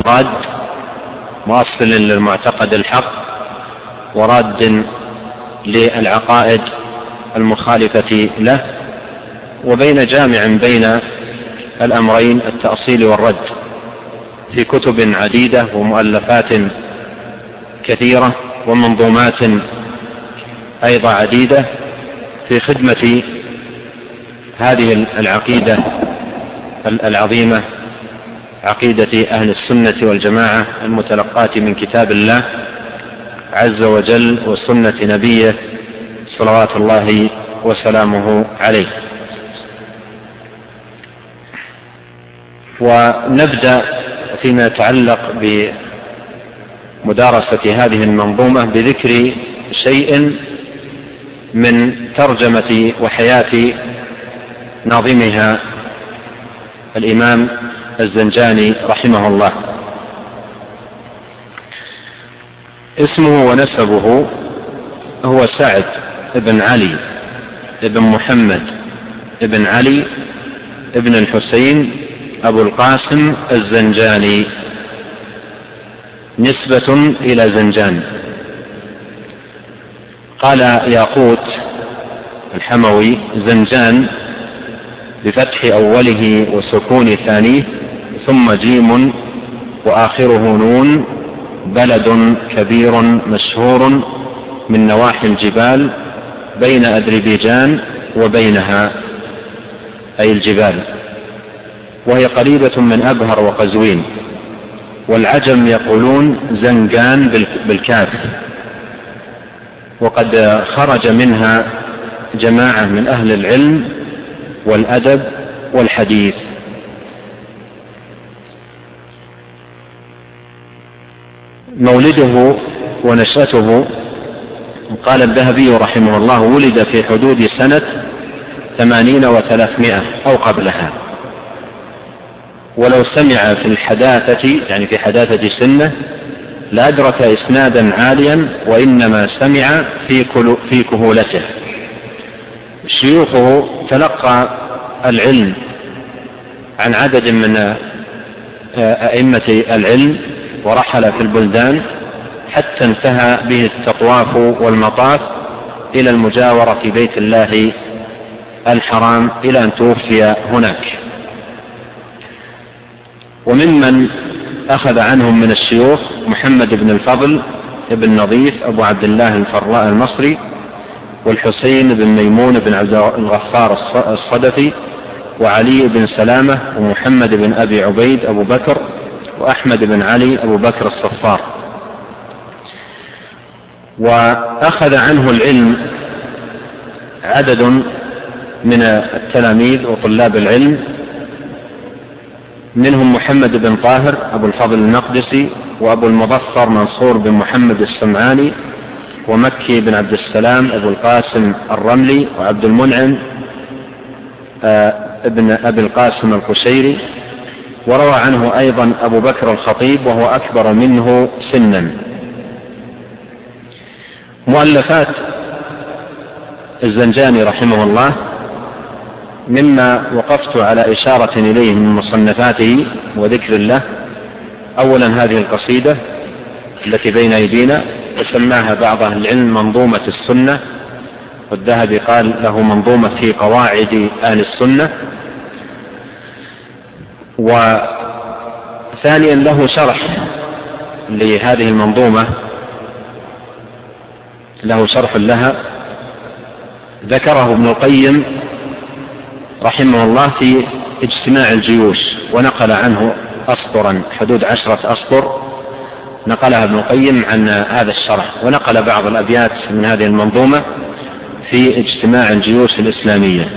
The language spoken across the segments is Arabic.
راد مؤصل للمعتقد الحق وراد للعقائد المخالفة له، وبين جامع بين الأمرين التأصيل والرد في كتب عديدة ومؤلفات كثيرة ومنظومات أيضا عديدة في خدمة هذه العقيدة العظيمة، عقيدة أهل السنة والجماعة المتلقاة من كتاب الله عز وجل وسنة نبيه صلوات الله وسلامه عليه. ونبدأ فيما يتعلق بمدارسة هذه المنظومة بذكر شيء من ترجمة وحياة ناظمها الإمام الزنجاني رحمه الله. اسمه ونسبه هو سعد بن علي بن محمد بن علي بن الحسين أبو القاسم الزنجاني، نسبة إلى زنجان. قال ياقوت الحموي زنجان بفتح أوله وسكون ثانيه ثم جيم وآخره نون، بلد كبير مشهور من نواحي الجبال بين أذربيجان وبينها أي الجبال، وهي قريبة من أبهر وقزوين، والعجم يقولون زنجان بالكاف، وقد خرج منها جماعة من أهل العلم والأدب والحديث. مولده ونشأته قال الذهبي رحمه الله ولد في حدود سنة 80 و300 أو قبلها، ولو سمع في الحداثة يعني في حداثة سنه لا أدرك إسنادا عاليا، وإنما سمع في كهولته. شيوخه تلقى العلم عن عدد من أئمة العلم ورحل في البلدان حتى انتهى به التطواف والمطاف إلى المجاورة في بيت الله الحرام إلى أن توفي هناك. وممن أخذ عنهم من الشيوخ محمد بن الفضل بن نظيف أبو عبد الله الفراء المصري، والحسين بن ميمون بن عبد الغفار الصدفي، وعلي بن سلامة، ومحمد بن أبي عبيد أبو بكر، وأحمد بن علي أبو بكر الصفار. وأخذ عنه العلم عدد من التلاميذ وطلاب العلم، منهم محمد بن طاهر أبو الفضل المقدسي، وأبو المظفر منصور بن محمد السمعاني، ومكي بن عبد السلام أبو القاسم الرملي، وعبد المنعم ابن أبي القاسم القشيري. وروى عنه أيضا أبو بكر الخطيب وهو أكبر منه سنا. مؤلفات الزنجاني رحمه الله مما وقفت على إشارة إليه من مصنفاته وذكر الله، أولا هذه القصيدة التي بين أيدينا وسماها بعض أهل العلم منظومة السنة، والذهبي قال له منظومة في قواعد أهل السنة. وثانيا له شرح لهذه المنظومة، له شرح لها ذكره ابن القيم رحمه الله في اجتماع الجيوش، ونقل عنه أسطرا حدود 10 أسطر نقلها ابن القيم عن هذا الشرح، ونقل بعض الأبيات من هذه المنظومة في اجتماع الجيوش الإسلامية.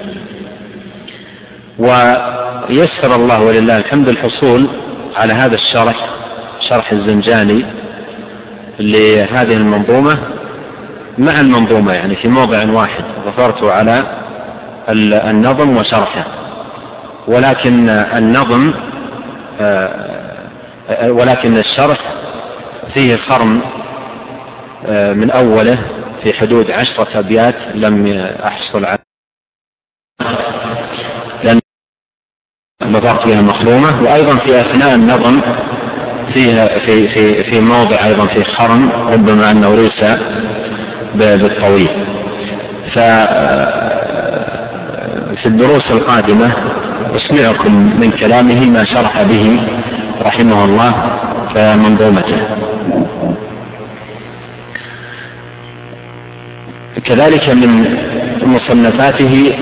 ويسر الله ولله الحمد الحصول على هذا الشرح، شرح الزنجاني لهذه المنظومة مع المنظومة يعني في موضع واحد، ظفرت على النظم وشرحه، ولكن الشرح فيه خرم من أوله في حدود 10 أبيات لم أحصل على، لأن وضعت فيها مخرومة. وأيضا في أثناء النظم في موضع أيضا في خرم، ربما أنه ليس بالطويل. ففي الدروس القادمة أسمعكم من كلامه ما شرح به رحمه الله منظومته. كذلك من مصنفاته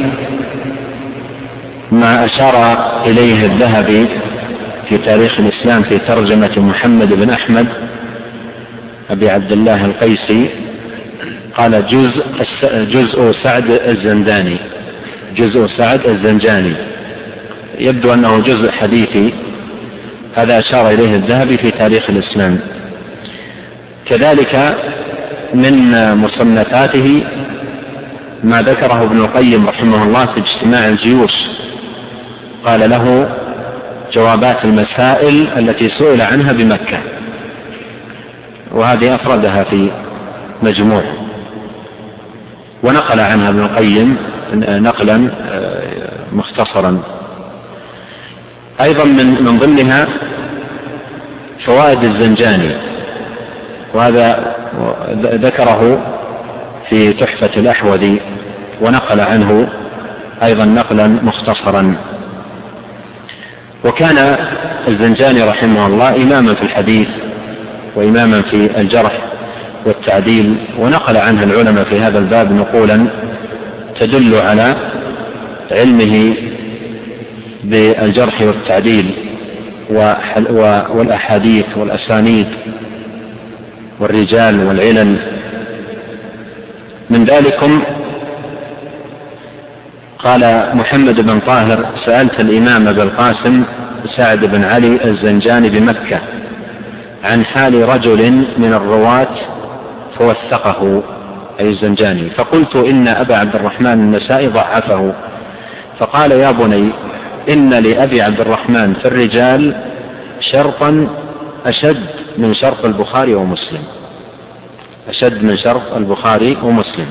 ما أشار إليه الذهبي في تاريخ الإسلام في ترجمة محمد بن أحمد أبي عبد الله القيسي، قال جزء سعد الزنداني، جزء سعد الزنجاني، يبدو أنه جزء حديثي، هذا أشار إليه الذهبي في تاريخ الإسلام. كذلك من مصنفاته ما ذكره ابن القيم رحمه الله في اجتماع الجيوش، قال له جوابات المسائل التي سئل عنها بمكة، وهذه أفردها في مجموع، ونقل عنها ابن القيم نقلا مختصرا. أيضا من ضمنها فوائد الزنجاني، وهذا ذكره في تحفة الأحوذي، ونقل عنه أيضا نقلا مختصرا. وكان الزنجاني رحمه الله إماما في الحديث وإماما في الجرح والتعديل، ونقل عنه العلماء في هذا الباب نقولا تدل على علمه بالجرح والتعديل والأحاديث والأسانيد والرجال والعلل. من ذلكم قال محمد بن طاهر: سألت الإمام أبا القاسم سعد بن علي الزنجاني بمكة عن حال رجل من الرواة فوثقه، أي الزنجاني، فقلت إن أبا عبد الرحمن النسائي ضعفه، فقال: يا بني، إن لأبي عبد الرحمن في الرجال شرطا أشد من شرط البخاري ومسلم، أشد من شرط البخاري ومسلم.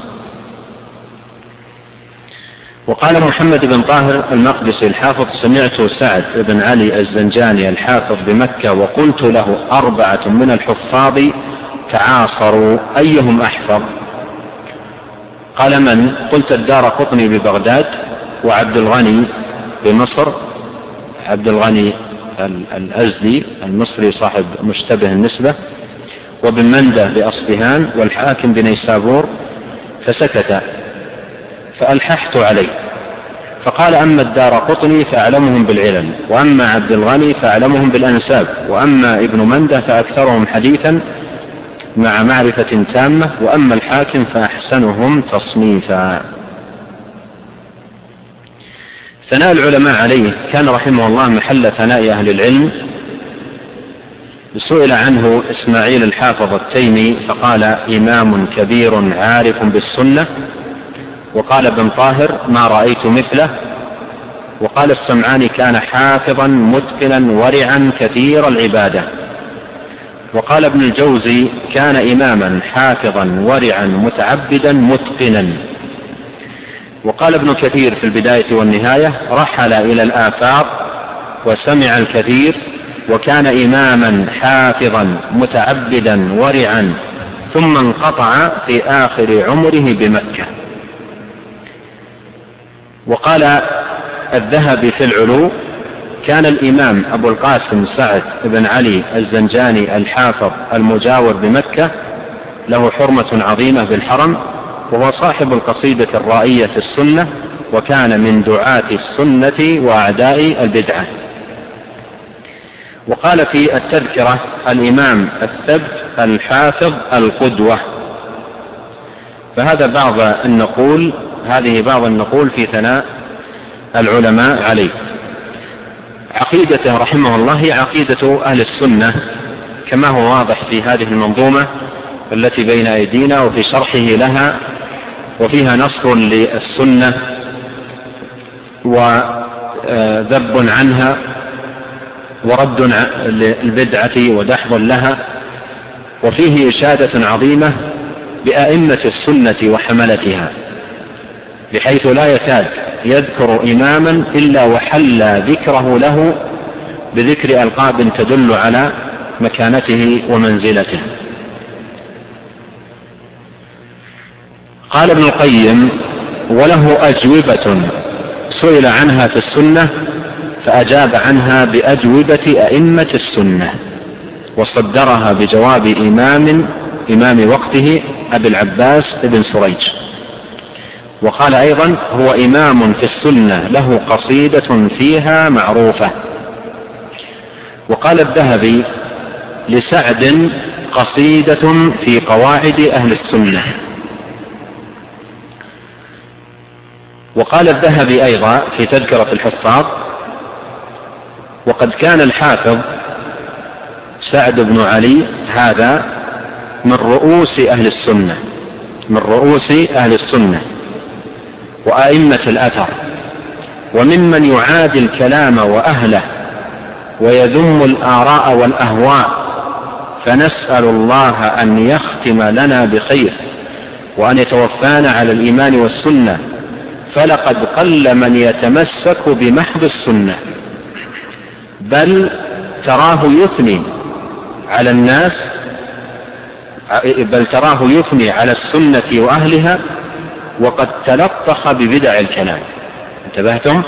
وقال محمد بن طاهر المقدسي الحافظ: سمعت سعد بن علي الزنجاني الحافظ بمكة وقلت له: 4 من الحفاظ تعاصروا، أيهم أحفظ؟ قال: من؟ قلت: الدارقطني ببغداد، وعبد الغني بمصر، عبد الغني الأزدي المصري صاحب مشتبه النسبة، وابن منده بأصبهان، والحاكم بنيسابور. فسكت، فألححت عليه، فقال: أما الدارقطني فأعلمهم بالعلل، وأما عبد الغني فأعلمهم بالأنساب، وأما ابن منده فأكثرهم حديثا مع معرفة تامة، وأما الحاكم فأحسنهم تصنيفا. ثناء العلماء عليه كان رحمه الله محل ثناء أهل العلم. سئل عنه إسماعيل الحافظ التيمي فقال: إمام كبير عارف بالسنة. وقال ابن طاهر: ما رأيت مثله. وقال السمعاني: كان حافظا متقنا ورعا كثير العبادة. وقال ابن الجوزي: كان إماما حافظا ورعا متعبدا متقنا. وقال ابن كثير في البداية والنهاية: رحل إلى الآفاق وسمع الكثير، وكان إماما حافظا متعبدا ورعا، ثم انقطع في آخر عمره بمكة. وقال الذهبي في العلو: كان الإمام أبو القاسم سعد بن علي الزنجاني الحافظ المجاور بمكة له حرمة عظيمة بالحرم، وهو صاحب القصيدة الرائية في السنة، وكان من دعاة السنة وأعداء البدعة. وقال في التذكرة: الإمام الثبت الحافظ القدوة. فهذا هذه بعض النقول في ثناء العلماء عليه. عقيدته رحمه الله هي عقيدة أهل السنة كما هو واضح في هذه المنظومة التي بين أيدينا، وفي شرحه لها، وفيها نصر للسنة وذب عنها ورد للبدعة ودحض لها، وفيه إشادة عظيمة بأئمة السنة وحملتها، بحيث لا يكاد يذكر إماما إلا وحل ذكره له بذكر ألقاب تدل على مكانته ومنزلته. قال ابن القيم: وله أجوبة سئل عنها في السنة فأجاب عنها بأجوبة أئمة السنة، وصدرها بجواب إمام وقته أبي العباس ابن سريج. وقال أيضا: هو إمام في السنة له قصيدة فيها معروفة. وقال الذهبي: لسعد قصيدة في قواعد أهل السنة. وقال الذهبي أيضا في تذكرة الحفاظ: وقد كان الحافظ سعد بن علي هذا من رؤوس أهل السنة وأئمة الأثر، وممن يعادي الكلام وأهله ويذم الآراء والأهواء، فنسأل الله أن يختم لنا بخير وأن يتوفانا على الإيمان والسنة، فلقد قل من يتمسك بمحض السنة، بل تراه يثني على السنة وأهلها، وقد تلطخ ببدع الكلام. انتبهتم؟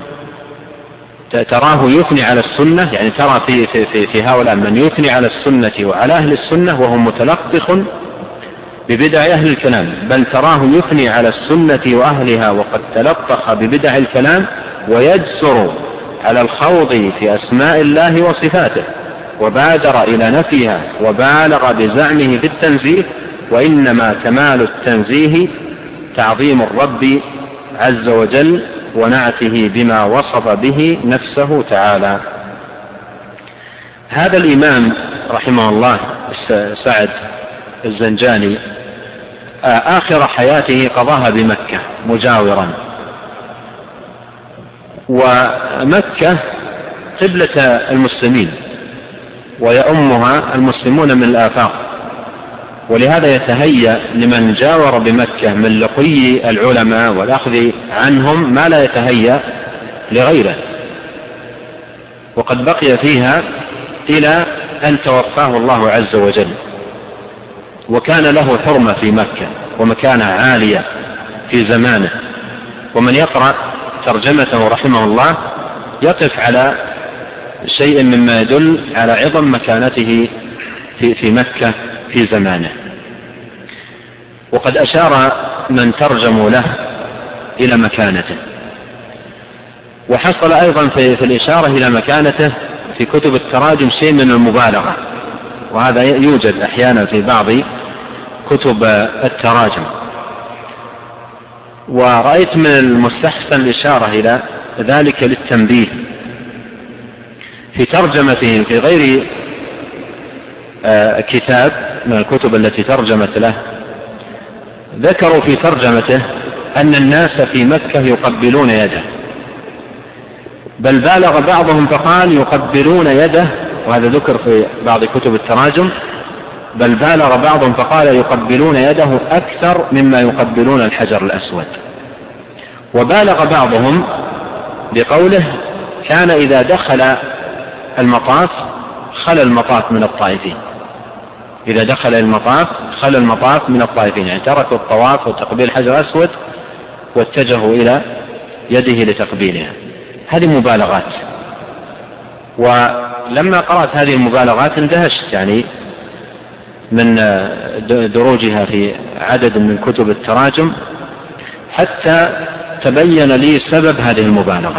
تراه يثني على السنة، يعني ترى في هؤلاء من يثني على السنة وعلى أهل السنة وهو متلطخ ببدع أهل الكلام، بل تراه يثني على السنة وأهلها وقد تلطخ ببدع الكلام، ويجسر على الخوض في أسماء الله وصفاته، وبادر إلى نفيها وبالغ بزعمه في التنزيه. وإنما كمال التنزيه تعظيم الرب عز وجل ونعته بما وصف به نفسه تعالى. هذا الإمام رحمه الله سعد الزنجاني آخر حياته قضاها بمكة مجاورا، ومكة قبلة المسلمين ويؤمها المسلمون من الآفاق، ولهذا يتهيأ لمن جاور بمكة من لقي العلماء والأخذ عنهم ما لا يتهيأ لغيره، وقد بقي فيها إلى أن توفاه الله عز وجل، وكان له حرمة في مكة ومكانة عالية في زمانه. ومن يقرأ ترجمته رحمه الله يقف على شيء مما يدل على عظم مكانته في مكة في زمانه. وقد أشار من ترجموا له إلى مكانته، وحصل أيضا في الإشارة إلى مكانته في كتب التراجم شيء من المبالغة، وهذا يوجد أحيانا في بعض كتب التراجم. ورأيت من المستحسن الإشارة إلى ذلك للتنبيه في ترجمته في غير كتاب من الكتب التي ترجمت له. ذكروا في ترجمته أن الناس في مكة يقبلون يده، بل بالغ بعضهم فقال يقبلون يده، وهذا ذكر في بعض كتب التراجم، بل بالغ بعضهم فقال يقبلون يده أكثر مما يقبلون الحجر الأسود. وبالغ بعضهم بقوله كان إذا دخل المطاف خلى المطاف من الطائفين، إذا دخل المطاف خلى المطاف من الطائفين، يعني تركوا الطواف وتقبيل الحجر الأسود واتجهوا إلى يده لتقبيلها. هذه مبالغات، ولما قرأت هذه المبالغات اندهشت يعني من دروجها في عدد من كتب التراجم، حتى تبين لي سبب هذه المبالغة،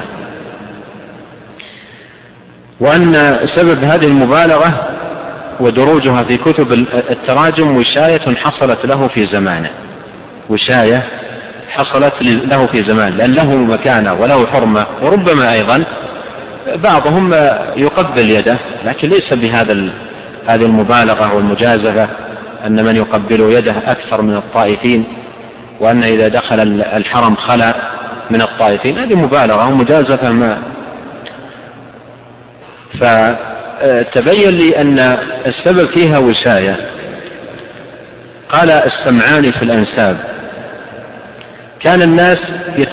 وأن سبب هذه المبالغة ودروجها في كتب التراجم وشاية حصلت له في زمانه، وشاية حصلت له في زمانه، لأن له مكانة وله حرمة، وربما أيضا بعضهم يقبل يده، لكن ليس بهذه المبالغة والمجازفة أن من يقبل يده أكثر من الطائفين، وأن إذا دخل الحرم خلى من الطائفين. هذه مبالغة ومجازفة ما. فتبين لي أن السبب فيها وشاية. قال السمعاني في الأنساب: كان الناس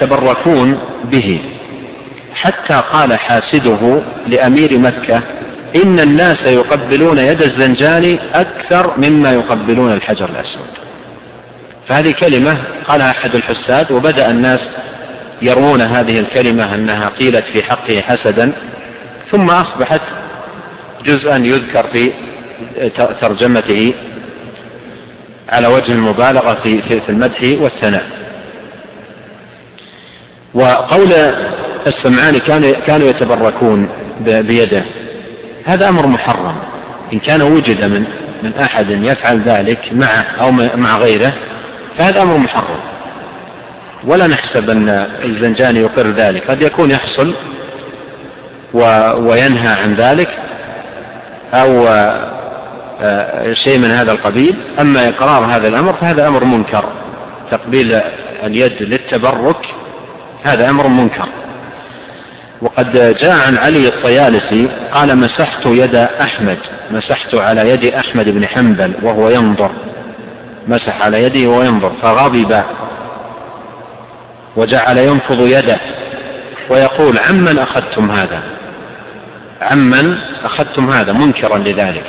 يتبركون به، حتى قال حاسده لأمير مكة إن الناس يقبلون يد الزنجاني أكثر مما يقبلون الحجر الأسود. فهذه كلمة قالها أحد الحساد، وبدأ الناس يرون هذه الكلمة أنها قيلت في حقه حسدا، ثم أصبحت جزءا يذكر في ترجمته على وجه المبالغة في المدح والثناء. وقول السمعاني كانوا يتبركون بيده، هذا أمر محرم. إن كان وجد من أحد يفعل ذلك معه أو مع غيره فهذا أمر محرم، ولا نحسب أن الزنجاني يقر ذلك، قد يكون يحصل وينهى عن ذلك أو شيء من هذا القبيل. أما إقرار هذا الأمر فهذا أمر منكر، تقبيل اليد للتبرك هذا أمر منكر. وقد جاء عن علي الطيالسي قال: مسحت على يد أحمد بن حنبل وهو ينظر، مسح على يده وهو ينظر فغضب وجعل ينفض يده ويقول: عمن أخذتم هذا منكرا لذلك.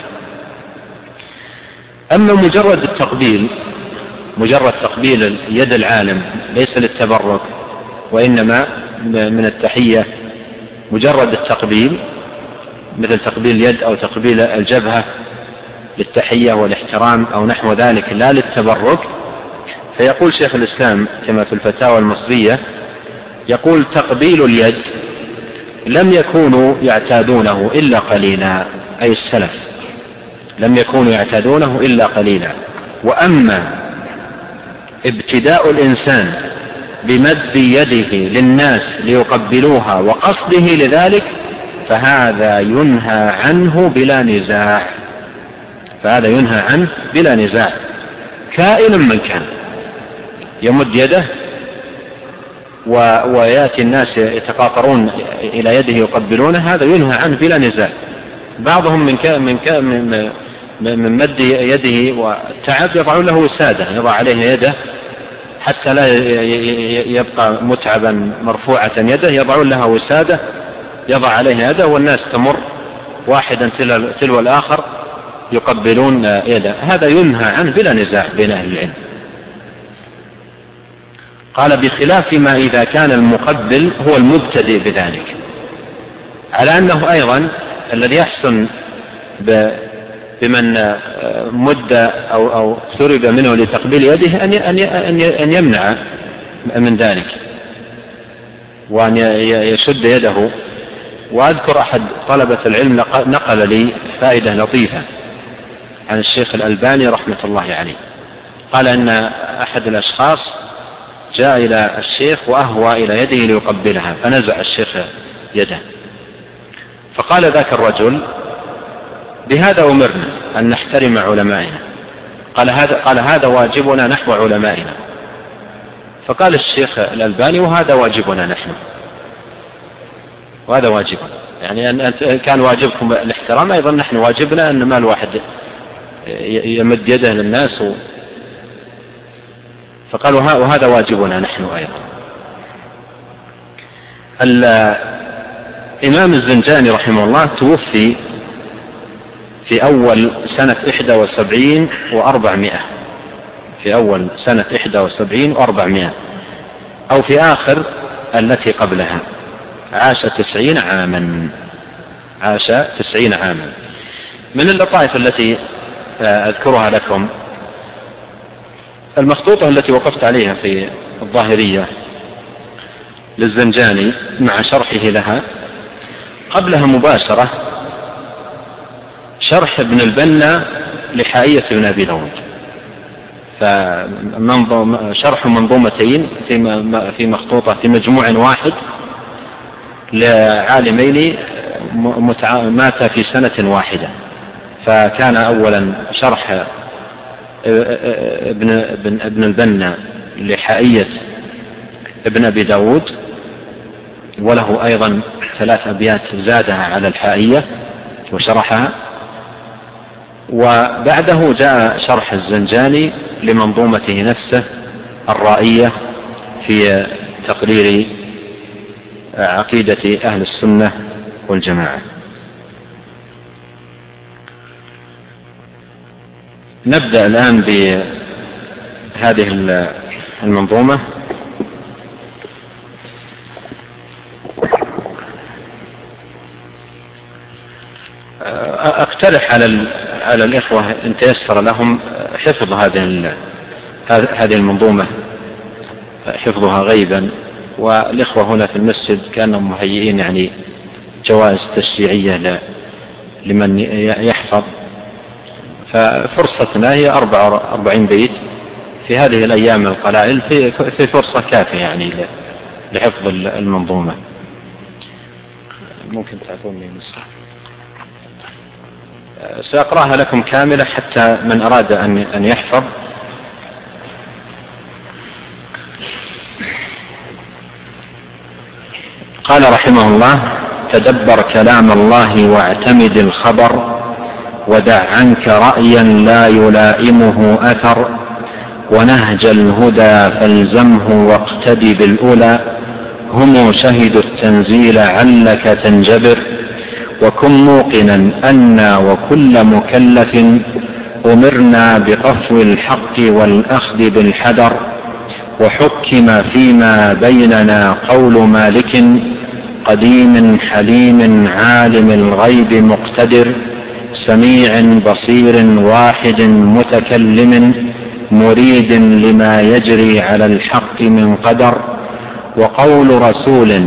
أما مجرد تقبيل يد العالم ليس للتبرك وإنما من التحية، مجرد التقبيل مثل تقبيل اليد أو تقبيل الجبهة للتحية والاحترام أو نحو ذلك لا للتبرك، فيقول شيخ الإسلام كما في الفتاوى المصرية، يقول: تقبيل اليد لم يكونوا يعتادونه إلا قليلا، أي السلف لم يكونوا يعتادونه إلا قليلا. وأما ابتداء الإنسان بمد يده للناس ليقبلوها وقصده لذلك فهذا ينهى عنه بلا نزاع، كائنا من كان. يمد يده ويأتي الناس يتقاطرون إلى يده يقبلونه، هذا ينهى عنه بلا نزاع. بعضهم من مد يده والتعب يضعون له وسادة، يضع عليه يده حتى لا يبقى متعبا مرفوعة يده، يضعون لها وسادة يضع عليها يده، والناس تمر واحدا تلو الآخر يقبلون يده، هذا ينهى عنه بلا نزاع بين أهل العلم. قال: بخلاف ما إذا كان المقبل هو المبتدئ بذلك، على أنه أيضا الذي يحسن بمن مد أو سرب منه لتقبيل يده أن يمنع من ذلك وأن يشد يده. وأذكر أحد طلبة العلم نقل لي فائدة لطيفة عن الشيخ الألباني رحمة الله عليه، قال أن أحد الأشخاص جاء إلى الشيخ وأهوى إلى يده ليقبلها، فنزع الشيخ يده، فقال ذاك الرجل: بهذا أمرنا أن نحترم علمائنا. قال هذا واجبنا نحو علمائنا. فقال الشيخ الألباني: وهذا واجبنا نحن، وهذا واجبنا، يعني أن كان واجبكم الاحترام أيضا نحن واجبنا أن ما الواحد يمد يده للناس. فقالوا: وهذا واجبنا نحن أيضا. الإمام الزنجاني رحمه الله توفي في أول سنة 71 و400، في أول سنة 71 و400 أو في آخر التي قبلها، عاش 90 عاما. من اللطائف التي أذكرها لكم المخطوطة التي وقفت عليها في الظاهرية للزنجاني مع شرحه لها، قبلها مباشرة شرح ابن البنا لحائية ابن أبي داود، شرح منظومتين في مخطوطة في مجموع واحد لعالمين مات في سنة واحدة. فكان أولا شرح ابن البنا لحائية ابن أبي داود، وله أيضا 3 أبيات زادها على الحائية وشرحها، وبعده جاء شرح الزنجاني لمنظومته نفسه الرائية في تقرير عقيدة أهل السنة والجماعة. نبدأ الآن بهذه المنظومة. أقترح على الإخوة إن تيسر لهم حفظ هذه المنظومة، حفظها غيبا، والإخوة هنا في المسجد كانوا مهيئين يعني جوائز تشجيعية لمن يحفظ، ففرصتنا هي 44 بيت في هذه الأيام القلائل، في فرصة كافية يعني لحفظ المنظومة. ممكن تعطوني نسخة؟ سأقرأها لكم كاملة حتى من أراد أن يحفظ. قال رحمه الله: تدبر كلام الله واعتمد الخبر، ودع عنك رأيا لا يلائمه أثر، ونهج الهدى فالزمه واقتدي بالأولى، هم شهدوا التنزيل علك تنجبر، وكن موقنا أنا وكل مكلف أمرنا بقفو الحق والأخذ بالحذر، وحكم فيما بيننا قول مالك قديم حليم عالم الغيب مقتدر، سميع بصير واحد متكلم مريد لما يجري على الحق من قدر، وقول رسول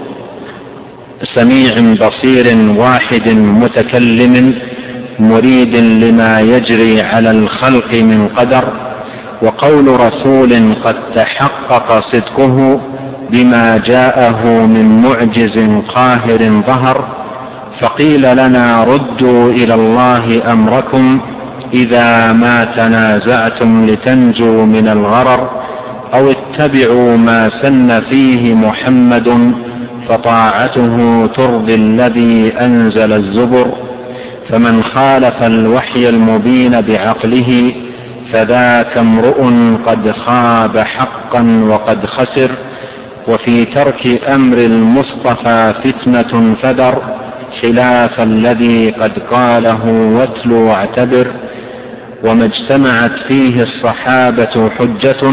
سميع بصير واحد متكلم مريد لما يجري على الخلق من قدر، وقول رسول قد تحقق صدقه بما جاءه من معجز قاهر ظهر، فقيل لنا ردوا إلى الله أمركم إذا ما تنازعتم لتنجوا من الغرر، أو اتبعوا ما سن فيه محمد فطاعته ترضي الذي أنزل الزبر، فمن خالف الوحي المبين بعقله فذاك امرؤ قد خاب حقا وقد خسر، وفي ترك أمر المصطفى فتنة فدر، خلاف الذي قد قاله واتل واعتبر، وما اجتمعت فيه الصحابة حجة،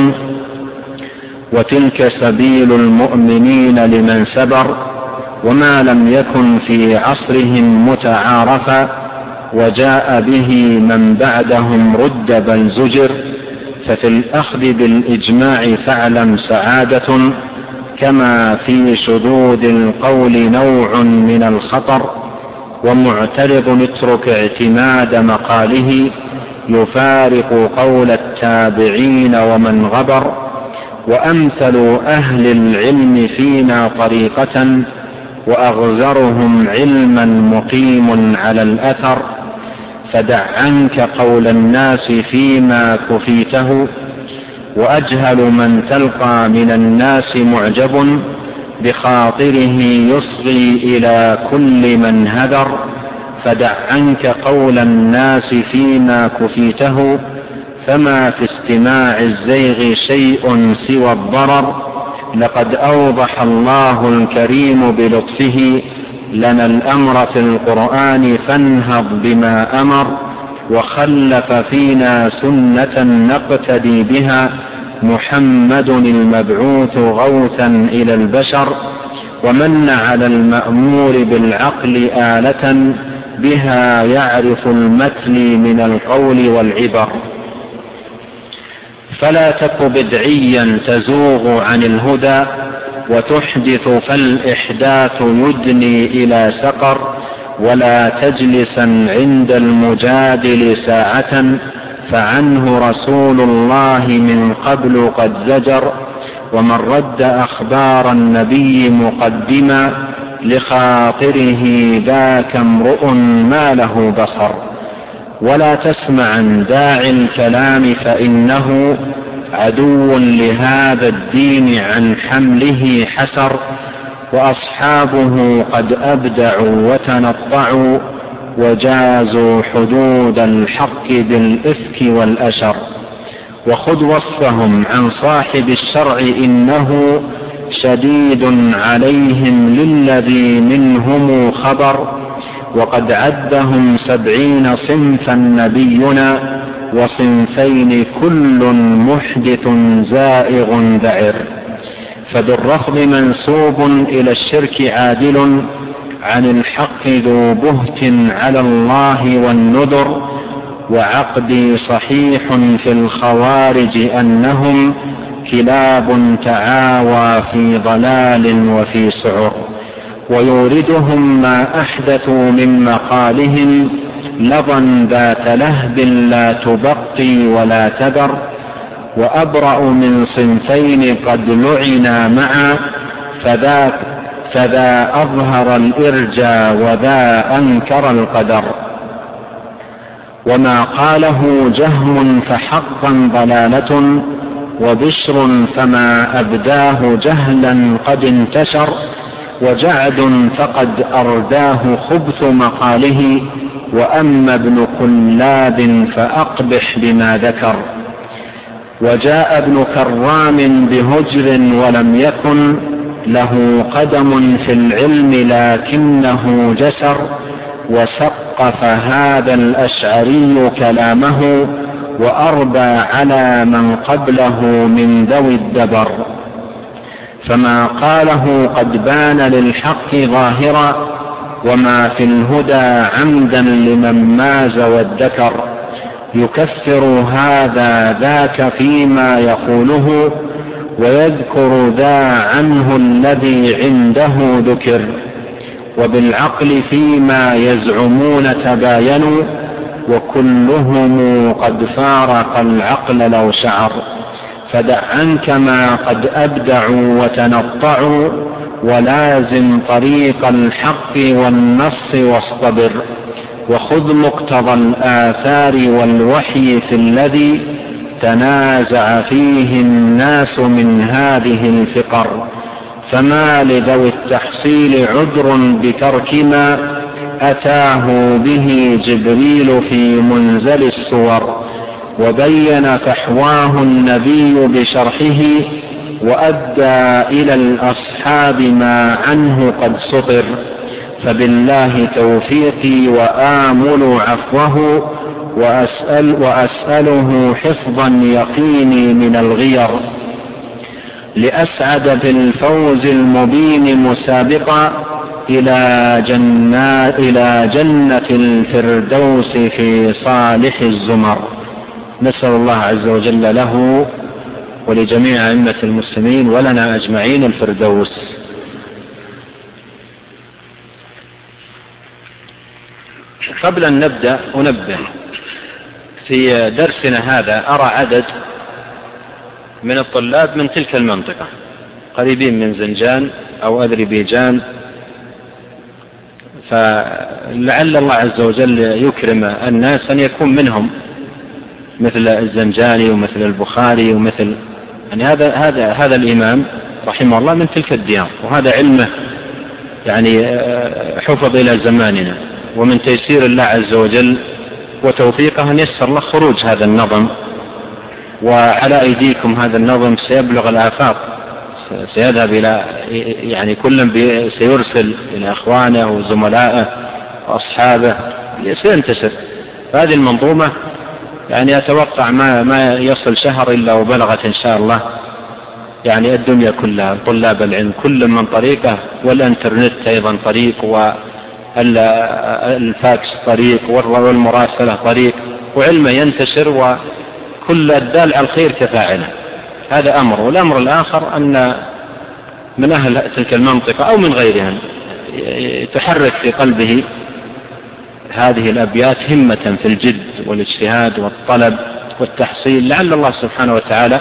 وتلك سبيل المؤمنين لمن سبر، وما لم يكن في عصرهم متعارفا، وجاء به من بعدهم رد بل زجر، ففي الأخذ بالإجماع فاعلم سعادة، كما في شذوذ القول نوع من الخطر، ومعترض اترك اعتماد مقاله، يفارق قول التابعين ومن غبر، وأمثل أهل العلم فينا طريقة، وأغزرهم علما مقيم على الأثر، فدع عنك قول الناس فيما كفيته، وأجهل من تلقى من الناس معجب، بخاطره يصغي إلى كل من هذر، فدع عنك قول الناس فيما كفيته، فما في استماع الزيغ شيء سوى الضرر، لقد أوضح الله الكريم بلطفه لنا الأمر في القرآن فانهض بما أمر، وخلف فينا سنة نقتدي بها، محمد المبعوث غوثا إلى البشر، ومن على المأمور بالعقل آلة، بها يعرف المتلي من القول والعبر، فلا تك بدعيا تزوغ عن الهدى، وتحدث فالإحداث يدني إلى سقر، ولا تجلسا عند المجادل ساعة، فعنه رسول الله من قبل قد زجر، ومن رد أخبار النبي مقدما، لخاطره ذاك امرؤ ما له بصر، ولا تسمع عن داعي الكلام فإنه عدو لهذا الدين عن حمله حسر، وأصحابه قد أبدعوا وتنطعوا، وجازوا حدود الحق بالإفك والأشر، وخذ وصفهم عن صاحب الشرع إنه شديد عليهم للذي منهم خبر، وقد عدهم 70 صنفا نبينا، وصنفين كل محدث زائغ ذعر. فبالرفض منسوب إلى الشرك عادل عن الحق ذو بهت على الله والنذر. وعقدي صحيح في الخوارج أنهم كلاب تعاوى في ضلال وفي سعر. ويوردهم ما أحدثوا من مقالهم لظا ذات لهب لا تبقي ولا تذر. وأبرأ من صنفين قد لعنا معا فذا أظهر الإرجى وذا أنكر القدر. وما قاله جهم فحقا ضلالة وبشر فما أبداه جهلا قد انتشر. وجعد فقد أرداه خبث مقاله وأما ابن قلاب فأقبح بما ذكر. وجاء ابن كرام بهجر ولم يكن له قدم في العلم لكنه جسر. وسقف هذا الأشعري كلامه وأربى على من قبله من ذوي الدبر. فما قاله قد بان للحق ظاهرا وما في الهدى عمدا لمن ماز وادكر. يكفر هذا ذاك فيما يقوله ويذكر ذا عنه الذي عنده ذكر. وبالعقل فيما يزعمون تباينوا وكلهم قد فارق العقل لو شعر. فدع عنك ما قد أبدعوا وتنطعوا ولازم طريق الحق والنص واصطبر. وخذ مقتضى الآثار والوحي في الذي تنازع فيه الناس من هذه الفقر. فما لذوي التحصيل عذر بترك ما أتاه به جبريل في منزل السور. وبين فحواه النبي بشرحه وأدى إلى الأصحاب ما عنه قد سطر. فبالله توفيقي وآمل عفوه وأسأله حفظا يقيني من الغير. لأسعد بالفوز المبين مسابقا إلى جنة الفردوس في صالح الزمر. نسأل الله عز وجل له ولجميع أئمة المسلمين ولنا أجمعين الفردوس. قبل أن نبدأ أنبه في درسنا هذا. أرى عدد من الطلاب من تلك المنطقة قريبين من زنجان أو أذربيجان، فلعل الله عز وجل يكرم الناس أن يكون منهم مثل الزنجاني ومثل البخاري ومثل يعني هذا الإمام رحمه الله من تلك الديار، وهذا علمه يعني حفظ إلى زماننا. ومن تيسير الله عز وجل وتوفيقه أن يسر له خروج هذا النظم، وعلى أيديكم هذا النظم سيبلغ الآفاق، سيذهب إلى يعني كل سيرسل إلى أخوانه وزملائه وأصحابه سينتشر. فهذه المنظومة يعني أتوقع ما يصل شهر إلا وبلغت إن شاء الله يعني الدنيا كلها طلاب العلم كل من طريقه، والإنترنت أيضا طريق، والفاكس طريق، والمراسلة طريق، وعلمه ينتشر وكل الدال على الخير كفاعله. هذا أمر. والأمر الآخر أن من أهل تلك المنطقة أو من غيرهم تحرك في قلبه هذه الأبيات همة في الجد والاجتهاد والطلب والتحصيل، لعل الله سبحانه وتعالى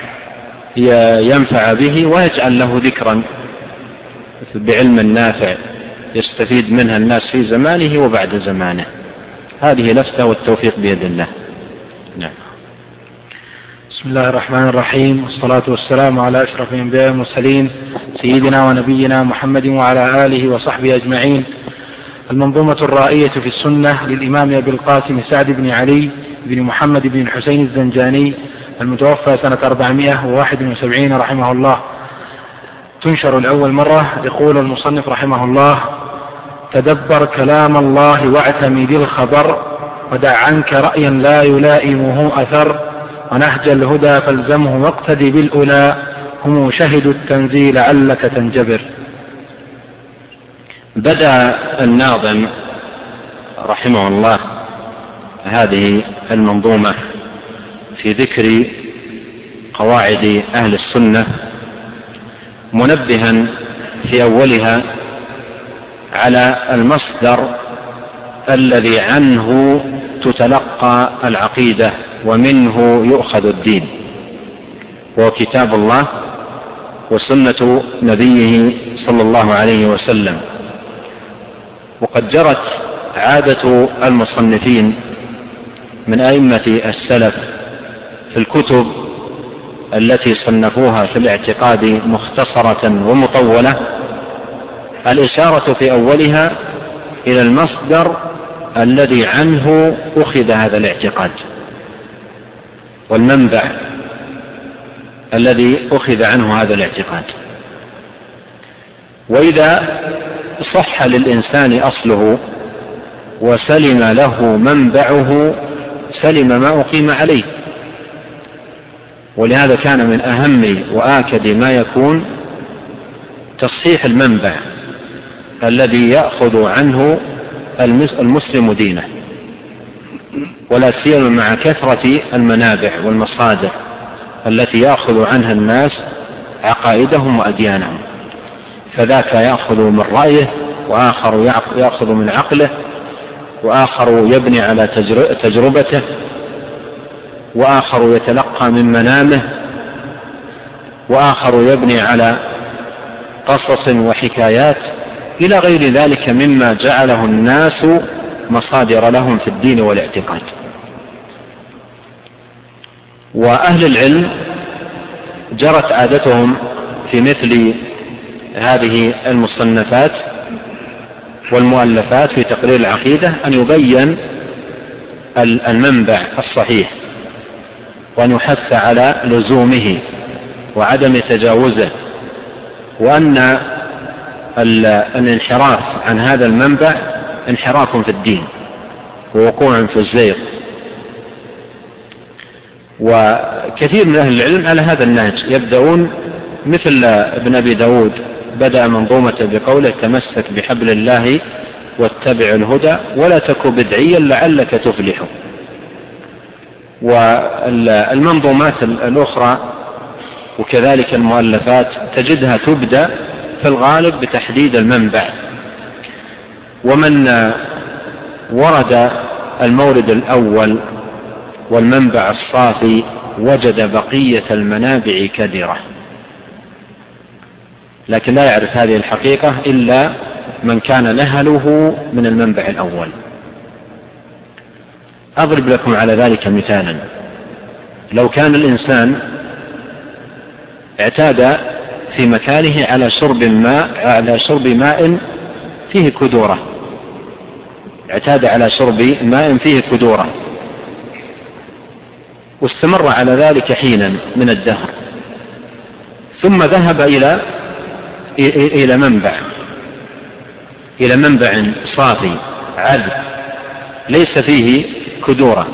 ينفع به ويجعل له ذكرا بعلم نافع يستفيد منها الناس في زمانه وبعد زمانه. هذه لفتة والتوفيق بيد الله. نعم. بسم الله الرحمن الرحيم، والصلاة والسلام على أشرف الأنبياء والمرسلين سيدنا ونبينا محمد وعلى آله وصحبه أجمعين. المنظومة الرائية في السنة للإمام أبي القاسم سعد بن علي بن محمد بن الحسين الزنجاني المتوفى سنة 471 رحمه الله، تنشر الأول مرة. يقول المصنف رحمه الله: تدبر كلام الله واعتمد الخبر، ودع عنك رأيا لا يلائمه أثر، ونهج الهدى فالزمه واقتدي بالأولى، هم شهدوا التنزيل لعلك تنجبر. بدأ الناظم رحمه الله هذه المنظومة في ذكر قواعد أهل السنة، منبها في أولها على المصدر الذي عنه تتلقى العقيدة ومنه يؤخذ الدين، وهو كتاب الله وسنة نبيه صلى الله عليه وسلم. وقد جرت عادة المصنفين من أئمة السلف في الكتب التي صنفوها في الاعتقاد مختصرة ومطولة الإشارة في أولها إلى المصدر الذي عنه أخذ هذا الاعتقاد، والمنبع الذي أخذ عنه هذا الاعتقاد. وإذا صح للإنسان أصله وسلم له منبعه سلم ما أقيم عليه. ولهذا كان من أهم وآكد ما يكون تصحيح المنبع الذي يأخذ عنه المسلم دينه، ولا سيما مع كثرة المنابع والمصادر التي يأخذ عنها الناس عقائدهم وأديانهم. فذاك يأخذ من رأيه، وآخر يأخذ من عقله، وآخر يبني على تجربته، وآخر يتلقى من منامه، وآخر يبني على قصص وحكايات إلى غير ذلك مما جعله الناس مصادر لهم في الدين والاعتقاد. وأهل العلم جرت عادتهم في مثل هذه المصنفات والمؤلفات في تقرير العقيدة أن يبين المنبع الصحيح، وأن يحث على لزومه وعدم تجاوزه، وأن الانحراف عن هذا المنبع انحراف في الدين ووقوع في الزيغ. وكثير من أهل العلم على هذا النهج يبدأون، مثل ابن أبي داود بدأ منظومة بقوله تمسك بحبل الله واتبع الهدى ولا تك بدعيا لعلك تفلح. والمنظومات الأخرى وكذلك المؤلفات تجدها تبدأ في الغالب بتحديد المنبع، ومن ورد المورد الأول والمنبع الصافي وجد بقية المنابع كدرة، لكن لا يعرف هذه الحقيقة إلا من كان نهله من المنبع الأول. أضرب لكم على ذلك مثالا. لو كان الإنسان اعتاد في مكانه على شرب ماء فيه كدورة، اعتاد على شرب ماء فيه كدورة واستمر على ذلك حينا من الدهر، ثم ذهب إلى منبع صافي عذب ليس فيه كدورة،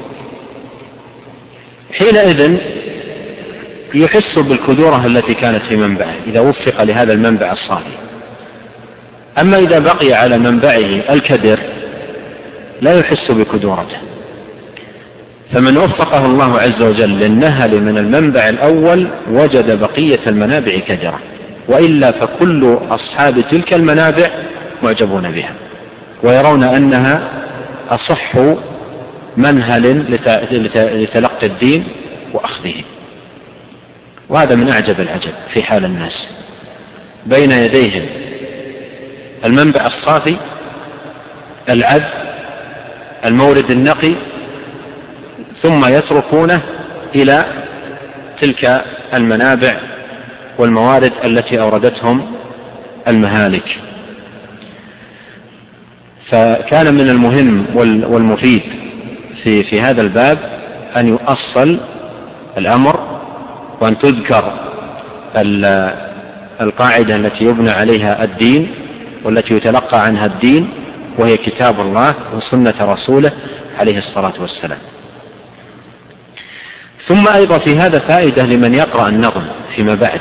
حينئذ يحس بالكدورة التي كانت في منبعه إذا وفق لهذا المنبع الصافي. أما إذا بقي على منبعه الكدر لا يحس بكدورته. فمن وفقه الله عز وجل للنهل من المنبع الأول وجد بقية المنابع كدرة، وإلا فكل أصحاب تلك المنابع معجبون بها ويرون أنها أصح منهل لتلقي الدين وأخذه. وهذا من أعجب العجب في حال الناس، بين يديهم المنبع الصافي العذب المورد النقي، ثم يتركونه إلى تلك المنابع والموارد التي أوردتهم المهالك. فكان من المهم والمفيد في هذا الباب أن يؤصل الأمر، وأن تذكر القاعدة التي يبنى عليها الدين والتي يتلقى عنها الدين، وهي كتاب الله وسنة رسوله عليه الصلاة والسلام. ثم أيضا في هذا فائدة لمن يقرأ النظم فيما بعد،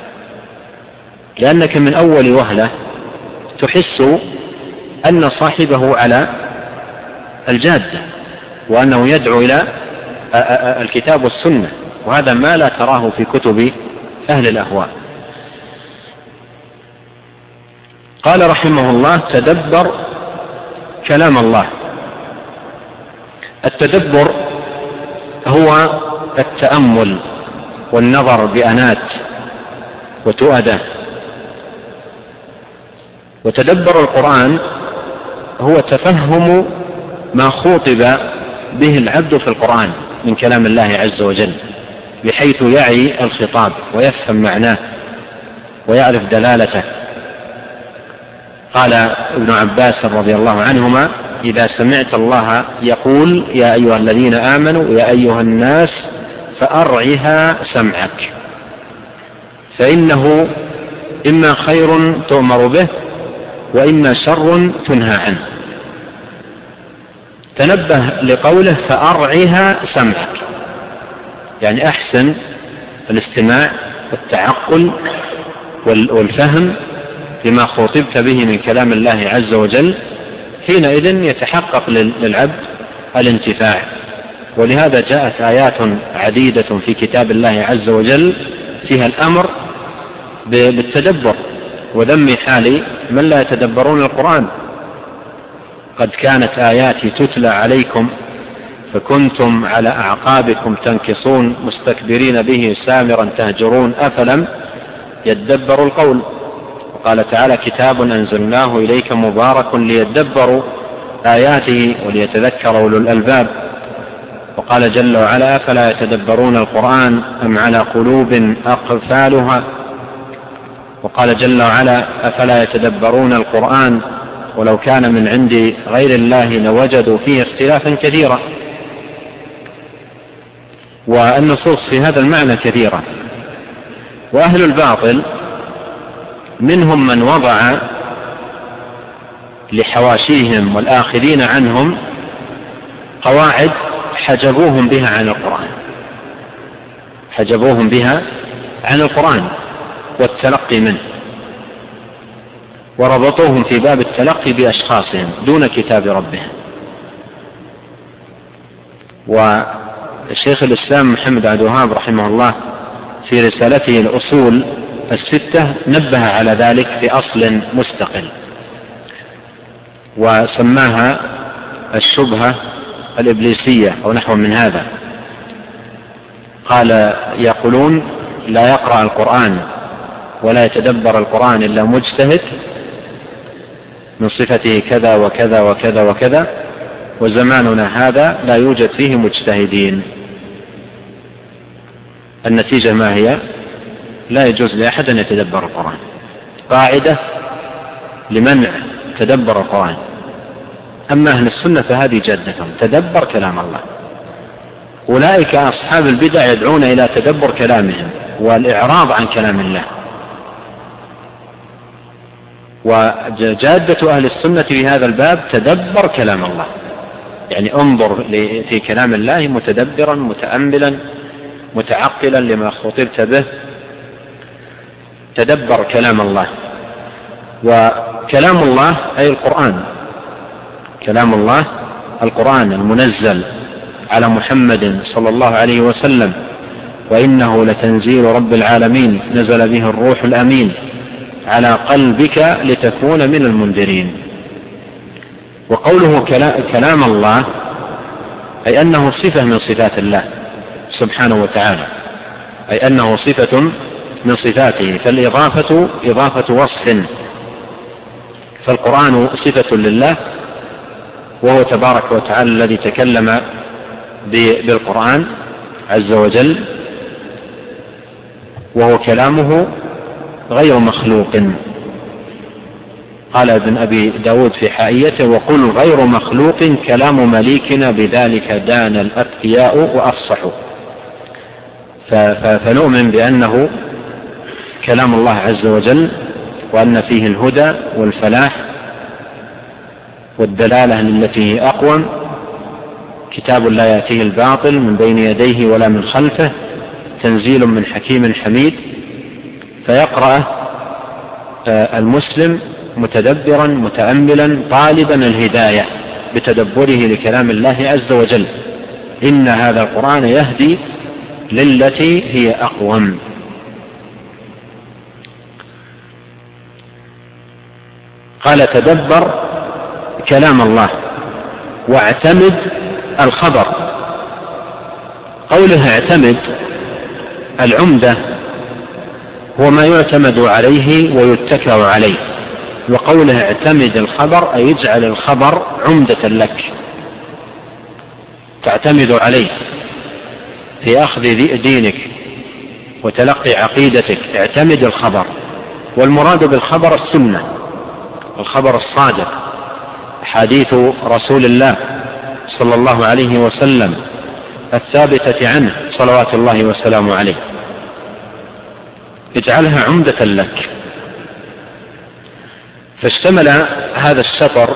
لأنك من أول وهلة تحس أن صاحبه على الجادة، وأنه يدعو إلى الكتاب والسنة، وهذا ما لا تراه في كتب أهل الأهواء. قال رحمه الله: تدبر كلام الله. التدبر هو التأمل والنظر بأنات وتؤدة. وتدبر القرآن هو تفهم ما خوطب به العبد في القرآن من كلام الله عز وجل، بحيث يعي الخطاب ويفهم معناه ويعرف دلالته. قال ابن عباس رضي الله عنهما: إذا سمعت الله يقول يا أيها الذين آمنوا يا أيها الناس فأرعها سمعك، فإنه إما خير تؤمر به وإما شر تنهى عنه. تنبه لقوله فأرعها سمعك، يعني أحسن الاستماع والتعقل والفهم لما خوطبت به من كلام الله عز وجل، حينئذ يتحقق للعبد الانتفاع. ولهذا جاءت آيات عديدة في كتاب الله عز وجل فيها الأمر بالتدبر وذم حال من لا يتدبرون القرآن. قد كانت آياتي تتلى عليكم فكنتم على أعقابكم تنكصون مستكبرين به سامرا تهجرون أفلم يدبروا القول. وقال تعالى: كتاب أنزلناه إليك مبارك ليدبروا آياته وليتذكر أولو الألباب. وقال جل وعلا: أفلا يتدبرون القرآن أم على قلوب أقفالها. وقال جل وعلا: أفلا يتدبرون القرآن ولو كان من عند غير الله لوجدوا فيه اختلافا كثيرا. والنصوص في هذا المعنى كثيرة. وأهل الباطل منهم من وضع لحواشيهم والآخذين عنهم قواعد حجبوهم بها عن القرآن، حجبوهم بها عن القرآن والتلقي منه، وربطوهم في باب التلقي بأشخاصهم دون كتاب ربهم. والشيخ الإسلام محمد عبد الوهاب رحمه الله في رسالته الأصول الستة نبه على ذلك في أصل مستقل، وسماها الشبهة الإبليسية أو نحو من هذا. قال: يقولون لا يقرأ القرآن ولا يتدبر القرآن إلا مجتهد من صفته كذا وكذا وكذا وكذا، وزماننا هذا لا يوجد فيه مجتهدين. النتيجة ما هي؟ لا يجوز لأحد أن يتدبر القرآن. قاعدة لمنع تدبر القرآن. أما أهل السنة فهذه جادتهم: تدبر كلام الله. أولئك أصحاب البدع يدعون إلى تدبر كلامهم والإعراض عن كلام الله. وجادة أهل السنة في هذا الباب: تدبر كلام الله، يعني انظر في كلام الله متدبرا متأملا متعقلا لما خطبت به. تدبر كلام الله. وكلام الله أي القرآن، كلام الله القرآن المنزل على محمد صلى الله عليه وسلم: وإنه لتنزيل رب العالمين نزل به الروح الأمين على قلبك لتكون من المنذرين. وقوله كلام الله أي أنه صفة من صفات الله سبحانه وتعالى، أي أنه صفة من صفاته، فالإضافة إضافة وصف، فالقرآن صفة لله وهو تبارك وتعالى الذي تكلم بالقرآن عز وجل، وهو كلامه غير مخلوق. قال ابن أبي داود في حائيته: وقل غير مخلوق كلام مليكنا بذلك دان الأتقياء وأفصحوا. فنؤمن بأنه كلام الله عز وجل، وأن فيه الهدى والفلاح والدلالة التي هي أقوم، كتاب لا يأتيه الباطل من بين يديه ولا من خلفه تنزيل من حكيم حميد، فيقرأ المسلم متدبرا متأملا طالبا الهداية بتدبره لكلام الله عز وجل. إن هذا القرآن يهدي للتي هي أقوم. قال تدبر كلام الله واعتمد الخبر. قوله اعتمد، العمدة هو ما يعتمد عليه ويتكى عليه، وقوله اعتمد الخبر أي يجعل الخبر عمدة لك تعتمد عليه في أخذ دينك وتلقي عقيدتك. اعتمد الخبر، والمراد بالخبر السنة، الخبر الصادق، حديث رسول الله صلى الله عليه وسلم الثابتة عنه صلوات الله وسلامه عليه، اجعلها عمدة لك. فاشتمل هذا السطر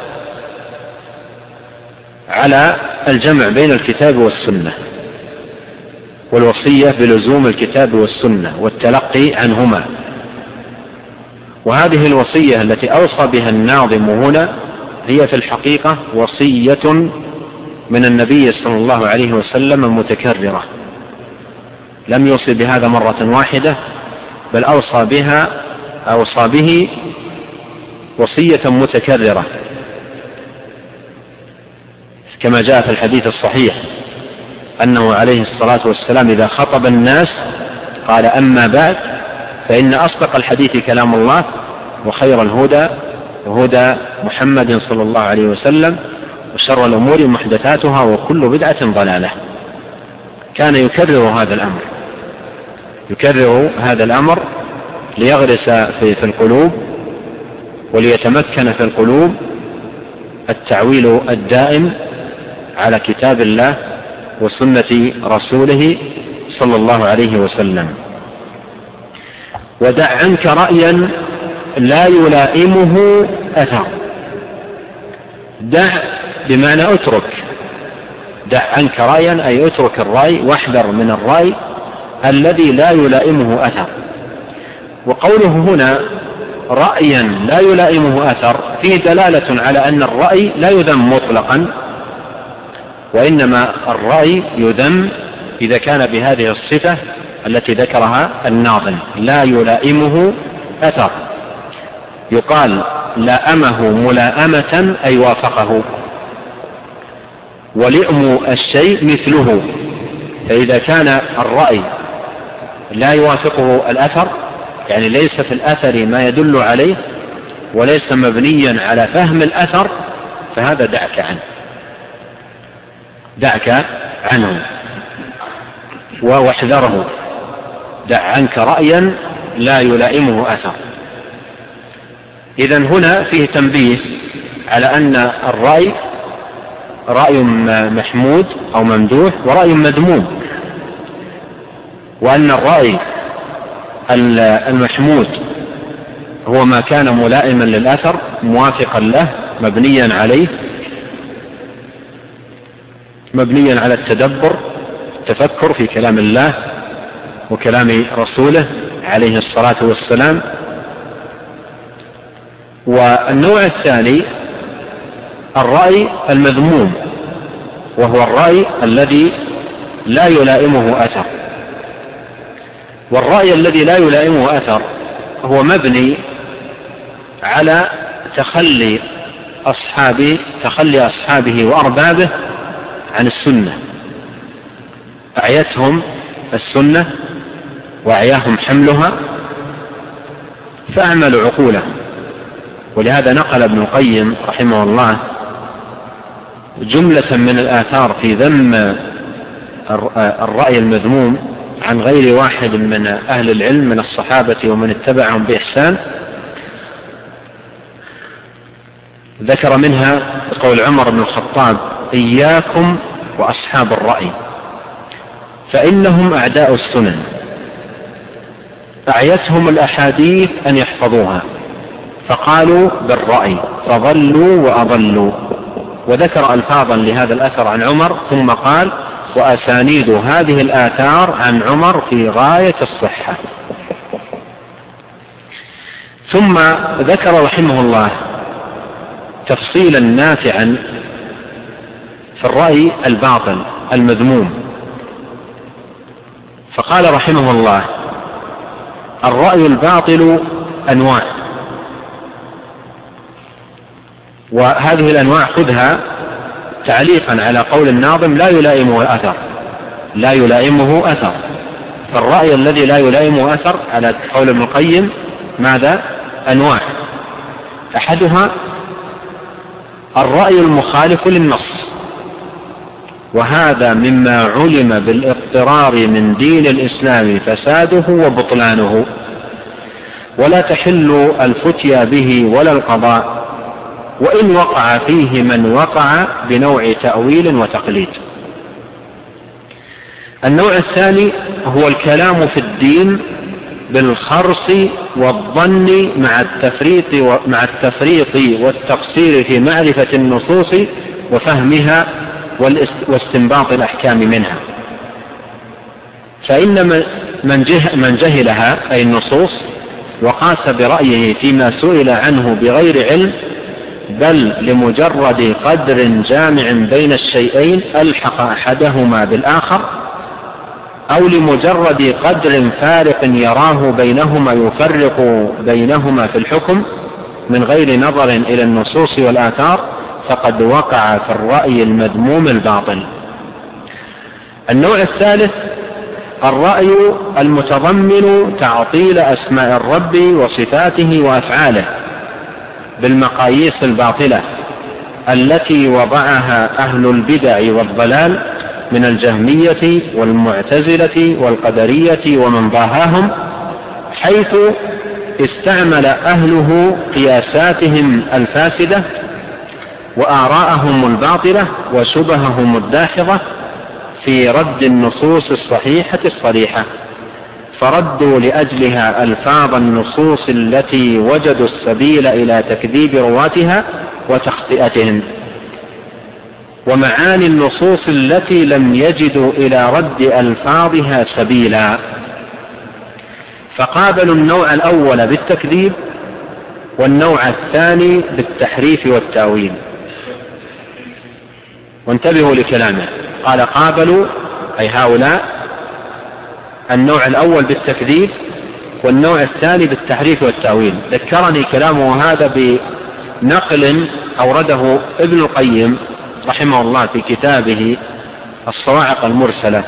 على الجمع بين الكتاب والسنة والوصية بلزوم الكتاب والسنة والتلقي عنهما. وهذه الوصية التي أوصى بها الناظم هنا هي في الحقيقة وصية من النبي صلى الله عليه وسلم متكررة، لم يوصي بهذا مرة واحدة، بل أوصى به وصية متكررة، كما جاء في الحديث الصحيح أنه عليه الصلاة والسلام إذا خطب الناس قال: أما بعد فإن أصدق الحديث كلام الله، وخير الهدى هدى محمد صلى الله عليه وسلم، وشر الأمور محدثاتها، وكل بدعة ضلالة. كان يكرر هذا الأمر ليغرس في القلوب وليتمكن في القلوب التعويل الدائم على كتاب الله وسنة رسوله صلى الله عليه وسلم. ودع عنك رأيا لا يلائمه أثر. دع بمعنى اترك، دع عنك رأيا أي اترك الرأي واحذر من الرأي الذي لا يلائمه أثر. وقوله هنا رأيا لا يلائمه أثر فيه دلالة على أن الرأي لا يذم مطلقا، وإنما الرأي يذم إذا كان بهذه الصفة التي ذكرها الناظم، لا يلائمه أثر. يقال لائمه ملائمة أي وافقه، ولئم الشيء مثله. فإذا كان الرأي لا يوافقه الأثر، يعني ليس في الأثر ما يدل عليه وليس مبنيا على فهم الأثر، فهذا دعك عنه واحذره. دع عنك رأيا لا يلائمه أثر. إذن هنا فيه تنبيه على أن الرأي رأي محمود أو ممدوح ورأي مذموم، وأن الرأي المحمود هو ما كان ملائما للأثر موافقا له مبنيا على التدبر التفكر في كلام الله وكلام رسوله عليه الصلاة والسلام. والنوع الثاني الرأي المذموم، وهو الرأي الذي لا يلائمه أثر. والرأي الذي لا يلائمه أثر هو مبني على تخلي أصحابه وأربابه عن السنة، أعيتهم السنة وأعياهم حملها فأعملوا عقولهم. ولهذا نقل ابن القيم رحمه الله جملة من الآثار في ذم الرأي المذموم عن غير واحد من أهل العلم من الصحابة ومن اتبعهم بإحسان. ذكر منها قول عمر بن الخطاب: إياكم وأصحاب الرأي فإنهم أعداء السنن، أعيتهم الأحاديث أن يحفظوها فقالوا بالرأي فضلوا وأضلوا. وذكر ألفاظا لهذا الأثر عن عمر، ثم قال: وأسانيد هذه الآثار عن عمر في غاية الصحة. ثم ذكر رحمه الله تفصيلا نافعا في الرأي الباطل المذموم، فقال رحمه الله: الرأي الباطل أنواع، وهذه الأنواع خذها تعليقا على قول الناظم: لا يلائمه أثر. فالرأي الذي لا يلائمه أثر على قول ابن القيم ماذا؟ أنواع. أحدها الرأي المخالف للنص، وهذا مما علم بالاضطرار من دين الإسلام فساده وبطلانه، ولا تحل الفتيا به ولا القضاء، وإن وقع فيه من وقع بنوع تأويل وتقليد. النوع الثاني هو الكلام في الدين بالخرص والظن مع التفريط والتقصير في معرفة النصوص وفهمها واستنباط الأحكام منها. فإن من جهلها أي النصوص وقاس برأيه فيما سئل عنه بغير علم، بل لمجرد قدر جامع بين الشيئين ألحق أحدهما بالآخر، أو لمجرد قدر فارق يراه بينهما يفرق بينهما في الحكم من غير نظر إلى النصوص والآثار، فقد وقع في الرأي المذموم الباطل. النوع الثالث الرأي المتضمن تعطيل أسماء الرب وصفاته وأفعاله بالمقاييس الباطلة التي وضعها أهل البدع والضلال من الجهمية والمعتزلة والقدرية ومن ضاهاهم، حيث استعمل أهله قياساتهم الفاسدة وآراءهم الباطلة وشبههم الداحضة في رد النصوص الصحيحة الصريحة، فردوا لأجلها ألفاظ النصوص التي وجدوا السبيل إلى تكذيب رواتها وتخطئتهم، ومعاني النصوص التي لم يجدوا إلى رد ألفاظها سبيلا، فقابلوا النوع الأول بالتكذيب والنوع الثاني بالتحريف والتأويل. وانتبهوا لكلامه، قال قابلوا أي هؤلاء النوع الأول بالتكذيب والنوع الثاني بالتحريف والتأويل. ذكرني كلامه هذا بنقل أورده ابن القيم رحمه الله في كتابه الصواعق المرسلة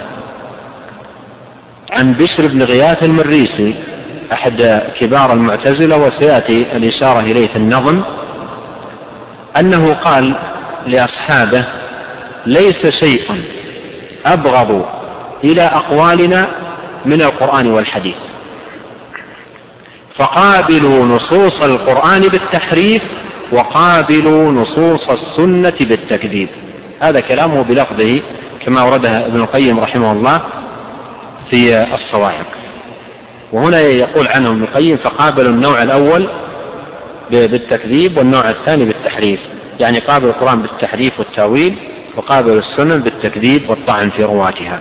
عن بشر بن غياث المريسي أحد كبار المعتزلة، وسيأتي الإشارة إليه في النظم، أنه قال لأصحابه: ليس شيء أبغض إلى أقوالنا من القرآن والحديث، فقابلوا نصوص القرآن بالتحريف وقابلوا نصوص السنة بالتكذيب. هذا كلامه بلفظه كما أوردها ابن القيم رحمه الله في الصواعق. وهنا يقول عنه ابن القيم: فقابلوا النوع الأول بالتكذيب والنوع الثاني بالتحريف، يعني قابلوا القرآن بالتحريف والتأويل وقابلوا السنن بالتكذيب والطعن في رواتها.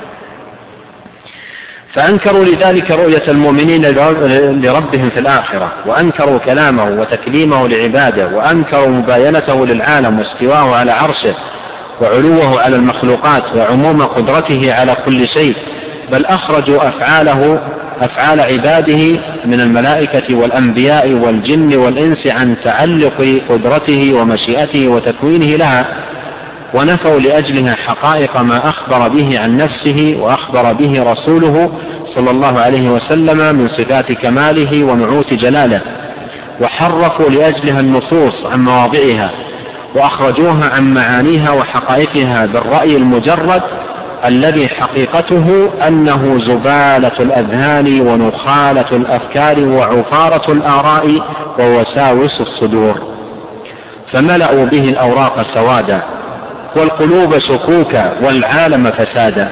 فأنكروا لذلك رؤية المؤمنين لربهم في الآخرة، وأنكروا كلامه وتكليمه لعباده، وأنكروا مباينته للعالم واستواءه على عرشه وعلوه على المخلوقات وعموم قدرته على كل شيء، بل أخرجوا أفعال عباده من الملائكة والأنبياء والجن والإنس عن تعلق قدرته ومشيئته وتكوينه لها، ونفوا لأجلها حقائق ما أخبر به عن نفسه وأخبر به رسوله صلى الله عليه وسلم من صفات كماله ونعوت جلاله، وحرفوا لأجلها النصوص عن مواضعها وأخرجوها عن معانيها وحقائقها بالرأي المجرد الذي حقيقته أنه زبالة الأذهان ونخالة الأفكار وعفارة الآراء ووساوس الصدور، فملأوا به الأوراق سوادا والقلوب شكوكا والعالم فسادا.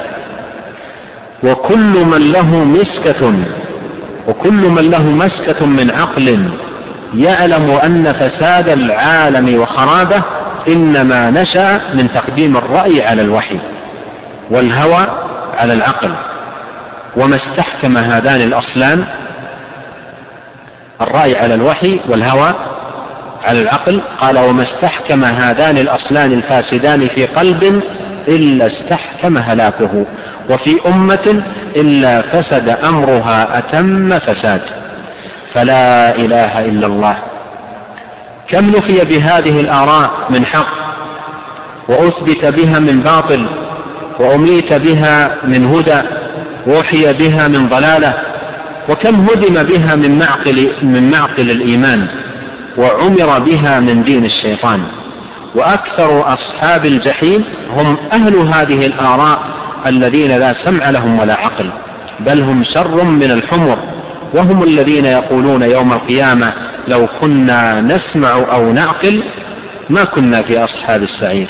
وكل من له مسكة من عقل يعلم أن فساد العالم وخرابه إنما نشأ من تقديم الرأي على الوحي والهوى على العقل. وما استحكم هذان الأصلان، الرأي على الوحي والهوى على العقل، قال: وما استحكم هذان الأصلان الفاسدان في قلب إلا استحكم هلاكه، وفي أمة إلا فسد أمرها أتم فساد. فلا إله إلا الله. كم نفي بهذه الآراء من حق، وأثبت بها من باطل، وأميت بها من هدى، ووحي بها من ضلالة، وكم هدم بها من معقل الإيمان، وعمر بها من دين الشيطان. وأكثر أصحاب الجحيم هم أهل هذه الآراء الذين لا سمع لهم ولا عقل، بل هم شر من الحمر، وهم الذين يقولون يوم القيامة: لو كنا نسمع أو نعقل ما كنا في أصحاب السعير.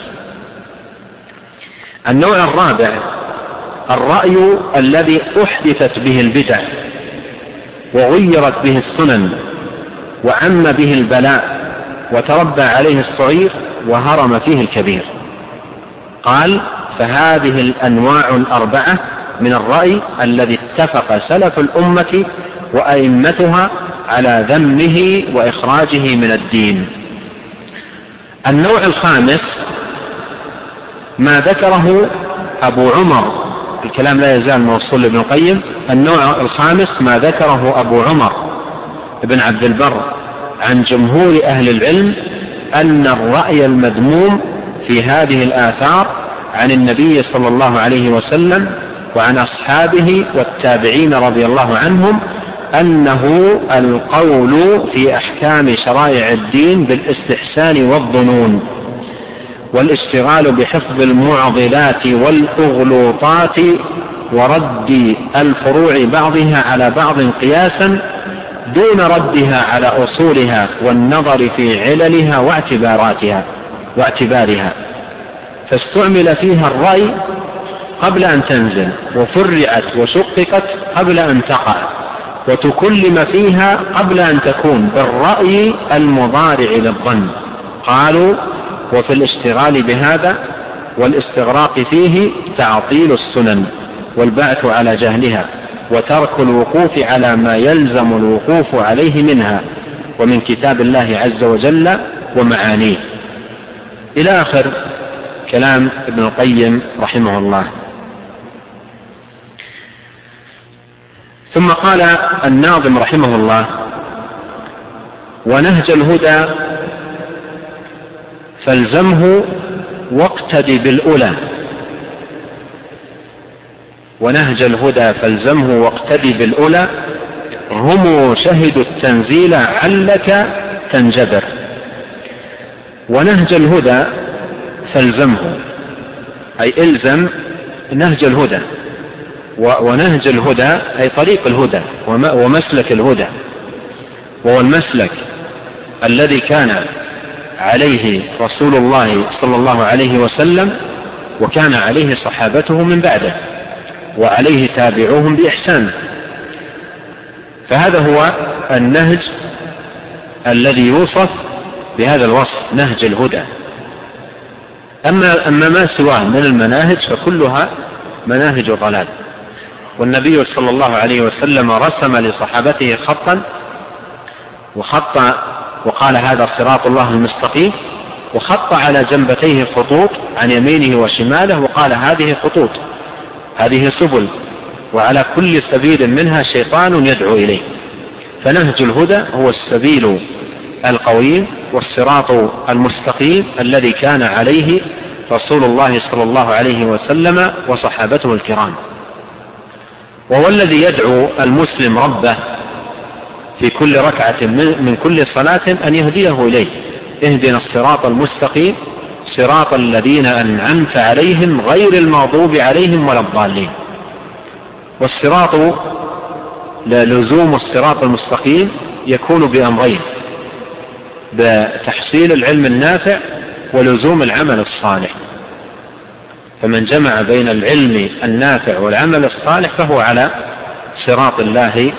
النوع الرابع: الرأي الذي أحدثت به البدع، وغيرت به السنن، وعم به البلاء، وتربى عليه الصغير، وهرم فيه الكبير. قال: فهذه الأنواع الأربعة من الرأي الذي اتفق سلف الأمة وأئمتها على ذمه وإخراجه من الدين. النوع الخامس ما ذكره أبو عمر، الكلام لا يزال موصول لابن القيم. النوع الخامس ما ذكره أبو عمر ابن عبد البر عن جمهور أهل العلم، أن الرأي المذموم في هذه الآثار عن النبي صلى الله عليه وسلم وعن أصحابه والتابعين رضي الله عنهم أنه القول في أحكام شرائع الدين بالاستحسان والظنون، والاشتغال بحفظ المعضلات والأغلوطات، ورد الفروع بعضها على بعض قياسا دون ردها على أصولها، والنظر في عللها واعتبارها. فاستعمل فيها الرأي قبل أن تنزل، وفرعت وشققت قبل أن تقع، وتكلم فيها قبل أن تكون، بالرأي المضارع للظن. قالوا: وفي الاشتغال بهذا والاستغراق فيه تعطيل السنن، والبعث على جهلها، وترك الوقوف على ما يلزم الوقوف عليه منها ومن كتاب الله عز وجل ومعانيه، إلى آخر كلام ابن القيم رحمه الله. ثم قال الناظم رحمه الله: ونهج الهدى فالزمه واقتد بالأولى. ونهج الهدى فالزمه واقتد بالأولى، هم شهدوا التنزيل علك تنجبر. ونهج الهدى فالزمه، أي إلزم نهج الهدى. ونهج الهدى أي طريق الهدى ومسلك الهدى، وهو المسلك الذي كان عليه رسول الله صلى الله عليه وسلم، وكان عليه صحابته من بعده، وعليه تابعوهم بإحسان. فهذا هو النهج الذي يوصف بهذا الوصف، نهج الهدى. أما ما سواه من المناهج فكلها مناهج ضلال. والنبي صلى الله عليه وسلم رسم لصحابته خطا، وقال: هذا صراط الله المستقيم، وخط على جنبتيه خطوط عن يمينه وشماله، وقال: هذه خطوط، هذه سبل، وعلى كل سبيل منها شيطان يدعو إليه. فنهج الهدى هو السبيل القويم والصراط المستقيم الذي كان عليه رسول الله صلى الله عليه وسلم وصحابته الكرام، وهو الذي يدعو المسلم ربه في كل ركعة من كل صلاة أن يهديه إليه: اهدنا الصراط المستقيم صراط الذين أنعمت عليهم غير المغضوب عليهم ولا الضالين. والصراط، لزوم الصراط المستقيم يكون بأمرين: بتحصيل العلم النافع ولزوم العمل الصالح. فمن جمع بين العلم النافع والعمل الصالح فهو على صراط الله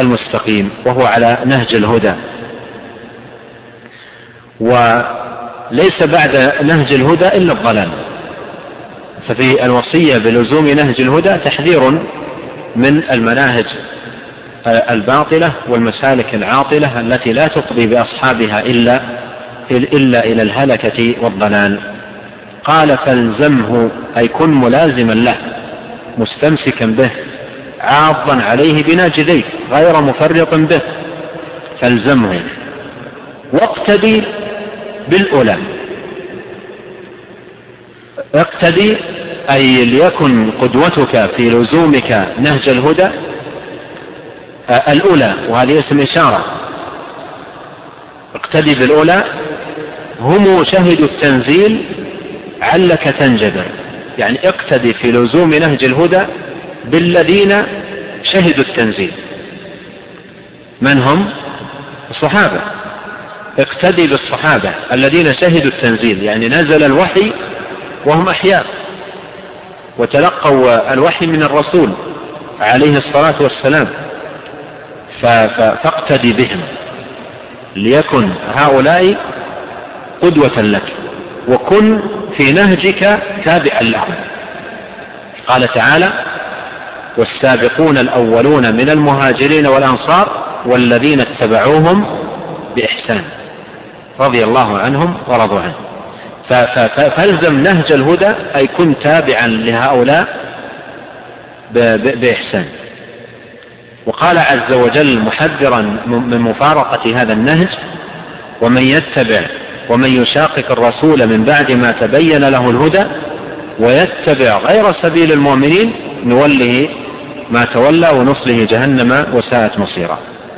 المستقيم، وهو على نهج الهدى. ليس بعد نهج الهدى إلا الضلال. ففي الوصية بلزوم نهج الهدى تحذير من المناهج الباطلة والمسالك العاطلة التي لا تقضي بأصحابها إلا إلى الهلكة والضلال. قال فالزمه أي كن ملازما له مستمسكا به عاضا عليه بناجذيه غير مفرط به. فالزمه واقتدي بالأولى. اقتدي أي ليكن قدوتك في لزومك نهج الهدى الأولى، وهذه اسم إشارة. اقتدي بالأولى هم شهدوا التنزيل علك تنجبر، يعني اقتدي في لزوم نهج الهدى بالذين شهدوا التنزيل. من هم؟ الصحابة. اقتدي بالصحابة الذين شهدوا التنزيل، يعني نزل الوحي وهم أحياء وتلقوا الوحي من الرسول عليه الصلاة والسلام، فاقتدي بهم ليكن هؤلاء قدوة لك وكن في نهجك تابعا لهم. قال تعالى والسابقون الأولون من المهاجرين والأنصار والذين اتبعوهم بإحسان رضي الله عنهم ورضوا عنه. فالزم نهج الهدى أي كن تابعا لهؤلاء بإحسان. وقال عز وجل محذرا من مفارقة هذا النهج ومن يشاقق الرسول من بعد ما تبين له الهدى ويتبع غير سبيل المؤمنين نوله ما تولى ونصله جهنم وساءت مصيرا.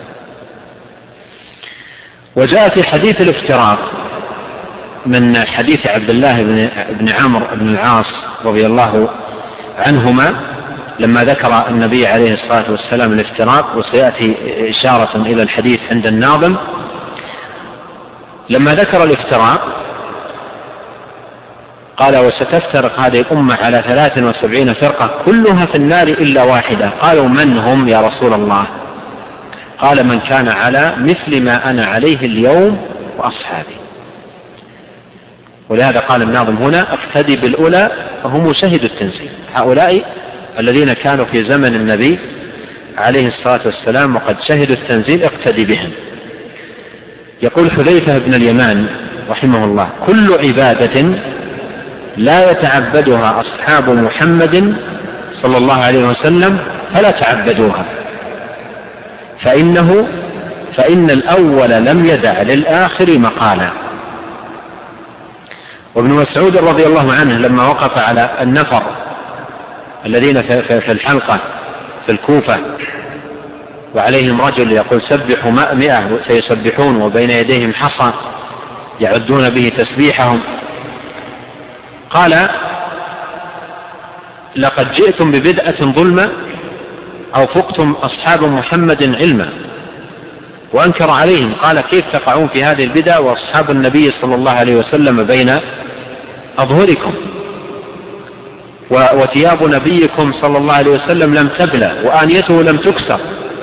وجاء في حديث الافتراق من حديث عبد الله بن عمرو بن العاص رضي الله عنهما لما ذكر النبي عليه الصلاة والسلام الافتراق، وسيأتي إشارة إلى الحديث عند الناظم. لما ذكر الافتراق قال وستفترق هذه الأمة على 73 فرقة كلها في النار إلا واحدة. قالوا من هم يا رسول الله؟ قال من كان على مثل ما أنا عليه اليوم وأصحابي. ولهذا قال الناظم هنا اقتدي بالأولى فهم شهدوا التنزيل، هؤلاء الذين كانوا في زمن النبي عليه الصلاة والسلام وقد شهدوا التنزيل اقتدي بهم. يقول حذيفة بن اليمان رحمه الله كل عبادة لا يتعبدها أصحاب محمد صلى الله عليه وسلم فلا تعبدوها فإن الأول لم يدع للآخر مقالا. وابن مسعود رضي الله عنه لما وقف على النفر الذين في الحلقة في الكوفة وعليهم رجل يقول سبحوا 100 سيسبحون وبين يديهم حصى يعدون به تسبيحهم، قال لقد جئتم ببدعة ظلمة أو فقتم أصحاب محمد علما. وأنكر عليهم قال كيف تقعون في هذه البدع وأصحاب النبي صلى الله عليه وسلم بين أظهركم وثياب نبيكم صلى الله عليه وسلم لم تبلى وآنيته لم تكسر،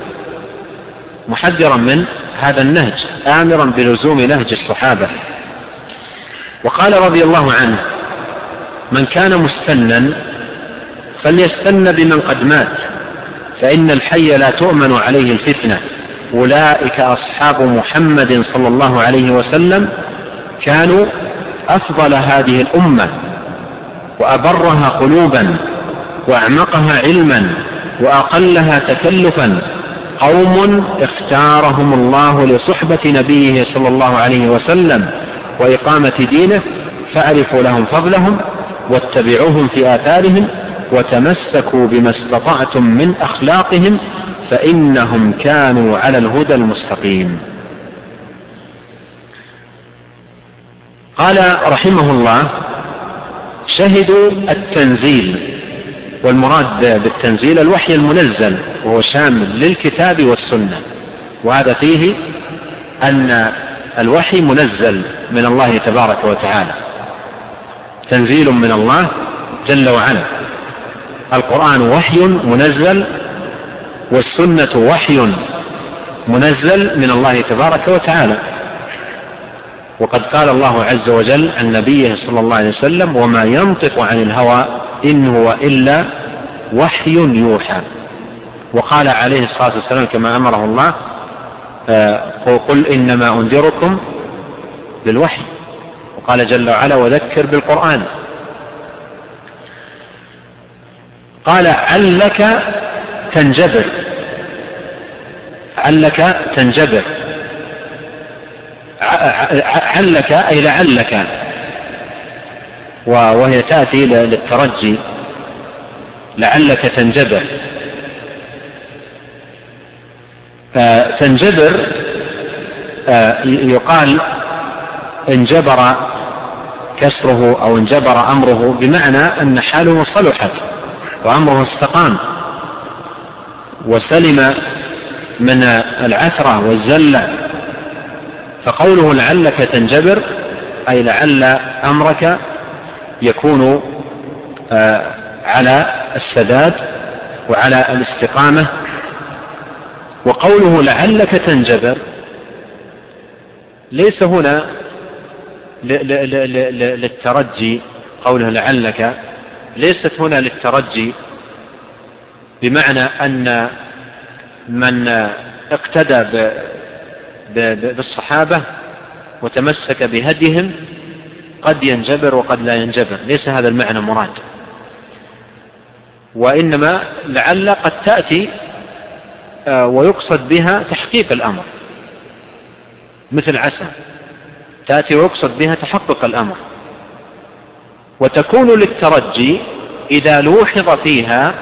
محذرا من هذا النهج آمرا بلزوم نهج الصحابة. وقال رضي الله عنه من كان مستنا فليستن بمن قد مات فإن الحي لا تؤمن عليه الفتنة. أولئك أصحاب محمد صلى الله عليه وسلم كانوا أفضل هذه الأمة وأبرها قلوبا وأعمقها علما وأقلها تكلفا، قوم اختارهم الله لصحبة نبيه صلى الله عليه وسلم وإقامة دينه فأعرفوا لهم فضلهم واتبعوهم في آثارهم وتمسكوا بما استطعتم من أخلاقهم فإنهم كانوا على الهدى المستقيم. قال رحمه الله شهدوا التنزيل، والمراد بالتنزيل الوحي المنزل وهو شامل للكتاب والسنة، وهذا فيه أن الوحي منزل من الله تبارك وتعالى، تنزيل من الله جل وعلا. القرآن وحي منزل والسنة وحي منزل من الله تبارك وتعالى. وقد قال الله عز وجل عن نبيه صلى الله عليه وسلم: وما ينطق عن الهوى إن هو إلا وحي يوحى. وقال عليه الصلاة والسلام كما أمره الله: قل إنما أنذركم بالوحي. وقال جل وعلا: وذكر بالقرآن. قال: علك تنجبر. علك تنجبر، علك أي لعلك، وهي تأتي للترجي، لعلك تنجبر. تنجبر يقال انجبر كسره أو انجبر أمره، بمعنى أن حاله صلحت وأمره استقام وسلم من العثرة والزلة. فقوله لعلك تنجبر أي لعل أمرك يكون على السداد وعلى الاستقامة. وقوله لعلك تنجبر ليس هنا للترجي، قوله لعلك ليست هنا للترجي بمعنى أن من اقتدى بالصحابة وتمسك بهديهم قد ينجبر وقد لا ينجبر، ليس هذا المعنى مراد. وإنما لعل قد تأتي ويقصد بها تحقيق الأمر، مثل عسى تأتي ويقصد بها تحقق الأمر. وتكون للترجي إذا لوحظ فيها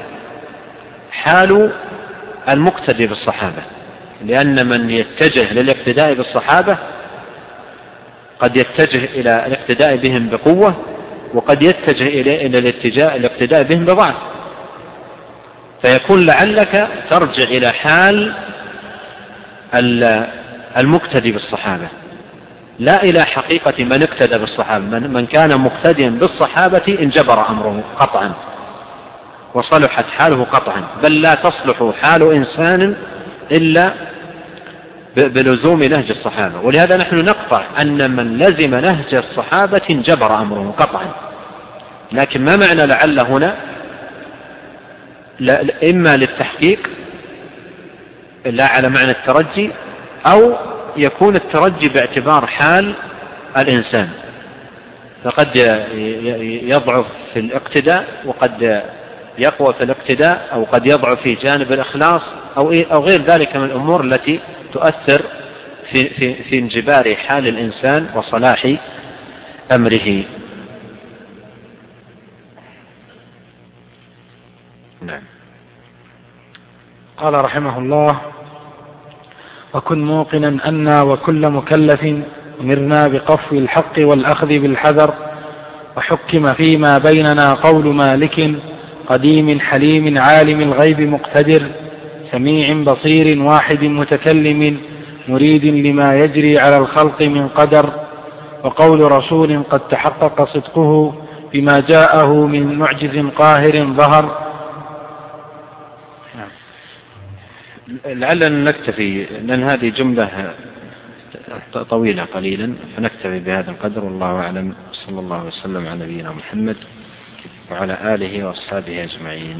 حال المقتدي بالصحابة، لأن من يتجه للاقتداء بالصحابة قد يتجه إلى الاقتداء بهم بقوة، وقد يتجه إلى الاقتداء بهم بضعف. فيكون لعلك ترجع إلى حال المقتدي بالصحابة، لا إلى حقيقة من اقتدى بالصحابة. من كان مقتديا بالصحابة انجبر أمره قطعا وصلحت حاله قطعا، بل لا تصلح حال إنسان إلا بلزوم نهج الصحابة. ولهذا نحن نقطع أن من لزم نهج الصحابة انجبر أمره قطعا. لكن ما معنى لعل هنا؟ إما للتحقيق لا على معنى الترجي، أو يكون الترجي باعتبار حال الإنسان، فقد يضعف في الاقتداء وقد يقوى في الاقتداء، أو قد يضعف في جانب الإخلاص أو غير ذلك من الأمور التي تؤثر في انجبار حال الإنسان وصلاح أمره. نعم. قال رحمه الله: وكن موقنا أنا وكل مكلف أمرنا بقفو الحق والأخذ بالحذر، وحكم فيما بيننا قول مالك قديم حليم عالم الغيب مقتدر، سميع بصير واحد متكلم مريد لما يجري على الخلق من قدر، وقول رسول قد تحقق صدقه بما جاءه من معجز قاهر ظهر. لعلنا نكتفي، لأن هذه جملة طويلة قليلا، فنكتفي بهذا القدر. والله أعلم. صلى الله وسلم على نبينا محمد وعلى آله وأصحابه أجمعين.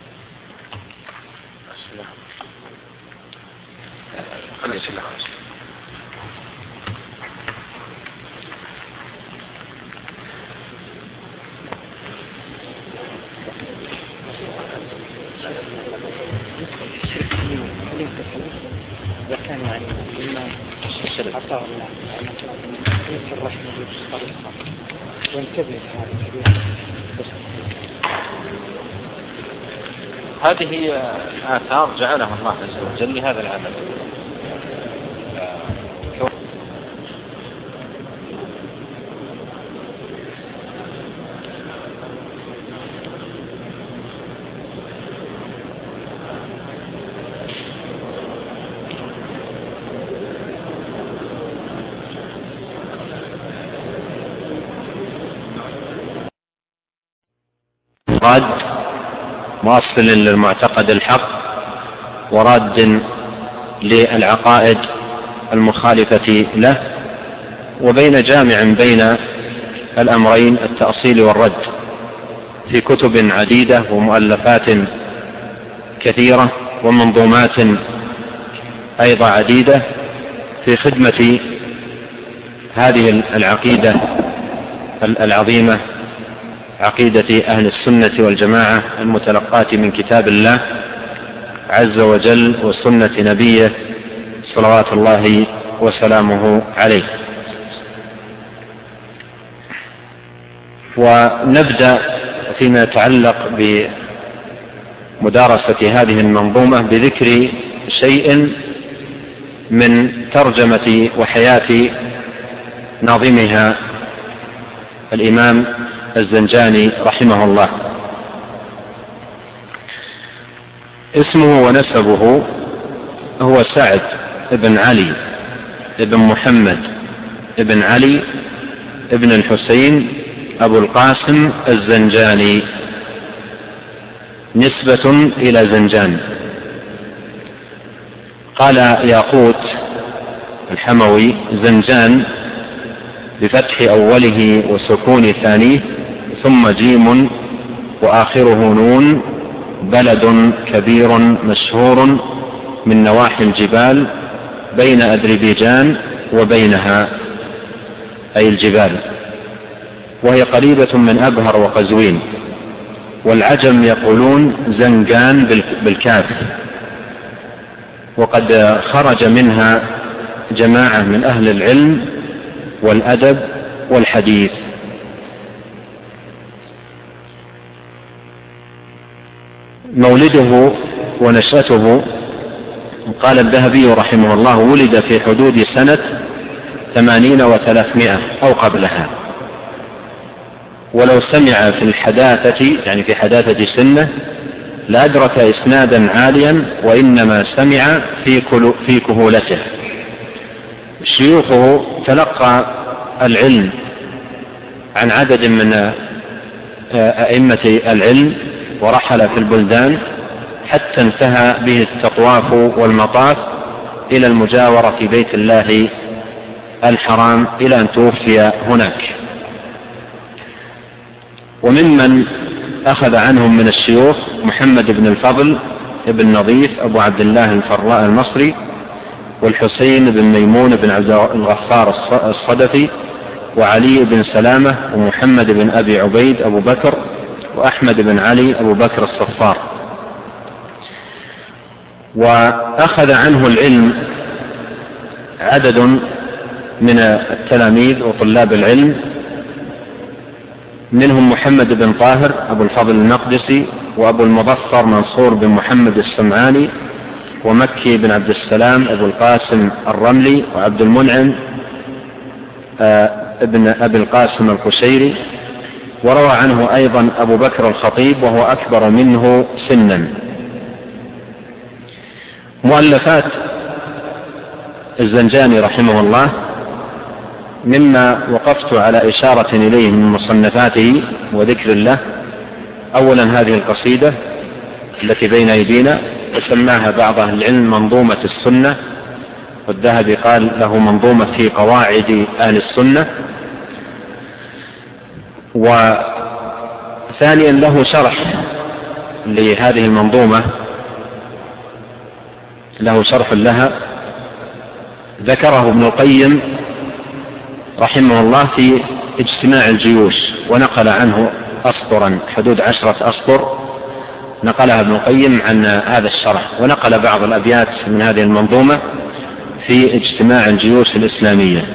هذه آثار جعلها الله عز وجل لهذا العمل. راد واصل للمعتقد الحق، وراد للعقائد المخالفة له، وبين جامع بين الأمرين التأصيل والرد في كتب عديدة ومؤلفات كثيرة ومنظومات أيضا عديدة في خدمة هذه العقيدة العظيمة، عقيدة أهل السنة والجماعة المتلقاة من كتاب الله عز وجل وسنة نبيه صلوات الله وسلامه عليه. ونبدأ فيما يتعلق بمدارسة هذه المنظومة بذكر شيء من ترجمة وحياة ناظمها الإمام الزنجاني رحمه الله. اسمه ونسبه هو سعد بن علي بن محمد بن علي بن الحسين أبو القاسم الزنجاني، نسبة إلى زنجان. قال ياقوت الحموي: زنجان بفتح أوله وسكون ثانيه ثم جيم وآخره نون، بلد كبير مشهور من نواحي الجبال بين أذربيجان وبينها أي الجبال، وهي قريبة من أبهر وقزوين، والعجم يقولون زنجان بالكاف. وقد خرج منها جماعة من أهل العلم والأدب والحديث. مولده ونشأته، قال الذهبي رحمه الله: ولد في حدود سنة 80 و300 أو قبلها، ولو سمع في الحداثة يعني في حداثة سنه لأدرك إسنادا عاليا، وإنما سمع في كهولته. شيوخه تلقى العلم عن عدد من أئمة العلم ورحل في البلدان حتى انتهى به التطواف والمطاف إلى المجاورة في بيت الله الحرام إلى أن توفي هناك. وممن أخذ عنهم من الشيوخ محمد بن الفضل بن نظيف أبو عبد الله الفراء المصري، والحسين بن ميمون بن عبد الغفار الصدفي، وعلي بن سلامة، ومحمد بن أبي عبيد أبو بكر، وأحمد بن علي أبو بكر الصفار. وأخذ عنه العلم عدد من التلاميذ وطلاب العلم، منهم محمد بن طاهر أبو الفضل المقدسي، وأبو المظفر منصور بن محمد السمعاني، ومكي بن عبد السلام أبو القاسم الرملي، وعبد المنعم ابن أبي القاسم القشيري. وروى عنه أيضا أبو بكر الخطيب وهو أكبر منه سنا. مؤلفات الزنجاني رحمه الله مما وقفت على إشارة إليه من مصنفاته وذكر الله: أولا هذه القصيدة التي بين أيدينا، وسماها بعض أهل العلم منظومة السنة، والذهبي قال له منظومة في قواعد أهل السنة. وثانيا له شرح لهذه المنظومة، له شرح لها ذكره ابن القيم رحمه الله في اجتماع الجيوش، ونقل عنه أسطرا حدود 10 أسطر نقلها ابن القيم عن هذا الشرح، ونقل بعض الأبيات من هذه المنظومة في اجتماع الجيوش الإسلامية.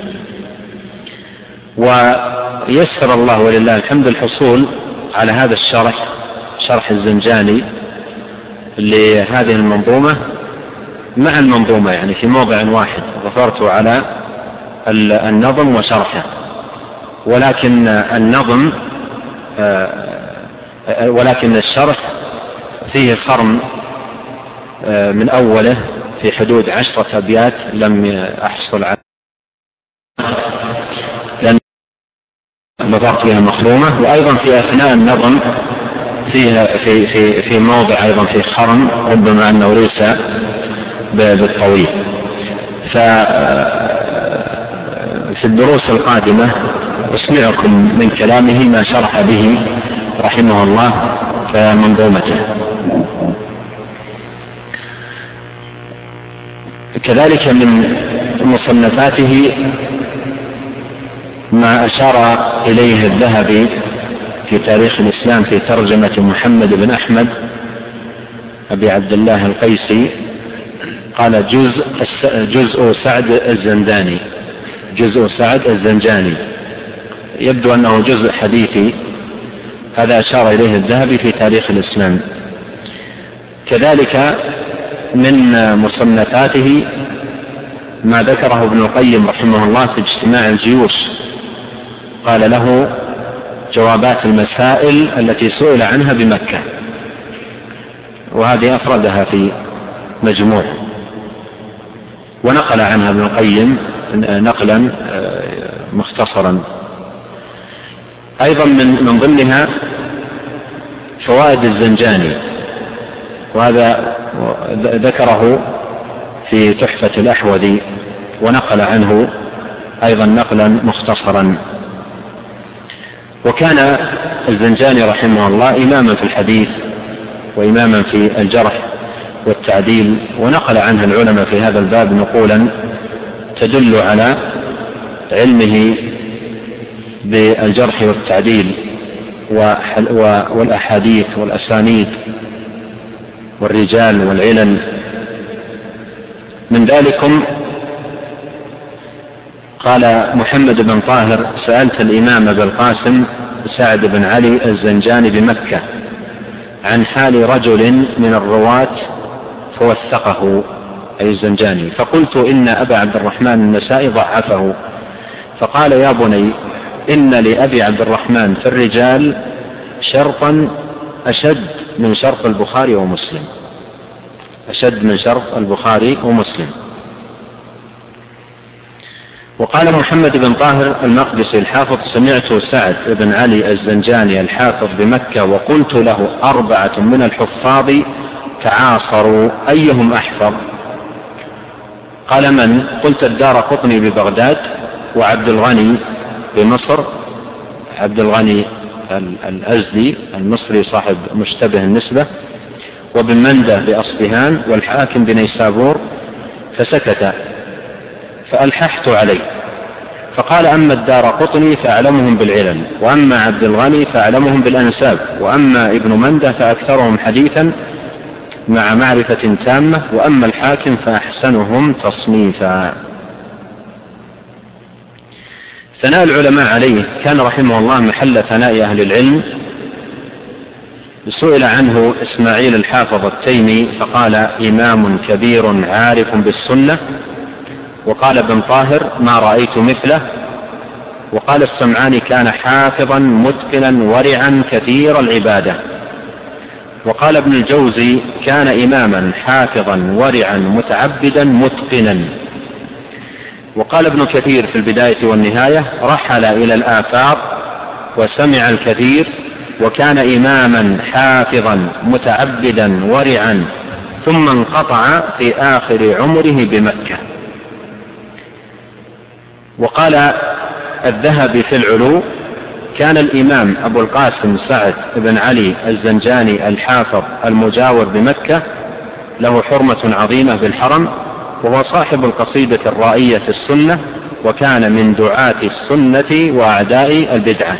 ويسر الله ولله الحمد الحصول على هذا الشرح، شرح الزنجاني لهذه المنظومة مع المنظومة، يعني في موضع واحد ظفرت على النظم وشرحه، ولكن الشرح فيه خرم من أوله في حدود 10 أبيات لم أحصل على، لأن نظرت فيها مخرومة. وأيضا في أثناء النظم فيها في موضع أيضا في خرم، ربما أنه ليس بالطويل. في الدروس القادمة أسمعكم من كلامه ما شرح به رحمه الله منظومته. كذلك من مصنفاته ما أشار إليه الذهبي في تاريخ الإسلام في ترجمة محمد بن أحمد أبي عبد الله القيسي، قال جزء سعد الزنداني، جزء سعد الزنجاني، يبدو أنه جزء حديثي، هذا أشار إليه الذهبي في تاريخ الإسلام. كذلك من مصنفاته ما ذكره ابن القيم رحمه الله في اجتماع الجيوش، قال له جوابات المسائل التي سئل عنها بمكة، وهذه أفردها في مجموع، ونقل عنها ابن القيم نقلا مختصرا. أيضا من ضمنها فوائد الزنجاني، وهذا ذكره في تحفة الأحوذي، ونقل عنه أيضا نقلا مختصرا. وكان الزنجاني رحمه الله إماما في الحديث وإماما في الجرح والتعديل، ونقل عنه العلماء في هذا الباب نقولا تدل على علمه بالجرح والتعديل والأحاديث والأسانيد والرجال والعلل. من ذلكم قال محمد بن طاهر: سألت الإمام أبا القاسم سعد بن علي الزنجاني بمكة عن حال رجل من الرواة فوثقه، أي الزنجاني، فقلت إن أبا عبد الرحمن النسائي ضعفه، فقال: يا بني، إن لأبي عبد الرحمن في الرجال شرطا أشد من شرط البخاري ومسلم، أشد من شرط البخاري ومسلم. وقال محمد بن طاهر المقدسي الحافظ: سمعت سعد بن علي الزنجاني الحافظ بمكة وقلت له: 4 من الحفاظ تعاصروا، أيهم أحفظ؟ قال: من؟ قلت: الدارقطني ببغداد، وعبد الغني بمصر، عبد الغني الأزدي المصري صاحب مشتبه النسبة، وابن منده بأصبهان، والحاكم بنيسابور. فسكت، فألححت عليه، فقال: أما الدارقطني فأعلمهم بالعلل، وأما عبد الغني فأعلمهم بالأنساب، وأما ابن منده فأكثرهم حديثا مع معرفة تامة، وأما الحاكم فأحسنهم تصنيفا. ثناء العلماء عليه كان رحمه الله محل ثناء أهل العلم. سئل عنه إسماعيل الحافظ التيمي فقال: إمام كبير عارف بالسنة. وقال ابن طاهر: ما رأيت مثله. وقال السمعاني: كان حافظا متقنا ورعا كثير العبادة. وقال ابن الجوزي: كان إماما حافظا ورعا متعبدا متقنا. وقال ابن كثير في البداية والنهاية: رحل إلى الآفاق وسمع الكثير، وكان إماما حافظا متعبدا ورعا، ثم انقطع في آخر عمره بمكة. وقال الذهبي في العلو: كان الإمام أبو القاسم سعد بن علي الزنجاني الحافظ المجاور بمكة له حرمة عظيمة بالحرم، وهو صاحب القصيدة الرائية في السنة، وكان من دعاة السنة وأعداء البدعة.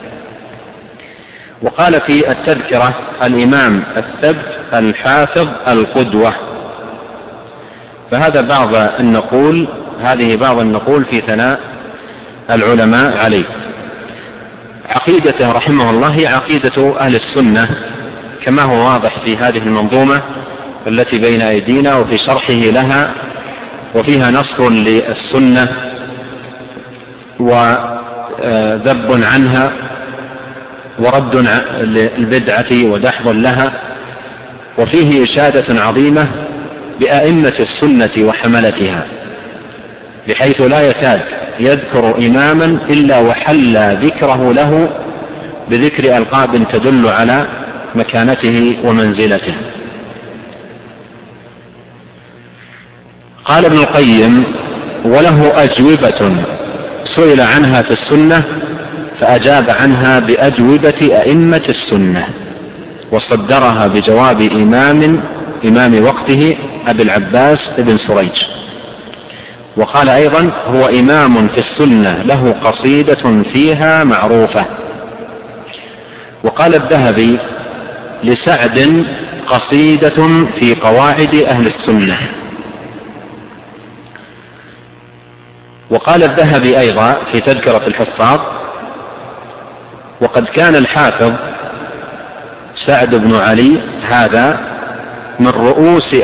وقال في التذكرة: الإمام الثبت الحافظ القدوة. فهذا بعض النقول، هذه بعض النقول في ثناء العلماء عليه. عقيدته رحمه الله هي عقيدة أهل السنة كما هو واضح في هذه المنظومة التي بين أيدينا، وفي شرحه لها، وفيها نصر للسنة وذب عنها ورد للبدعة ودحض لها، وفيه إشادة عظيمة بأئمة السنة وحملتها، بحيث لا يكاد يذكر إماما إلا وحل ذكره له بذكر ألقاب تدل على مكانته ومنزلته. قال ابن القيم: وله أجوبة سئل عنها في السنة فأجاب عنها بأجوبة أئمة السنة، وصدرها بجواب إمام وقته أبي العباس ابن سريج. وقال أيضا: هو إمام في السنة له قصيدة فيها معروفة. وقال الذهبي: لسعد قصيدة في قواعد أهل السنة. وقال الذهبي أيضا في تذكرة الحفاظ: وقد كان الحافظ سعد بن علي هذا من رؤوس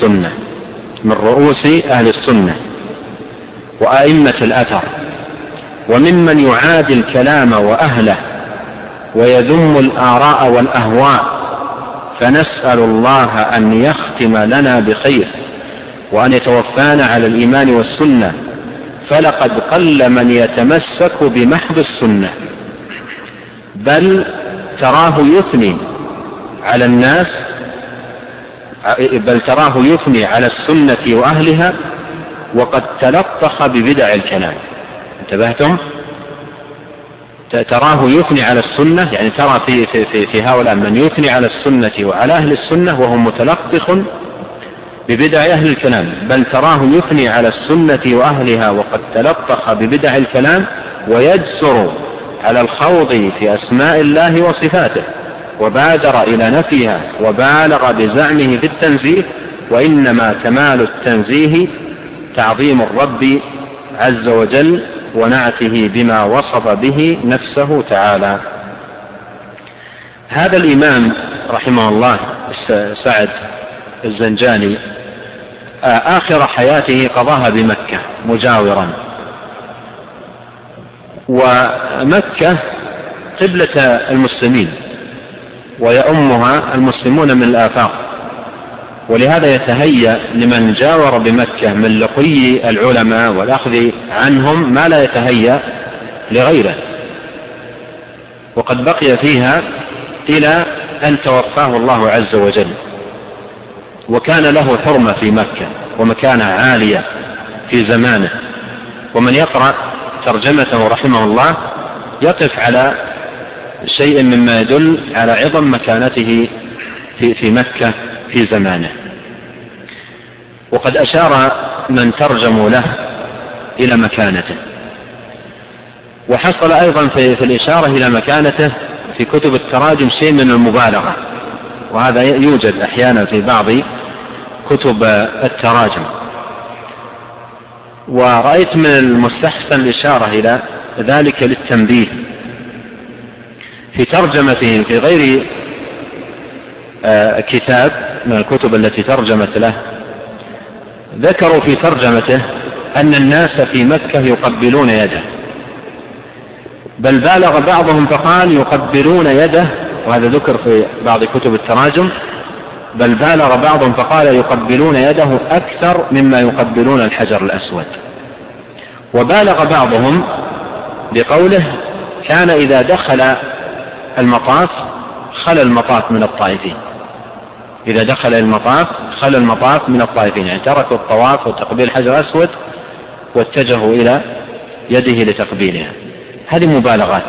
أهل السنة وأئمة الأثر، وممن يعادي الكلام وأهله ويذم الآراء والأهواء، فنسأل الله أن يختم لنا بخير وأن يتوفانا على الإيمان والسنة، فلقد قل من يتمسك بمحض السنة، بل تراه يثني على السنة وأهلها، وقد تلطخ ببدع الكلام. انتبهتم؟ تراه يثني على السنة، يعني ترى في هؤلاء من يثني على السنة وعلى أهل السنة وهو متلطخ ببدع أهل الكلام، بل تراه يثني على السنة وأهلها وقد تلطخ ببدع الكلام، ويجسر على الخوض في أسماء الله وصفاته، وبادر إلى نفيها وبالغ بزعمه في التنزيه. وإنما كمال التنزيه تعظيم الرب عز وجل ونعته بما وصف به نفسه تعالى. هذا الإمام رحمه الله سعد الزنجاني آخر حياته قضاها بمكة مجاورا، ومكة قبلة المسلمين ويؤمها المسلمون من الآفاق، ولهذا يتهيأ لمن جاور بمكة من لقي العلماء والأخذ عنهم ما لا يتهيأ لغيره، وقد بقي فيها إلى أن توفاه الله عز وجل. وكان له حرمة في مكة ومكانة عالية في زمانه، ومن يقرأ ترجمته رحمه الله يقف على شيء مما يدل على عظم مكانته في مكة في زمانه. وقد أشار من ترجموا له إلى مكانته، وحصل أيضا في الإشارة إلى مكانته في كتب التراجم شيء من المبالغة، وهذا يوجد أحيانا في بعض كتب التراجم. ورأيت من المستحسن الإشارة إلى ذلك للتنبيه في ترجمته في غير كتاب من الكتب التي ترجمت له. ذكروا في ترجمته أن الناس في مكة يقبلون يده، بل بالغ بعضهم فقال يقبلون يده، وهذا ذكر في بعض كتب التراجم، بل بالغ بعضهم فقال يقبلون يده أكثر مما يقبلون الحجر الأسود. وبالغ بعضهم بقوله كان إذا دخل المطاف خلى المطاف من الطائفين، إذا دخل المطاف خلى المطاف من الطائفين، يعني تركوا الطواف وتقبيل الحجر الأسود واتجهوا إلى يده لتقبيلها. هذه مبالغات،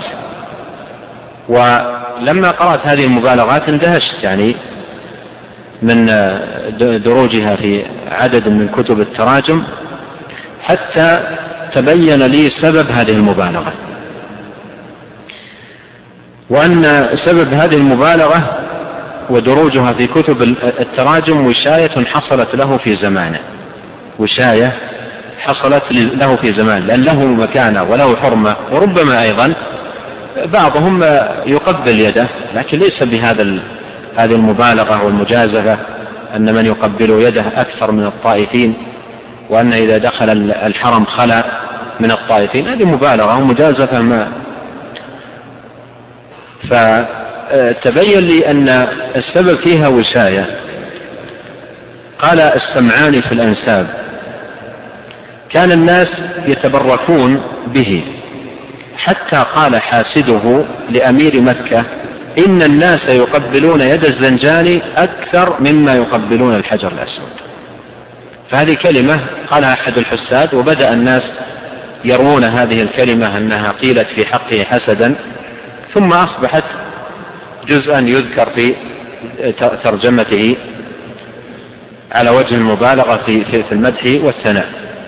ولما قرأت هذه المبالغات اندهشت يعني من دروجها في عدد من كتب التراجم، حتى تبين لي سبب هذه المبالغة، وأن سبب هذه المبالغة ودروجها في كتب التراجم وشاية حصلت له في زمانه، وشاية حصلت له في زمانه، لأن له مكانة وله حرمة، وربما أيضا بعضهم يقبل يده، لكن ليس بهذه المبالغة والمجازفة أن من يقبل يده أكثر من الطائفين، وأن إذا دخل الحرم خلى من الطائفين. هذه مبالغة ومجازفة ما. فتبين لي أن السبب فيها وشاية. قال السمعاني في الأنساب: كان الناس يتبركون به حتى قال حاسده لأمير مكة: إن الناس يقبلون يد الزنجاني أكثر مما يقبلون الحجر الأسود. فهذه كلمة قالها أحد الحساد، وبدأ الناس يرون هذه الكلمة أنها قيلت في حقه حسدا، ثم أصبحت جزءا يذكر في ترجمته على وجه المبالغة في المدح والثناء.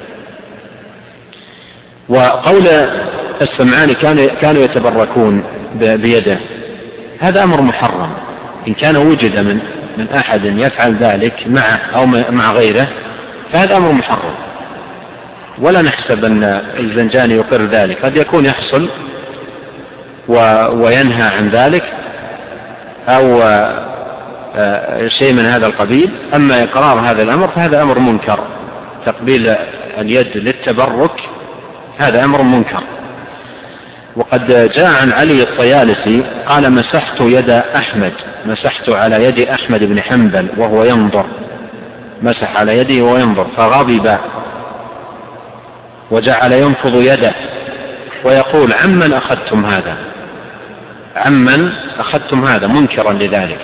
وقول السمعاني كانوا يتبركون بيده، هذا أمر محرم. إن كان وجد من أحد يفعل ذلك معه أو مع غيره فهذا أمر محرم، ولا نحسب أن الزنجاني يقر ذلك، قد يكون يحصل وينهى عن ذلك أو شيء من هذا القبيل. أما إقرار هذا الأمر فهذا أمر منكر، تقبيل اليد للتبرك هذا أمر منكر. وقد جاء عن علي الطيالسي قال: مسحت يد أحمد، مسحت على يد أحمد بن حنبل وهو ينظر، مسح على يده وهو ينظر فغضب وجعل ينفض يده ويقول: عمن أخذتم هذا، عمن أخذتم هذا، منكرا لذلك.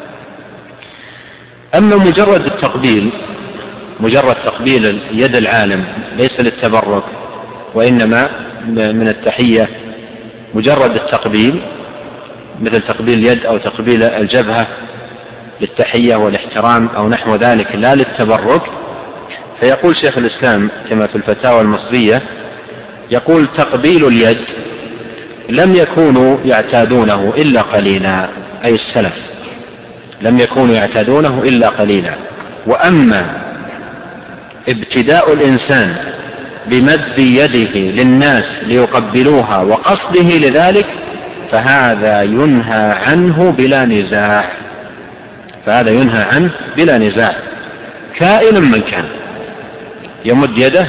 أما مجرد التقبيل، مجرد تقبيل يد العالم ليس للتبرك وإنما من التحية، مجرد التقبيل مثل تقبيل اليد أو تقبيل الجبهة للتحية والاحترام أو نحو ذلك لا للتبرك، فيقول شيخ الإسلام كما في الفتاوى المصرية، يقول: تقبيل اليد لم يكونوا يعتادونه إلا قليلا، أي السلف لم يكونوا يعتادونه إلا قليلا. وأما ابتداء الإنسان بمد يده للناس ليقبلوها وقصده لذلك فهذا ينهى عنه بلا نزاع، فهذا ينهى عنه بلا نزاع، كائنا من كان يمد يده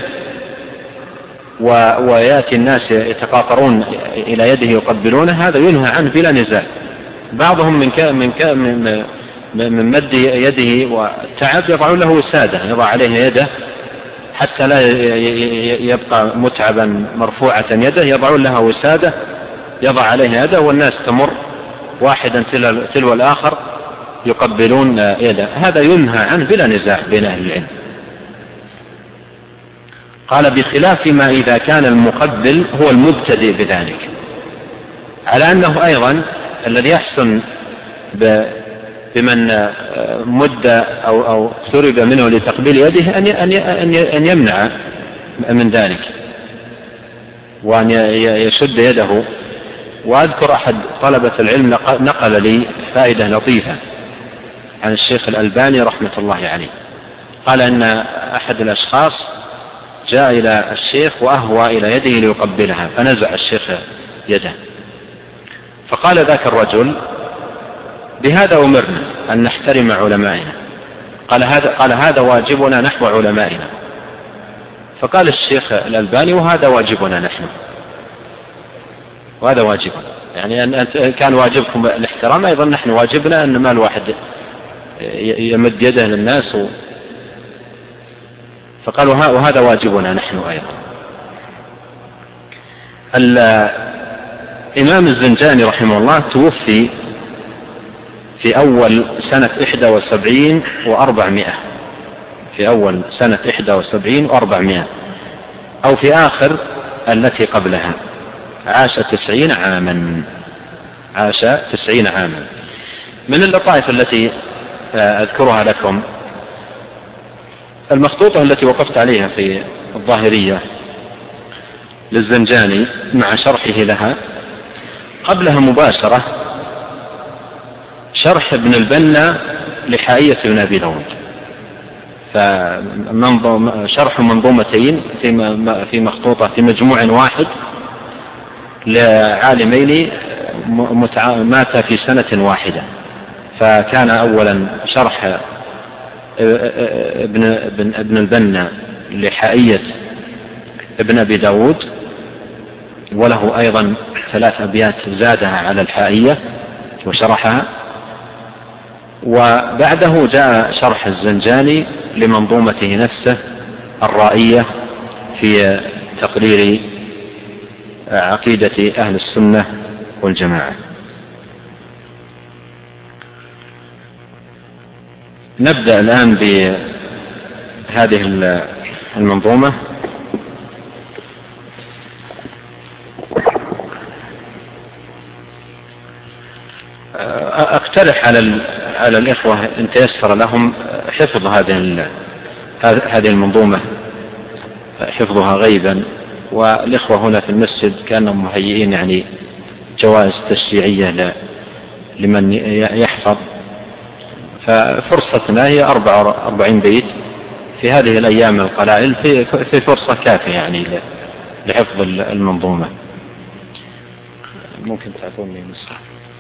ويأتي الناس يتقاطرون إلى يده يقبلونه، هذا ينهى عنه بلا نزاع. بعضهم من مد يده والتعب يضعون له وسادة، يضع عليه يده حتى لا يبقى متعبا مرفوعة يده، يضعون لها وسادة يضع عليه يده والناس تمر واحدا تلو الآخر يقبلون يده، هذا ينهى عنه بلا نزاع بين أهل العلم. قال: بخلاف ما إذا كان المقبل هو المبتدئ بذلك، على أنه أيضا الذي يحسن بمن مد أو اقترب منه لتقبيل يده أن يمنع من ذلك وأن يشد يده. وأذكر أحد طلبة العلم نقل لي فائدة لطيفة عن الشيخ الألباني رحمة الله عليه، قال أن أحد الأشخاص جاء إلى الشيخ وأهوى إلى يده ليقبلها فنزع الشيخ يده، فقال ذاك الرجل: بهذا أمرنا أن نحترم علمائنا. قال هذا واجبنا نحو علمائنا. فقال الشيخ الألباني: وهذا واجبنا نحن، وهذا واجبنا، يعني أن كان واجبكم الاحترام أيضا نحن واجبنا أن ما الواحد يمد يده للناس فقال: وهذا واجبنا نحن أيضا. الإمام الزنجاني رحمه الله توفي في أول سنة 71 و400، في أول سنة 71 و400 أو في آخر التي قبلها، عاش 90 عاما، عاش 90 عاما. من اللطائف التي أذكرها لكم المخطوطة التي وقفت عليها في الظاهرية للزنجاني مع شرحه لها، قبلها مباشرة شرح ابن البنا لحائية ابن أبي داود، شرح منظومتين في مخطوطة في مجموع واحد لعالمين مات في سنة واحدة. فكان أولا شرح ابن البنا لحائية ابن أبي داود، وله أيضا 3 أبيات زادها على الحائية وشرحها، وبعده جاء شرح الزنجاني لمنظومته نفسه الرائية في تقرير عقيدة أهل السنة والجماعة. نبدأ الآن بهذه المنظومة. اقترح على الإخوة إن تيسر لهم حفظ هذه المنظومة، حفظها غيبا، والإخوة هنا في المسجد كانوا مهيئين يعني جوائز تشجيعية لمن يحفظ، ففرصتنا هي 44 بيت في هذه الأيام القلائل، في فرصة كافية يعني لحفظ المنظومة. ممكن تعطوني نسخة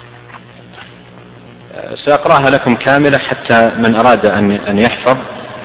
سأقرأها لكم كاملة حتى من أراد أن يحفظ.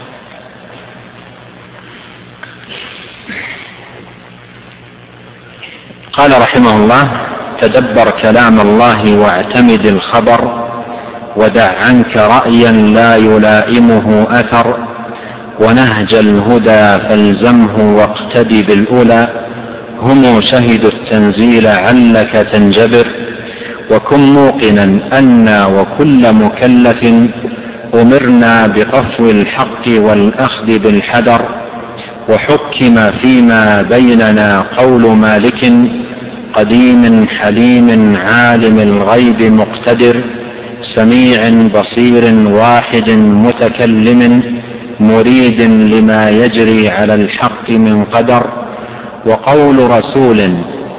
قال رحمه الله: تدبر كلام الله واعتمد الخبر، ودع عنك رأيا لا يلائمه أثر، ونهج الهدى فالزمه واقتدي بالأولى، هم شهدوا التنزيل علك تنجبر، وكن موقنا أنا وكل مكلف أمرنا بقفو الحق والأخذ بالحذر، وحكم فيما بيننا قول مالك قديم حليم عالم الغيب مقتدر، سميع بصير واحد متكلم مريد لما يجري على الحق من قدر، وقول رسول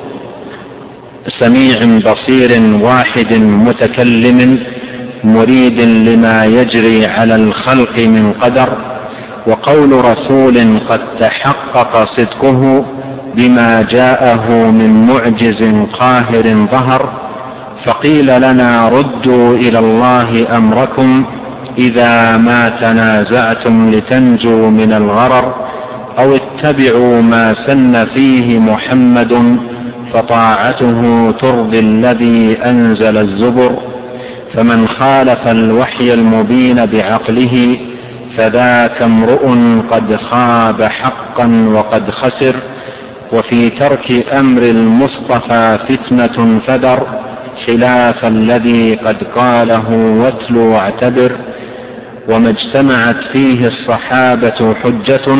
سميع بصير واحد متكلم مريد لما يجري على الخلق من قدر، وقول رسول قد تحقق صدقه بما جاءه من معجز قاهر ظهر، فقيل لنا ردوا إلى الله أمركم إذا ما تنازعتم لتنجوا من الغرر، أو اتبعوا ما سن فيه محمد فطاعته ترضي الذي أنزل الزبر، فمن خالف الوحي المبين بعقله فذاك امرؤ قد خاب حقا وقد خسر، وفي ترك أمر المصطفى فتنة فدر، خلاف الذي قد قاله واتل واعتبر، وما اجتمعت فيه الصحابة حجة،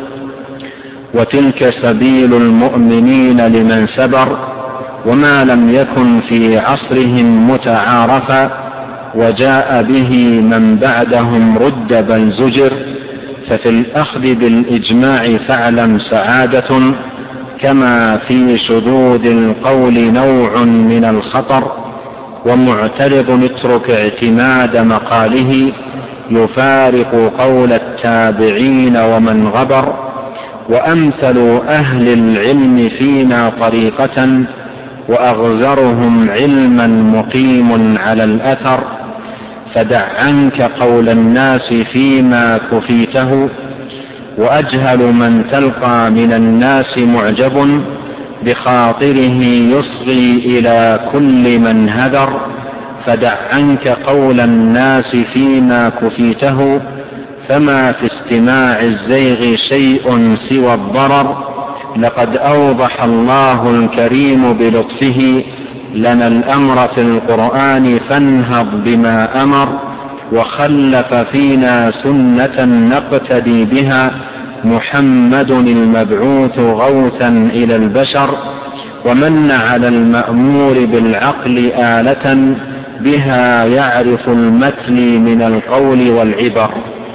وتلك سبيل المؤمنين لمن سبر، وما لم يكن في عصرهم متعارفا، وجاء به من بعدهم رد بل زجر، ففي الأخذ بالإجماع فاعلم سعادة، كما في شذوذ القول نوع من الخطر، ومعترض اترك اعتماد مقاله، يفارق قول التابعين ومن غبر، وأمثل أهل العلم فينا طريقة، وأغزرهم علما مقيم على الأثر، فدع عنك قول الناس فيما كفيته، وأجهل من تلقى من الناس معجب، بخاطره يصغي إلى كل من هذر، فدع عنك قول الناس فيما كفيته، فما في استماع الزيغ شيء سوى الضرر، لقد أوضح الله الكريم بلطفه لنا الأمر في القرآن فانهض بما أمر، وخلف فينا سنة نقتدي بها، محمد المبعوث غوثا إلى البشر، ومن على المأمور بالعقل آلة، بها يعرف المتلي من القول والعبر،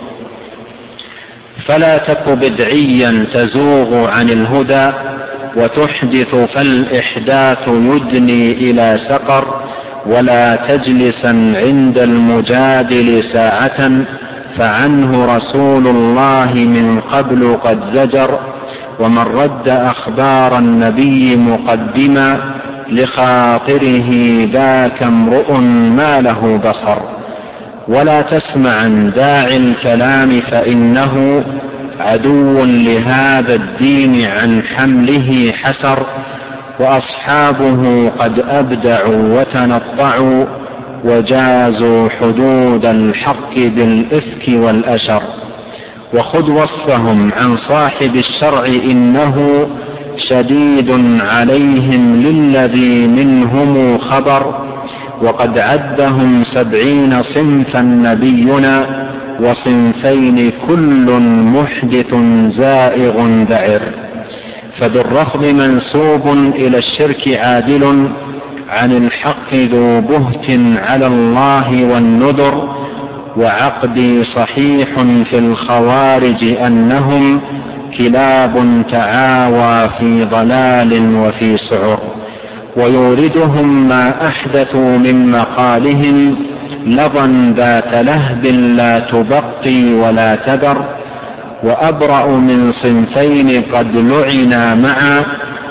فلا تك بدعيا تزوغ عن الهدى، وتحدث فالإحداث يدني إلى سقر، ولا تجلسا عند المجادل ساعة، فعنه رسول الله من قبل قد زجر، ومن رد أخبار النبي مقدما، لخاطره ذاك امرؤ ما له بصر، ولا تسمع عن داعي الكلام فإنه عدو لهذا الدين عن حمله حسر، وأصحابه قد أبدعوا وتنطعوا، وجازوا حدود الحق بالإفك والأشر، وخذ وصفهم عن صاحب الشرع إنه شديد عليهم للذي منهم خبر، وقد عدهم 70 صنفا نبينا، وصنفين كل محدث زائغ ذعر، فبالرفض منسوب إلى الشرك عادل، عن الحق ذو بهت على الله والنذر، وعقدي صحيح في الخوارج أنهم كلاب تعاوى في ضلال وفي سعر، ويوردهم ما أحدثوا من مقالهم لظا ذات لهب لا تبقي ولا تذر، وأبرأ من صنفين قد لعنا معا،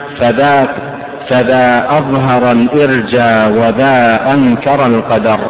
فذا أظهر الإرجى وذا أنكر القدر،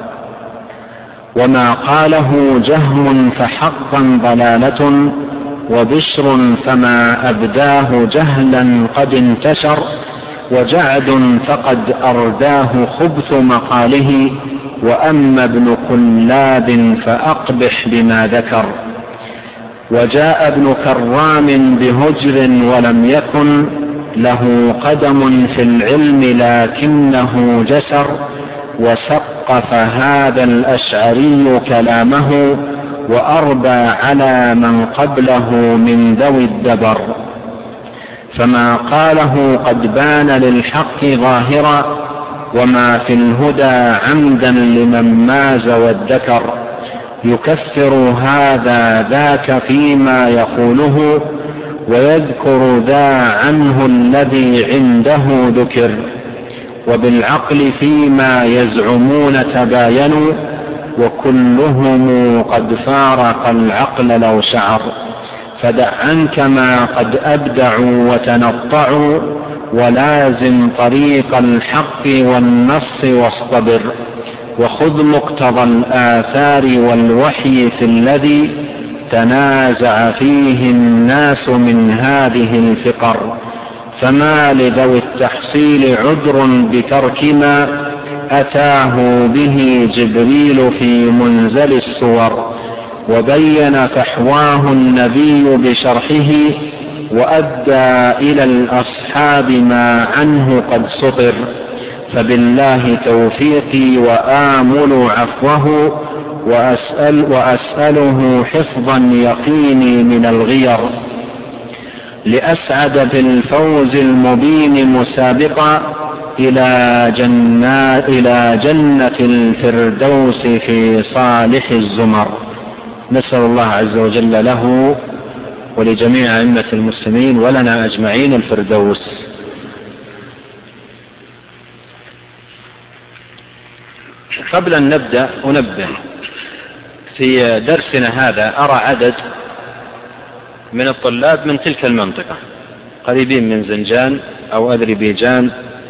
وما قاله جهم فحقا ضلالة، وبشر فما أبداه جهلا قد انتشر، وجعد فقد أرداه خبث مقاله، وأما ابن كلاب فأقبح بما ذكر. وجاء ابن كرام بهجر ولم يكن له قدم في العلم لكنه جسر، وسقف هذا الأشعري كلامه، وأربى على من قبله من ذوي الدبر، فما قاله قد بان للحق ظاهرا، وما في الهدى عمدا لمن ماز وادكر، يكفر هذا ذاك فيما يقوله، ويذكر ذا عنه الذي عنده ذكر، وبالعقل فيما يزعمون تباينوا، وكلهم قد فارق العقل لو شعر، فدع عنك ما قد أبدعوا وتنطعوا، ولازم طريق الحق والنص واصطبر، وخذ مقتضى الآثار والوحي في الذي تنازع فيه الناس من هذه الفقر، فما لذوي التحصيل عذر بترك ما أتاه به جبريل في منزل الصور، وبين فحواه النبي بشرحه، وأدى إلى الأصحاب ما عنه قد سطر، فبالله توفيقي وآمل عفوه، وأسأله حفظا يقيني من الغير، لأسعد بالفوز المبين مسابقا إلى جنة الفردوس في صالح الزمر. نسأل الله عز وجل له ولجميع أئمة المسلمين ولنا أجمعين الفردوس. قبل أن نبدأ أنبه في درسنا هذا، أرى عدد من الطلاب من تلك المنطقة قريبين من زنجان أو أذربيجان،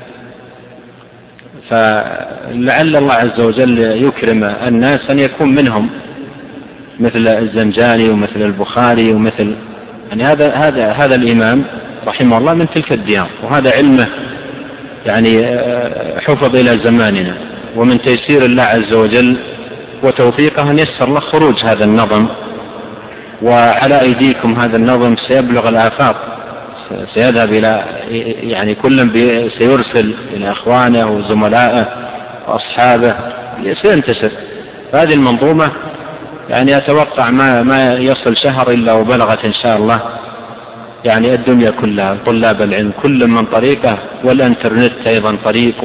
فلعل الله عز وجل يكرم الناس أن يكون منهم مثل الزنجاني ومثل البخاري ومثل يعني هذا الإمام رحمه الله من تلك الديار، وهذا علمه يعني حفظ إلى زماننا، ومن تيسير الله عز وجل وتوفيقه أن يسر له خروج هذا النظم، وعلى أيديكم هذا النظم سيبلغ الآفاق، سيذهب إلى يعني كل سيرسل إلى أخوانه وزملائه وأصحابه، سينتشر. فهذه المنظومة يعني أتوقع ما يصل شهر إلا وبلغت إن شاء الله يعني الدنيا كلها طلاب العلم، كل من طريقه، والإنترنت أيضا طريق،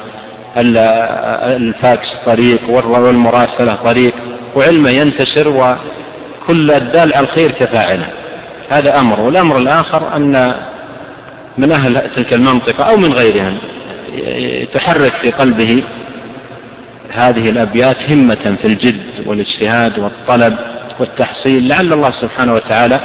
والفاكس طريق، والمراسلة طريق، وعلمه ينتشر، وكل الدال على الخير كفاعله. هذا أمر. والأمر الآخر أن من أهل تلك المنطقة أو من غيرهم تحرك في قلبه هذه الأبيات همة في الجد والاجتهاد والطلب والتحصيل، لعل الله سبحانه وتعالى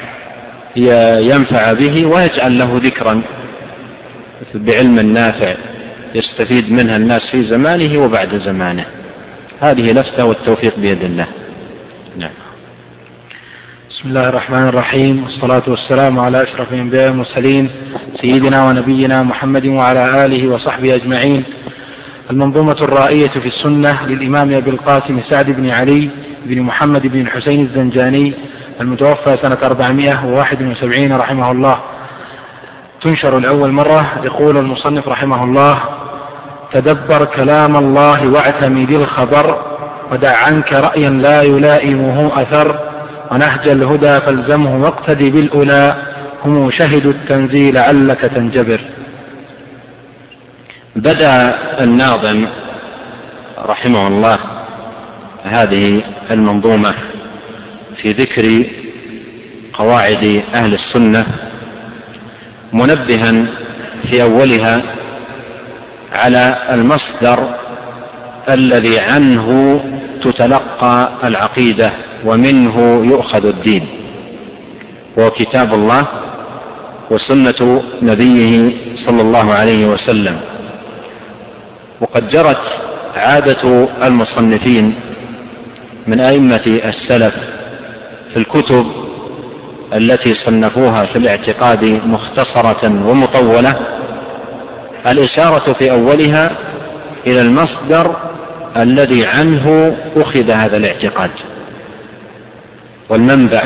ينفع به ويجعل له ذكرا بعلم نافع يستفيد منها الناس في زمانه وبعد زمانه. هذه لفتة، والتوفيق بيد الله. نعم. بسم الله الرحمن الرحيم، والصلاة والسلام على أشرف الأنبياء والمرسلين سيدنا ونبينا محمد وعلى آله وصحبه أجمعين. المنظومة الرائية في السنة للإمام أبي القاسم سعد بن علي بن محمد بن الحسين الزنجاني المتوفى سنة 471 رحمه الله، تنشر الأول مرة. يقول المصنف رحمه الله: تدبر كلام الله واعتمد الخبر، ودع عنك رأيا لا يلائمه أثر، ونهج الهدى فالزمه واقتدي بالأولى، هم شهدوا التنزيل لعلك تنجبر. بدأ الناظم رحمه الله هذه المنظومة في ذكر قواعد أهل السنة، منبها في أولها على المصدر الذي عنه تتلقى العقيدة ومنه يؤخذ الدين، وهو كتاب الله وسنة نبيه صلى الله عليه وسلم. وقد جرت عادة المصنفين من أئمة السلف في الكتب التي صنفوها في الاعتقاد مختصرة ومطولة الإشارة في أولها إلى المصدر الذي عنه أخذ هذا الاعتقاد، والمنبع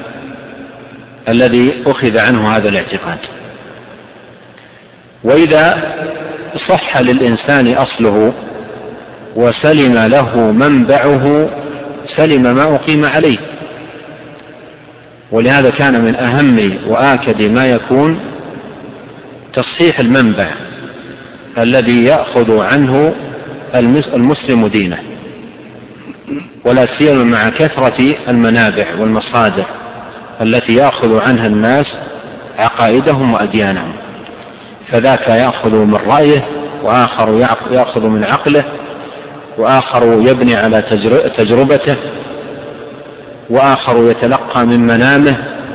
الذي أخذ عنه هذا الاعتقاد. وإذا صح للإنسان أصله وسلم له منبعه سلم ما أقيم عليه. ولهذا كان من أهم وآكد ما يكون تصحيح المنبع الذي يأخذ عنه المسلم دينه، ولا سيما مع كثرة المنابع والمصادر التي يأخذ عنها الناس عقائدهم وأديانهم. فذاك يأخذ من رأيه، وآخر يأخذ من عقله، وآخر يبني على تجربته، وآخر يتلقى من منامه،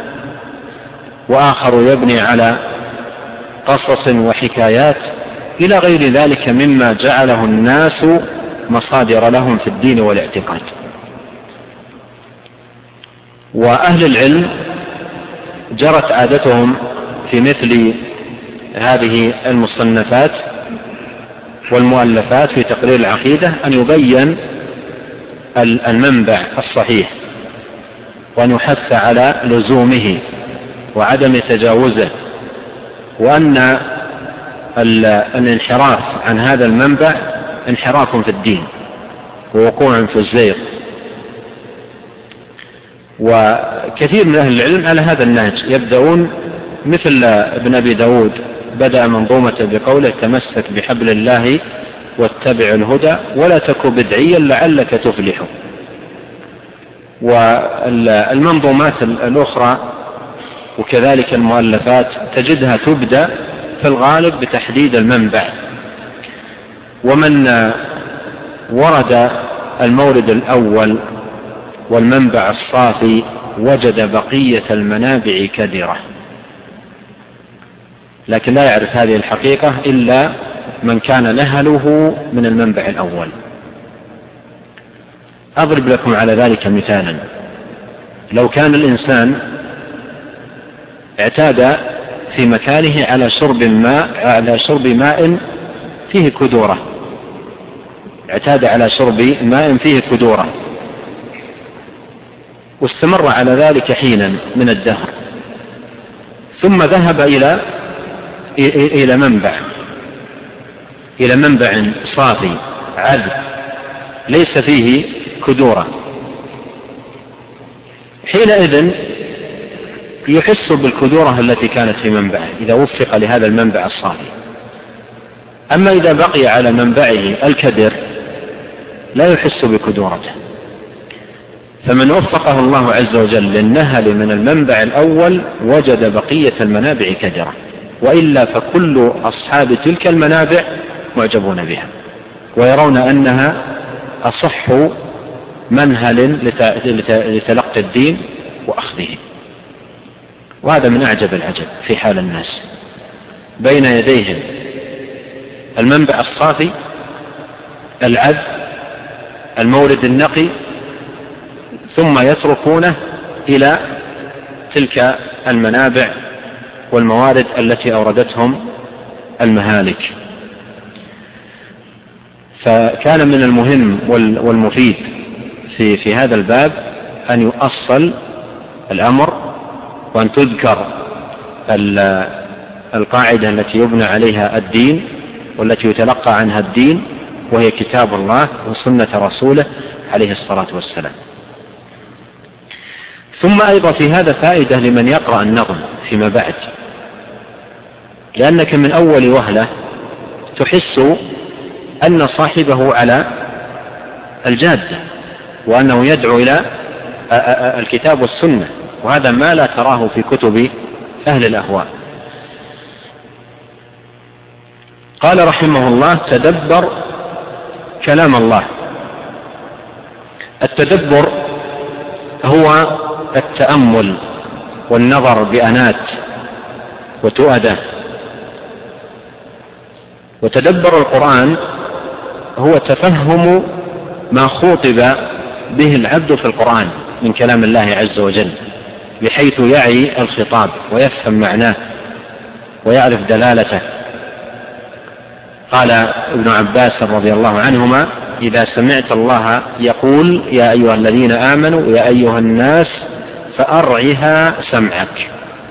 وآخر يبني على قصص وحكايات إلى غير ذلك مما جعله الناس مصادر لهم في الدين والاعتقاد. وأهل العلم جرت عادتهم في مثل هذه المصنفات والمؤلفات في تقرير العقيدة أن يبين المنبع الصحيح، وأن يحث على لزومه وعدم تجاوزه، وأن الانحراف عن هذا المنبع انحراف في الدين ووقوع في الزيغ. وكثير من أهل العلم على هذا النهج يبدأون، مثل ابن أبي داود بدأ منظومة بقوله: تمسك بحبل الله واتبع الهدى ولا تك بدعيا لعلك تفلح. والمنظومات الأخرى وكذلك المؤلفات تجدها تبدأ في الغالب بتحديد المنبع، ومن ورد المورد الأول والمنبع الصافي وجد بقية المنابع كدرة، لكن لا يعرف هذه الحقيقة إلا من كان نهله من المنبع الأول. أضرب لكم على ذلك مثالا: لو كان الإنسان اعتاد في مكانه على شرب ماء فيه كدورة، اعتاد على شرب ماء فيه كدورة واستمر على ذلك حينا من الدهر، ثم ذهب إلى منبع صافي عذب ليس فيه كدورة، حينئذ يحس بالكدورة التي كانت في منبعه إذا وفق لهذا المنبع الصافي. أما إذا بقي على منبعه الكدر لا يحس بكدورته. فمن وفقه الله عز وجل للنهل من المنبع الأول وجد بقية المنابع كدرة، وإلا فكل أصحاب تلك المنابع معجبون بها ويرون أنها أصح منهل لتلقي الدين وأخذه. وهذا من أعجب العجب في حال الناس، بين يديهم المنبع الصافي العذب المورد النقي، ثم يتركونه إلى تلك المنابع والموارد التي أوردتهم المهالك. فكان من المهم والمفيد في هذا الباب أن يؤصل الأمر، وأن تذكر القاعدة التي يبنى عليها الدين والتي يتلقى عنها الدين، وهي كتاب الله وسنة رسوله عليه الصلاة والسلام. ثم أيضا في هذا فائدة لمن يقرأ النظم فيما بعد، لأنك من أول وهلة تحس أن صاحبه على الجادة، وأنه يدعو إلى الكتاب والسنة، وهذا ما لا تراه في كتب أهل الأهواء. قال رحمه الله: تدبر كلام الله. التدبر هو التأمل والنظر بأنات وتؤدة. وتدبر القرآن هو تفهم ما خوطب به العبد في القرآن من كلام الله عز وجل، بحيث يعي الخطاب ويفهم معناه ويعرف دلالته. قال ابن عباس رضي الله عنهما: إذا سمعت الله يقول يا أيها الذين آمنوا يا أيها الناس فأرعها سمعك،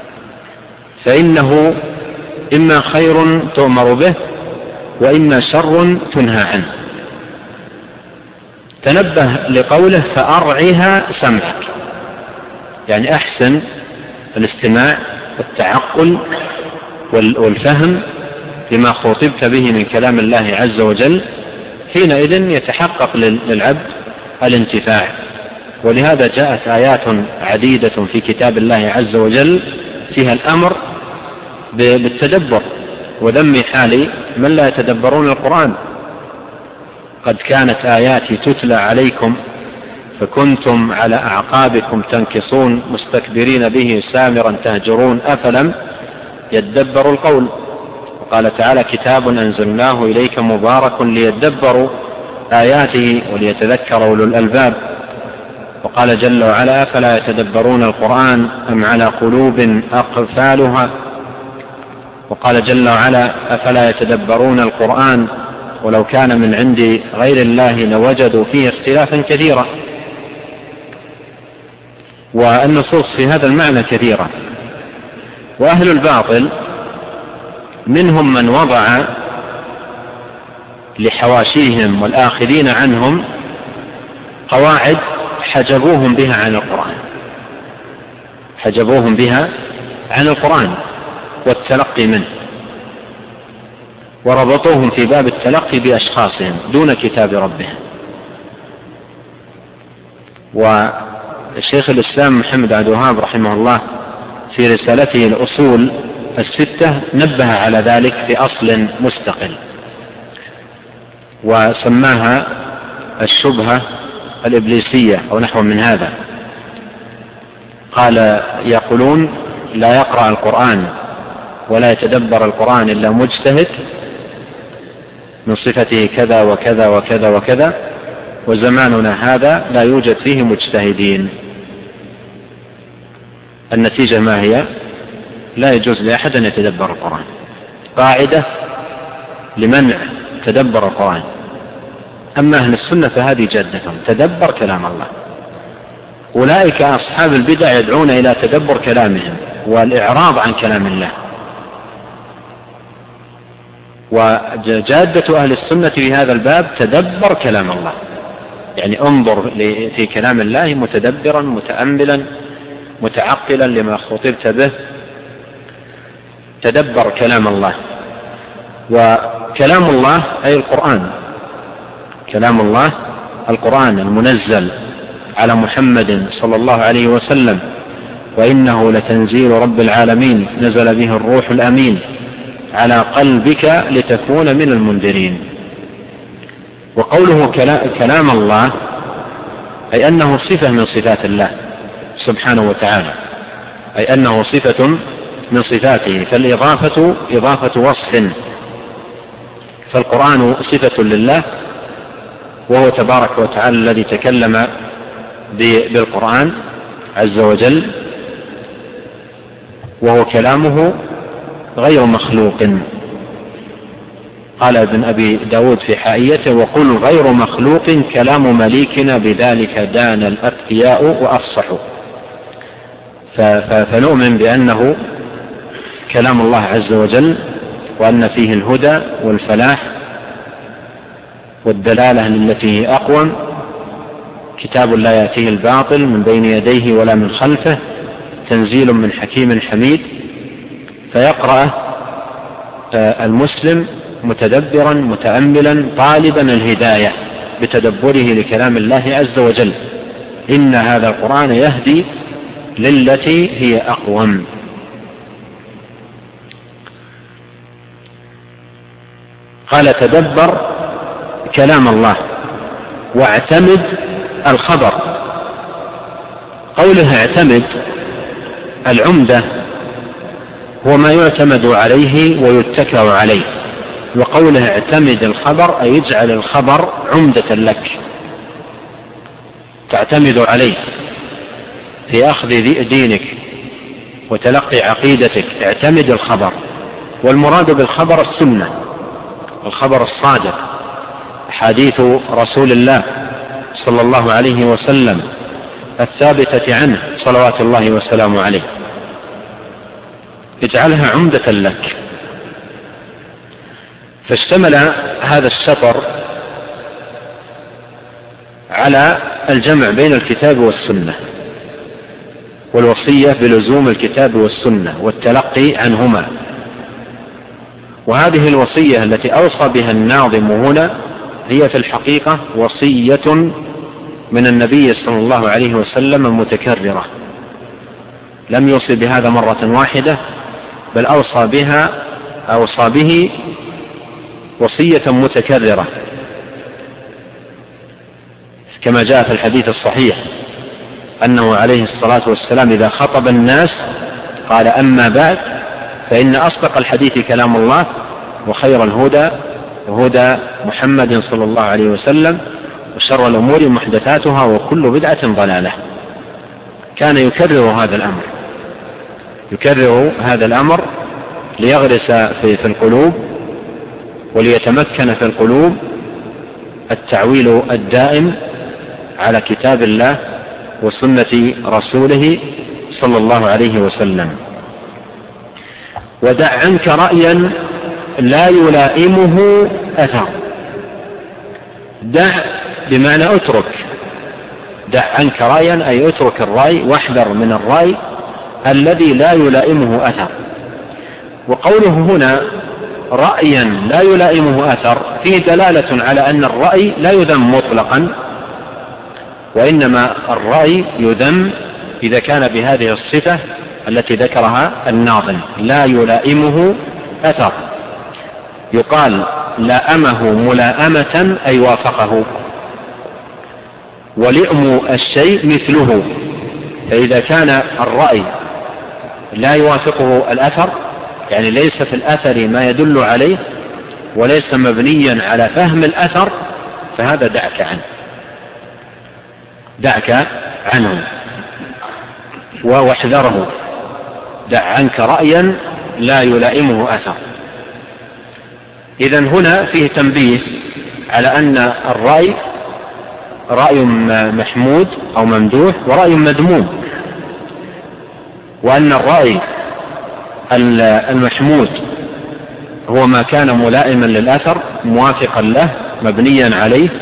فإنه إما خير تؤمر به وإما شر تنهى عنه. تنبه لقوله فأرعها سمعك، يعني أحسن الاستماع والتعقل والفهم لما خاطبت به من كلام الله عز وجل، حينئذ يتحقق للعبد الانتفاع. ولهذا جاءت آيات عديدة في كتاب الله عز وجل فيها الأمر بالتدبر وذم حال من لا يتدبرون القرآن. قد كانت آياتي تتلى عليكم فكنتم على أعقابكم تنكصون مستكبرين به سامرا تهجرون أفلم يدبروا القول. وقال تعالى: كتاب أنزلناه إليك مبارك ليدبروا آياته وليتذكر أولو الألباب. وقال جل وعلا: أفلا يتدبرون القرآن أم على قلوب أقفالها. وقال جل وعلا: أفلا يتدبرون القرآن ولو كان من عند غير الله لوجدوا فيه اختلافا كثيرا. والنصوص في هذا المعنى كثيرة. وأهل الباطل منهم من وضع لحواشيهم والآخذين عنهم قواعد حجبوهم بها عن القرآن، حجبوهم بها عن القرآن والتلقي منه، وربطوهم في باب التلقي بأشخاصهم دون كتاب ربهم. والشيخ الإسلام محمد عبد الوهاب رحمه الله في رسالته الأصول الستة نبه على ذلك في أصل مستقل، وسماها الشبهة الإبليسية أو نحو من هذا. قال: يقولون لا يقرأ القرآن ولا يتدبر القرآن إلا مجتهد من صفته كذا وكذا وكذا وكذا، وزماننا هذا لا يوجد فيه مجتهدين. النتيجة ما هي؟ لا يجوز لأحد أن يتدبر القرآن. قاعدة لمنع تدبر القرآن. أما أهل السنة فهذه جادتهم: تدبر كلام الله. أولئك أصحاب البدع يدعون إلى تدبر كلامهم والإعراض عن كلام الله. وجادة أهل السنة في هذا الباب تدبر كلام الله، يعني انظر في كلام الله متدبرا متأملا متعقلا لما خطبت به. تدبر كلام الله. وكلام الله أي القرآن، كلام الله القرآن المنزل على محمد صلى الله عليه وسلم، وإنه لتنزيل رب العالمين نزل به الروح الأمين على قلبك لتكون من المنذرين. وقوله كلام الله أي أنه صفة من صفات الله سبحانه وتعالى، أي أنه صفة من صفاته، فالإضافة إضافة وصف، فالقرآن صفة لله وهو تبارك وتعالى الذي تكلم بالقرآن عز وجل، وهو كلامه غير مخلوق. قال ابن أبي داود في حائيته: وقل غير مخلوق كلام مليكنا بذلك دان الأتقياء وأفصحوا. فنؤمن بأنه كلام الله عز وجل، وأن فيه الهدى والفلاح والدلالة التي هي أقوم. كتاب لا يأتيه الباطل من بين يديه ولا من خلفه، تنزيل من حكيم حميد. فيقرأ المسلم متدبرا متأملا طالبا الهداية بتدبره لكلام الله عز وجل. إن هذا القرآن يهدي للتي هي أقوم. قال تدبر كلام الله واعتمد الخبر. قوله اعتمد، العمدة هو ما يعتمد عليه ويتكأ عليه، وقوله اعتمد الخبر أي يجعل الخبر عمدة لك تعتمد عليه في أخذ دينك وتلقي عقيدتك. اعتمد الخبر، والمراد بالخبر السنة، الخبر الصادق، حديث رسول الله صلى الله عليه وسلم الثابتة عنه صلوات الله وسلامه عليه، اجعلها عمدة لك. فاشتمل هذا السطر على الجمع بين الكتاب والسنة والوصية بلزوم الكتاب والسنة والتلقي عنهما. وهذه الوصية التي أوصى بها الناظم هنا هي في الحقيقة وصية من النبي صلى الله عليه وسلم متكررة، لم يوصي بهذا مرة واحدة، بل أوصى به وصية متكررة، كما جاء في الحديث الصحيح أنه عليه الصلاة والسلام إذا خطب الناس قال: أما بعد فإن أصدق الحديث كلام الله، وخير الهدى هدى محمد صلى الله عليه وسلم، وشر الأمور محدثاتها، وكل بدعة ضلالة. كان يكرر هذا الأمر ليغرس في القلوب وليتمكن في القلوب التعويل الدائم على كتاب الله وسنة رسوله صلى الله عليه وسلم. ودع عنك رأيا لا يلائمه أثر. دع بمعنى اترك، دع عنك رأيا أي اترك الرأي واحذر من الرأي الذي لا يلائمه أثر. وقوله هنا رأيا لا يلائمه أثر فيه دلالة على أن الرأي لا يذم مطلقا، وإنما الرأي يذم إذا كان بهذه الصفة التي ذكرها الناظم، لا يلائمه أثر. يقال لائمه ملائمة أي وافقه، ولئم الشيء مثله. فإذا كان الرأي لا يوافقه الأثر، يعني ليس في الأثر ما يدل عليه وليس مبنيا على فهم الأثر، فهذا دعك عنه واحذره. دع عنك رأيا لا يلائمه أثر. إذن هنا فيه تنبيه على أن الرأي رأي محمود أو ممدوح ورأي مذموم، وأن الرأي المحمود هو ما كان ملائما للأثر موافقا له مبنيا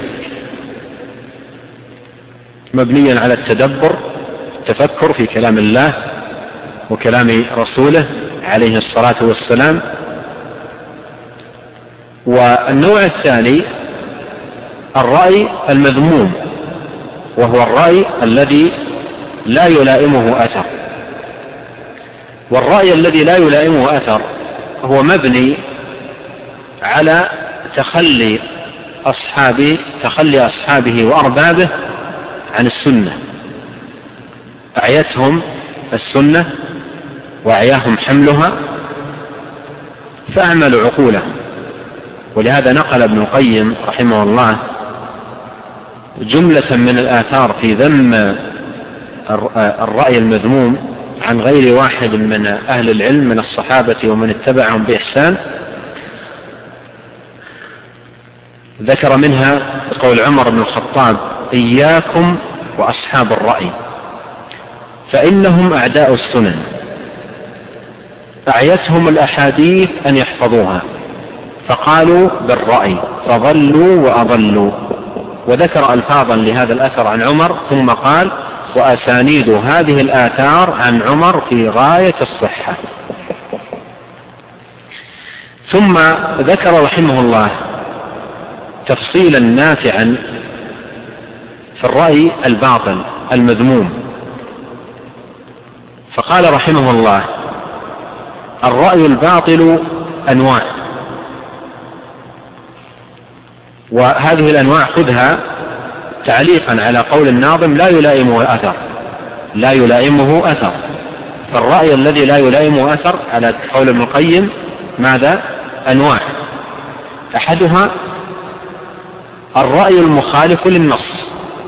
على التدبر التفكر في كلام الله وكلام رسوله عليه الصلاة والسلام. والنوع الثاني الرأي المذموم، وهو الرأي الذي لا يلائمه أثر. والرأي الذي لا يلائمه أثر هو مبني على تخلي أصحابه وأربابه عن السنة، أعيتهم السنة وأعياهم حملها فأعملوا عقولهم. ولهذا نقل ابن القيم رحمه الله جملة من الآثار في ذم الرأي المذموم عن غير واحد من أهل العلم من الصحابة ومن اتبعهم بإحسان. ذكر منها قول عمر بن الخطاب: إياكم وأصحاب الرأي فإنهم أعداء السنن، أعيتهم الأحاديث أن يحفظوها فقالوا بالرأي فضلوا وأضلوا. وذكر ألفاظا لهذا الأثر عن عمر، ثم قال: وأسانيد هذه الآثار عن عمر في غاية الصحة. ثم ذكر رحمه الله تفصيلا نافعا في الرأي الباطل المذموم، فقال رحمه الله: الرأي الباطل أنواع، وهذه الأنواع خذها تعليقا على قول الناظم: لا يلائمه أثر. فالرأي الذي لا يلائمه أثر على قول ابن القيم ماذا؟ أنواع. أحدها الرأي المخالف للنص،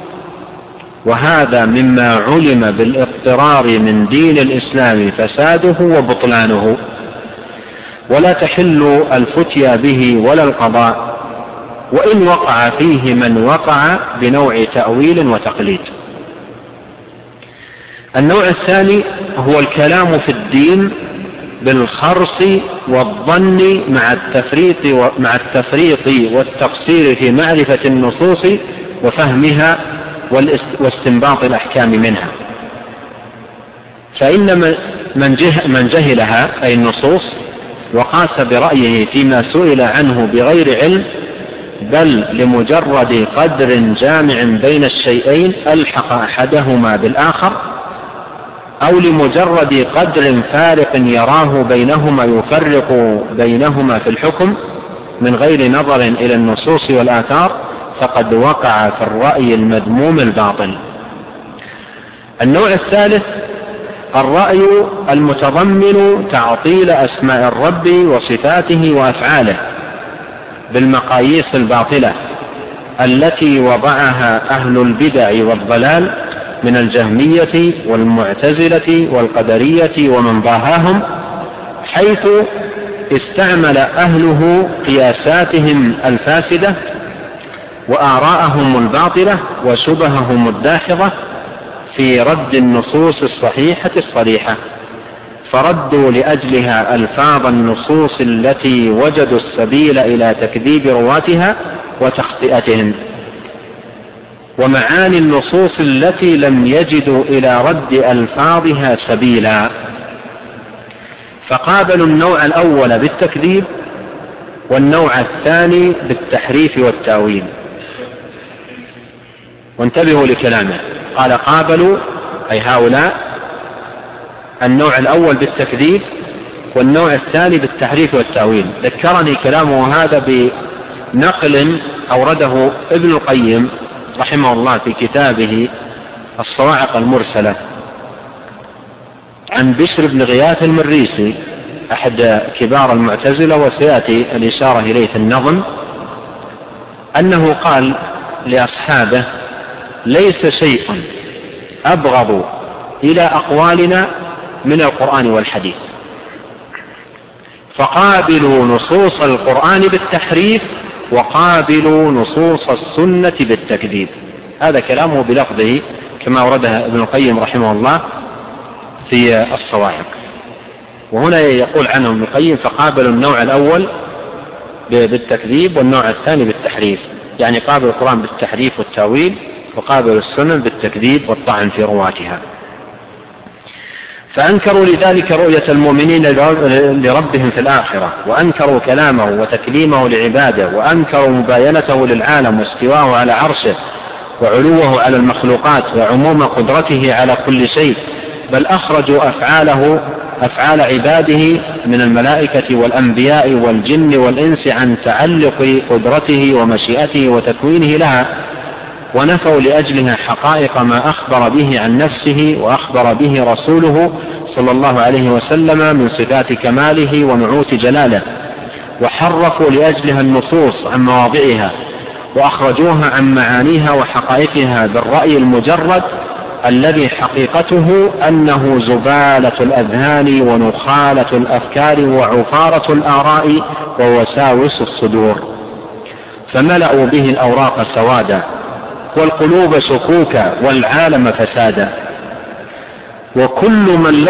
وهذا مما علم بالاضطرار من دين الإسلام فساده وبطلانه، ولا تحل الفتيا به ولا القضاء، وإن وقع فيه من وقع بنوع تأويل وتقليد. النوع الثاني هو الكلام في الدين بالخرص والظن مع التفريط والتقصير في معرفة النصوص وفهمها واستنباط الأحكام منها. فإن من جهلها أي النصوص وقاس برأيه فيما سئل عنه بغير علم، بل لمجرد قدر جامع بين الشيئين ألحق أحدهما بالآخر، أو لمجرد قدر فارق يراه بينهما يفرق بينهما في الحكم من غير نظر إلى النصوص والآثار، فقد وقع في الرأي المذموم الباطل. النوع الثالث الرأي المتضمن تعطيل أسماء الرب وصفاته وأفعاله بالمقاييس الباطلة التي وضعها أهل البدع والضلال من الجهمية والمعتزلة والقدرية ومن ضاهاهم، حيث استعمل أهله قياساتهم الفاسدة وآراءهم الباطلة وشبههم الداحضة في رد النصوص الصحيحة الصريحة، فردوا لأجلها ألفاظ النصوص التي وجدوا السبيل إلى تكذيب رواتها وتخطئتهم، ومعاني النصوص التي لم يجدوا إلى رد ألفاظها سبيلا، فقابلوا النوع الأول بالتكذيب والنوع الثاني بالتحريف والتأويل. وانتبهوا لكلامه، قال قابلوا أي هؤلاء النوع الأول بالتكذيب والنوع الثاني بالتحريف والتأويل. ذكرني كلامه هذا بنقل أورده ابن القيم رحمه الله في كتابه الصواعق المرسلة عن بشر بن غياث المريسي أحد كبار المعتزلة، وسيأتي الإشارة إليه في النظم، أنه قال لأصحابه: ليس شيء أبغض إلى أقوالنا من القرآن والحديث، فقابلوا نصوص القرآن بالتحريف وقابلوا نصوص السنة بالتكذيب. هذا كلامه بلفظه كما أوردها ابن القيم رحمه الله في الصواعق. وهنا يقول عنه ابن القيم: فقابلوا النوع الأول بالتكذيب والنوع الثاني بالتحريف، يعني قابلوا القرآن بالتحريف والتأويل وقابلوا السنن بالتكذيب والطعن في رواتها. فأنكروا لذلك رؤية المؤمنين لربهم في الآخرة، وأنكروا كلامه وتكليمه لعباده، وأنكروا مباينته للعالم واستواءه على عرشه وعلوه على المخلوقات وعموم قدرته على كل شيء، بل أخرجوا أفعال عباده من الملائكة والأنبياء والجن والإنس عن تعلق قدرته ومشيئته وتكوينه لها، ونفوا لأجلها حقائق ما أخبر به عن نفسه وأخبر به رسوله صلى الله عليه وسلم من صفات كماله ونعوت جلاله، وحرفوا لأجلها النصوص عن مواضعها وأخرجوها عن معانيها وحقائقها بالرأي المجرد الذي حقيقته أنه زبالة الأذهان ونخالة الأفكار وعفارة الآراء ووساوس الصدور، فملأوا به الأوراق سوادا والقلوب شكوكا والعالم فسادا. وكل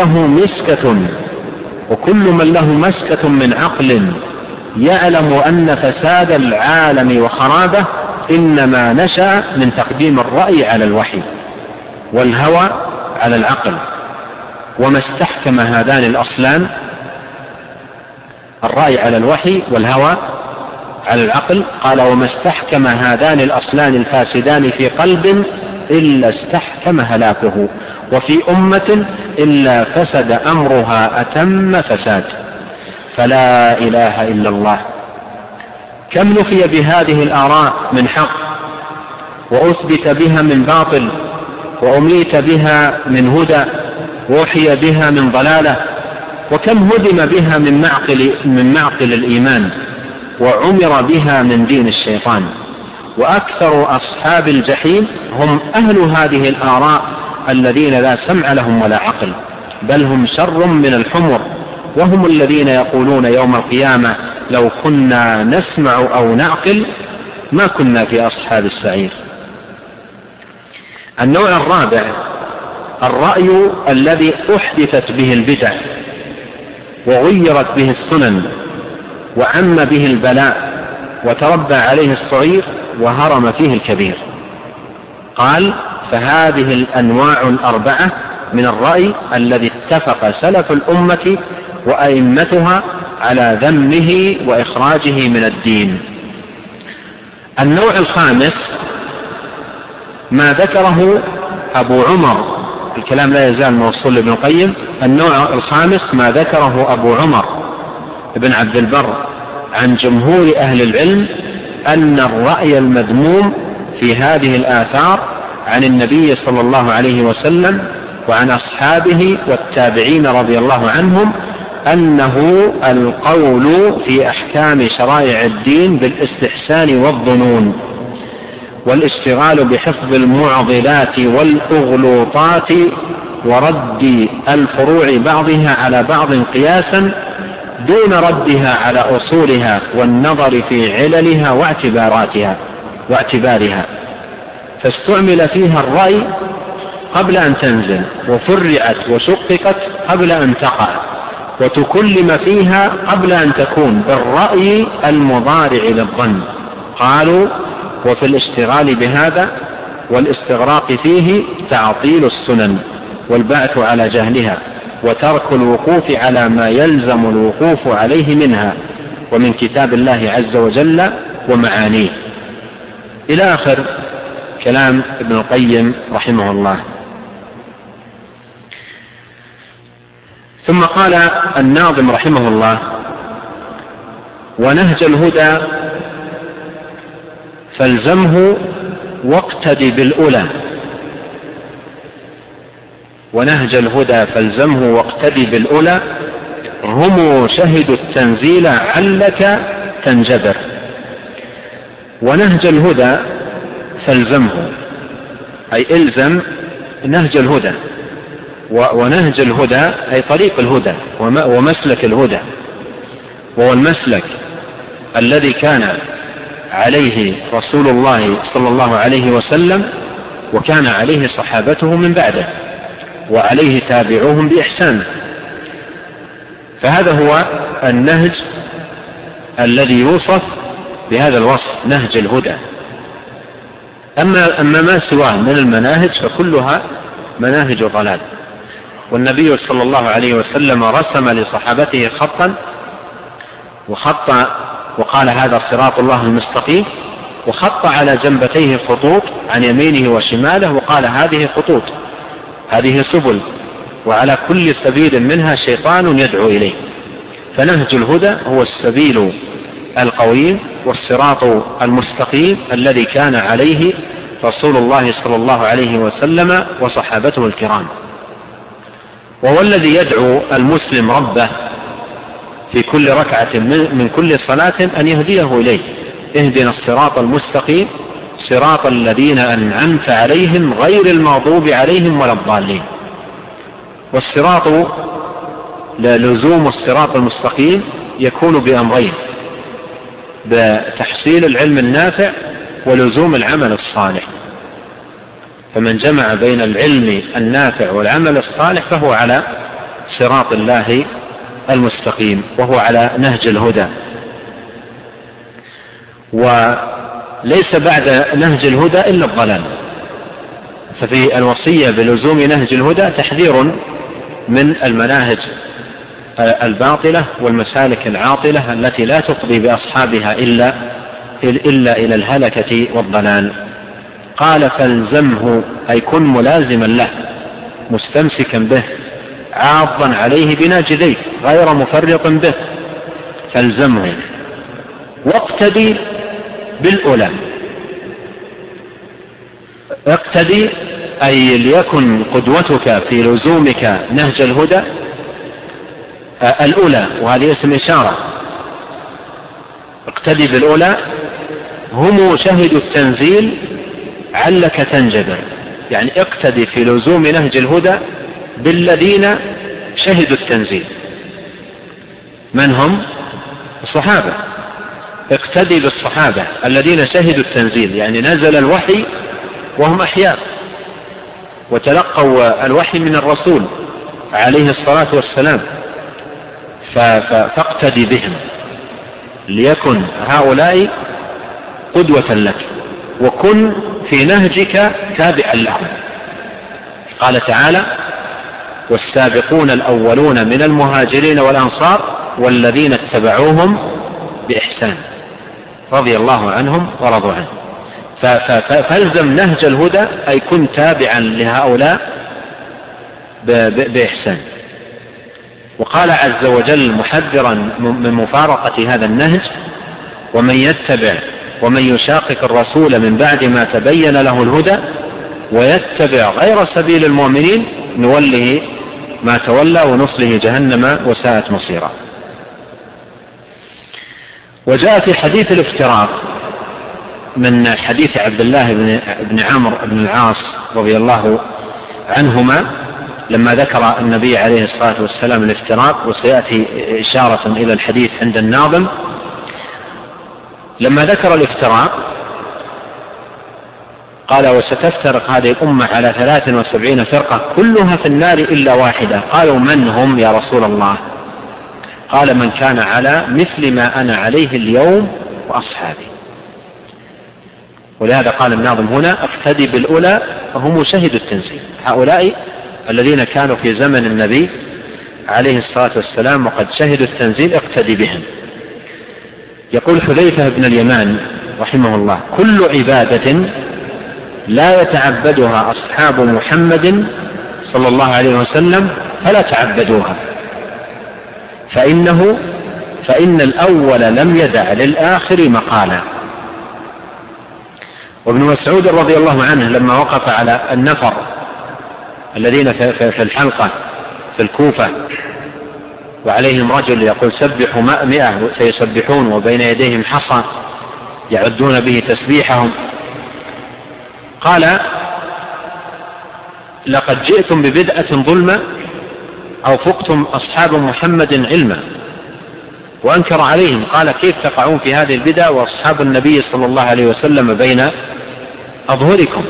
من له مسكة من عقل يعلم أن فساد العالم وخرابه إنما نشأ من تقديم الرأي على الوحي والهوى على العقل. وما استحكم هذان الأصلان الرأي على الوحي والهوى على العقل. قال وما استحكم هذان الأصلان الفاسدان في قلب إلا استحكم هلاكه، وفي أمة إلا فسد أمرها أتم فساد. فلا إله إلا الله. كم نفي بهذه الآراء من حق، وأثبت بها من باطل، وأميت بها من هدى، ووحي بها من ضلالة، وكم هدم بها من معقل الإيمان، وعمر بها من دين الشيطان. وأكثر أصحاب الجحيم هم أهل هذه الآراء الذين لا سمع لهم ولا عقل، بل هم شر من الحمر، وهم الذين يقولون يوم القيامة لو كنا نسمع أو نعقل ما كنا في أصحاب السعير. النوع الرابع الرأي الذي أحدثت به البدع وغيرت به السنن وعم به البلاء وتربى عليه الصغير وهرم فيه الكبير. قال فهذه الأنواع الأربعة من الرأي الذي اتفق سلف الأمة وأئمتها على ذمه وإخراجه من الدين. النوع الخامس ما ذكره أبو عمر، الكلام لا يزال موصول لابن القيم. النوع الخامس ما ذكره أبو عمر ابن عبد البر عن جمهور أهل العلم أن الرأي المذموم في هذه الآثار عن النبي صلى الله عليه وسلم وعن أصحابه والتابعين رضي الله عنهم أنه القول في أحكام شرائع الدين بالاستحسان والظنون، والاشتغال بحفظ المعضلات والأغلوطات ورد الفروع بعضها على بعض قياسا دون ردها على أصولها والنظر في عللها واعتبارها. فاستعمل فيها الرأي قبل أن تنزل، وفرعت وشققت قبل أن تقع، وتكلم فيها قبل أن تكون بالرأي المضارع للظن. قالوا وفي الاشتغال بهذا والاستغراق فيه تعطيل السنن والبعث على جهلها، وترك الوقوف على ما يلزم الوقوف عليه منها ومن كتاب الله عز وجل ومعانيه، إلى آخر كلام ابن القيم رحمه الله. ثم قال الناظم رحمه الله ونهج الهدى فالزمه واقتد بالأولى. ونهج الهدى فالزمه واقتد بالأولى هم شهدوا التنزيل علك تنجبر. ونهج الهدى فالزمه أي إلزم نهج الهدى، ونهج الهدى أي طريق الهدى ومسلك الهدى، وهو المسلك الذي كان عليه رسول الله صلى الله عليه وسلم وكان عليه صحابته من بعده وعليه تابعوهم بإحسان. فهذا هو النهج الذي يوصف بهذا الوصف نهج الهدى. أما ما سواه من المناهج فكلها مناهج ضلال. والنبي صلى الله عليه وسلم رسم لصحابته خطا وقال هذا صراط الله المستقيم، وخط على جنبتيه خطوط عن يمينه وشماله وقال هذه خطوط، هذه سبل، وعلى كل سبيل منها شيطان يدعو إليه. فنهج الهدى هو السبيل القويم والصراط المستقيم الذي كان عليه رسول الله صلى الله عليه وسلم وصحابته الكرام، وهو الذي يدعو المسلم ربه في كل ركعة من كل صلاة أن يهديه إليه. اهدنا الصراط المستقيم صراط الذين أنعمت عليهم غير المغضوب عليهم ولا الضالين. والصراط لزوم الصراط المستقيم يكون بأمرين: بتحصيل العلم النافع ولزوم العمل الصالح. فمن جمع بين العلم النافع والعمل الصالح فهو على صراط الله المستقيم، وهو على نهج الهدى. وليس بعد نهج الهدى إلا الضلال. ففي الوصية بلزوم نهج الهدى تحذير من المناهج الباطلة والمسالك العاطلة التي لا تقضي بأصحابها إلا إلى الهلكة والضلال. قال فالزمه، أي كن ملازما له مستمسكا به عاضا عليه بناجذيه غير مفرط به، فالزمه واقتدي بالأولى. اقتدي أي ليكن قدوتك في لزومك نهج الهدى الأولى، وهذه اسم إشارة. اقتدي بالأولى، هم شهدوا التنزيل علك تنجبر، يعني اقتدي في لزوم نهج الهدى بالذين شهدوا التنزيل. من هم؟ الصحابة. اقتدي بالصحابة الذين شهدوا التنزيل، يعني نزل الوحي وهم أحياء وتلقوا الوحي من الرسول عليه الصلاة والسلام، فاقتدي بهم ليكن هؤلاء قدوة لك، وكن في نهجك تابعا لهم. قال تعالى والسابقون الأولون من المهاجرين والأنصار والذين اتبعوهم بإحسان رضي الله عنهم ورضوا عنه. فالزم نهج الهدى أي كن تابعا لهؤلاء بإحسان. وقال عز وجل محذرا من مفارقة هذا النهج ومن يتبع ومن يشاقق الرسول من بعد ما تبين له الهدى ويتبع غير سبيل المؤمنين نوله ما تولى ونصله جهنم وساءت مصيرا. وجاء في حديث الافتراق من حديث عبد الله بن عمرو بن العاص رضي الله عنهما لما ذكر النبي عليه الصلاة والسلام الافتراق، وسيأتي إشارة إلى الحديث عند الناظم. لما ذكر الافتراق قال وستفترق هذه الأمة على 73 فرقة كلها في النار إلا واحدة. قالوا من هم يا رسول الله؟ قال من كان على مثل ما أنا عليه اليوم وأصحابي. ولهذا قال الناظم هنا اقتدي بالأولى وهم شهدوا التنزيل، هؤلاء الذين كانوا في زمن النبي عليه الصلاة والسلام وقد شهدوا التنزيل اقتدي بهم. يقول حذيفة بن اليمان رحمه الله كل عبادة لا يتعبدها أصحاب محمد صلى الله عليه وسلم فلا تعبدوها، فإن الأول لم يدع للآخر مقالا. وابن مسعود رضي الله عنه لما وقف على النفر الذين في الحلقة في الكوفة وعليهم رجل يقول سبحوا 100 سيسبحون وبين يديهم حصى يعدون به تسبيحهم، قال لقد جئتم ببدعة ظلمة أو فقتم أصحاب محمد علما، وأنكر عليهم قال كيف تقعون في هذه البدعة وأصحاب النبي صلى الله عليه وسلم بين أظهركم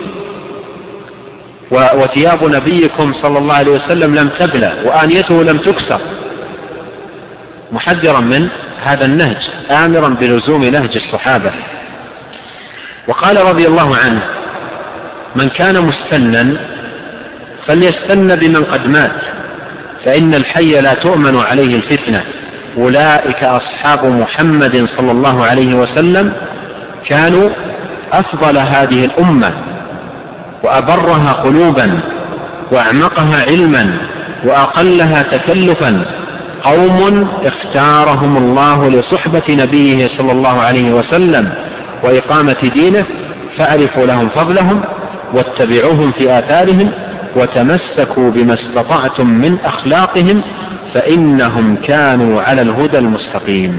وثياب نبيكم صلى الله عليه وسلم لم تبلى وآنيته لم تكسر، محذرا من هذا النهج آمرا بلزوم نهج الصحابة. وقال رضي الله عنه من كان مستنا فليستن بمن قد مات فإن الحي لا تؤمن عليه الفتنة، أولئك أصحاب محمد صلى الله عليه وسلم كانوا أفضل هذه الأمة وأبرها قلوبا وأعمقها علما وأقلها تكلفا، قوم اختارهم الله لصحبة نبيه صلى الله عليه وسلم وإقامة دينه فأعرفوا لهم فضلهم واتبعوهم في آثارهم وتمسكوا بما استطعتم من أخلاقهم فإنهم كانوا على الهدى المستقيم.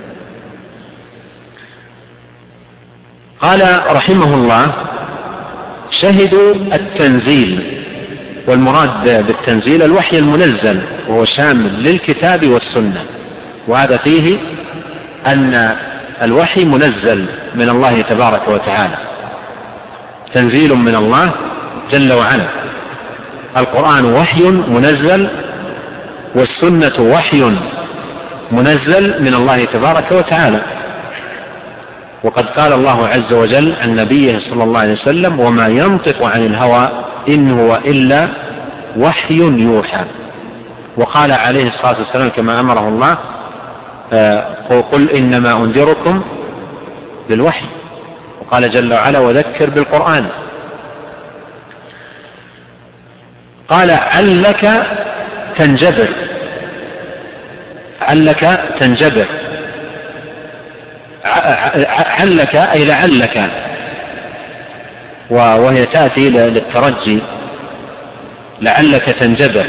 قال رحمه الله شهدوا التنزيل، والمراد بالتنزيل الوحي المنزل وهو شامل للكتاب والسنة، وهذا فيه أن الوحي منزل من الله تبارك وتعالى، تنزيل من الله جل وعلا. القرآن وحي منزل والسنة وحي منزل من الله تبارك وتعالى. وقد قال الله عز وجل عن نبيه صلى الله عليه وسلم وما ينطق عن الهوى إن هو إلا وحي يوحى. وقال عليه الصلاة والسلام كما أمره الله: قل إنما أنذركم بالوحي. وقال جل وعلا: وذكر بالقرآن. قال: علك تنجبر. علك تنجبر، علك أي لعلك، وهي تأتي للترجي، لعلك تنجبر.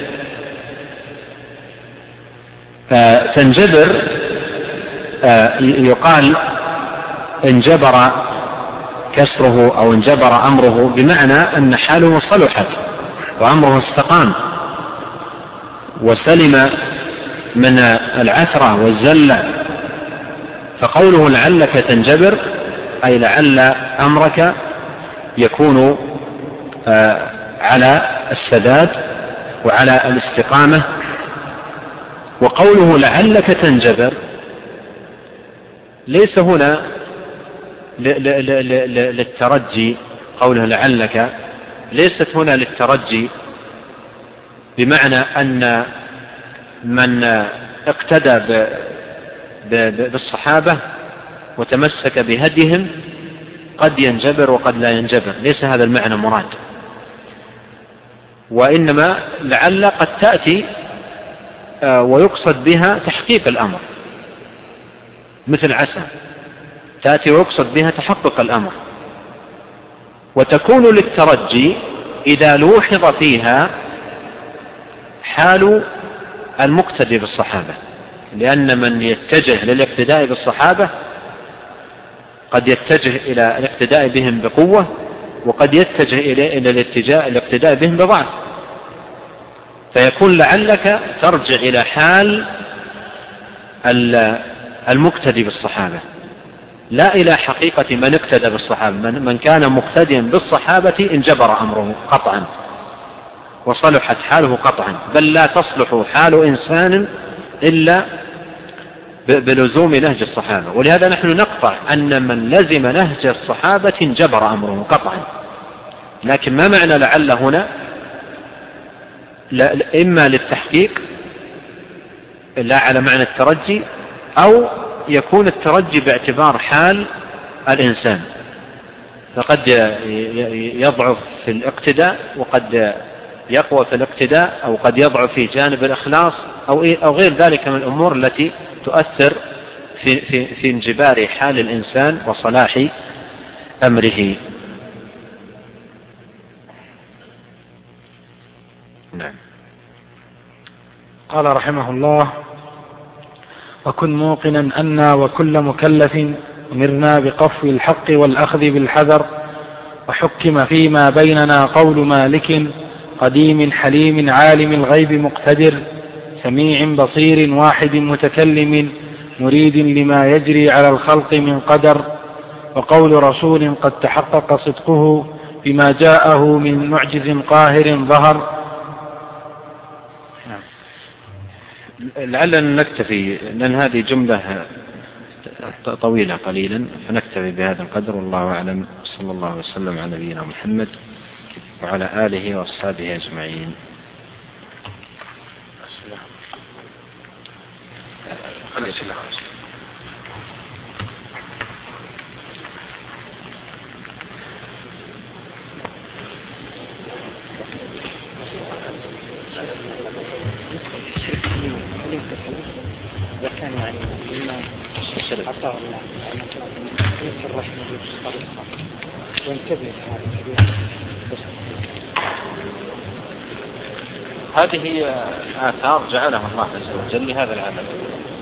تنجبر يقال انجبر كسره أو انجبر أمره، بمعنى أن حاله صلحت وأمره استقام وسلم من العثرة والزلة. فقوله لعلك تنجبر أي لعل أمرك يكون على السداد وعلى الاستقامة. وقوله لعلك تنجبر ليس هنا للترجي، قوله لعلك ليست هنا للترجي بمعنى أن من اقتدى بالصحابة وتمسك بهديهم قد ينجبر وقد لا ينجبر، ليس هذا المعنى مراد. وإنما لعل قد تأتي ويقصد بها تحقيق الأمر، مثل عسى تأتي ويقصد بها تحقق الأمر. وتكون للترجي إذا لوحظ فيها حال المقتدي بالصحابة، لأن من يتجه للاقتداء بالصحابة قد يتجه إلى الاقتداء بهم بقوة، وقد يتجه إلى الاقتداء بهم بضعف. فيكون لعلك ترجع إلى حال المقتدي بالصحابة، لا إلى حقيقة من اقتدى بالصحابة. من كان مقتديا بالصحابة انجبر أمره قطعا وصلحت حاله قطعا، بل لا تصلح حال إنسان إلا بلزوم نهج الصحابة. ولهذا نحن نقطع أن من لزم نهج الصحابة انجبر أمره قطعا. لكن ما معنى لعل هنا؟ إما للتحقيق لا على معنى الترجي، أو يكون الترجي باعتبار حال الإنسان، فقد يضعف في الاقتداء وقد يقوى في الاقتداء، أو قد يضعف في جانب الإخلاص أو غير ذلك من الأمور التي تؤثر في انجبار حال الإنسان وصلاح أمره. نعم. قال رحمه الله: وكن موقنا أنا وكل مكلف أمرنا بقفو الحق والأخذ بالحذر، وحكم فيما بيننا قول مالك قديم حليم عالم الغيب مقتدر، سميع بصير واحد متكلم مريد لما يجري على الخلق من قدر، وقول رسول قد تحقق صدقه بما جاءه من معجز قاهر ظهر. لعلنا نكتفي، لأن هذه جملة طويلة قليلا، فنكتفي بهذا القدر. والله أعلم. صلى الله وسلم على نبينا محمد وعلى آله وأصحابه أجمعين. هذه آثار جعلها الله عز وجل لهذا العمل.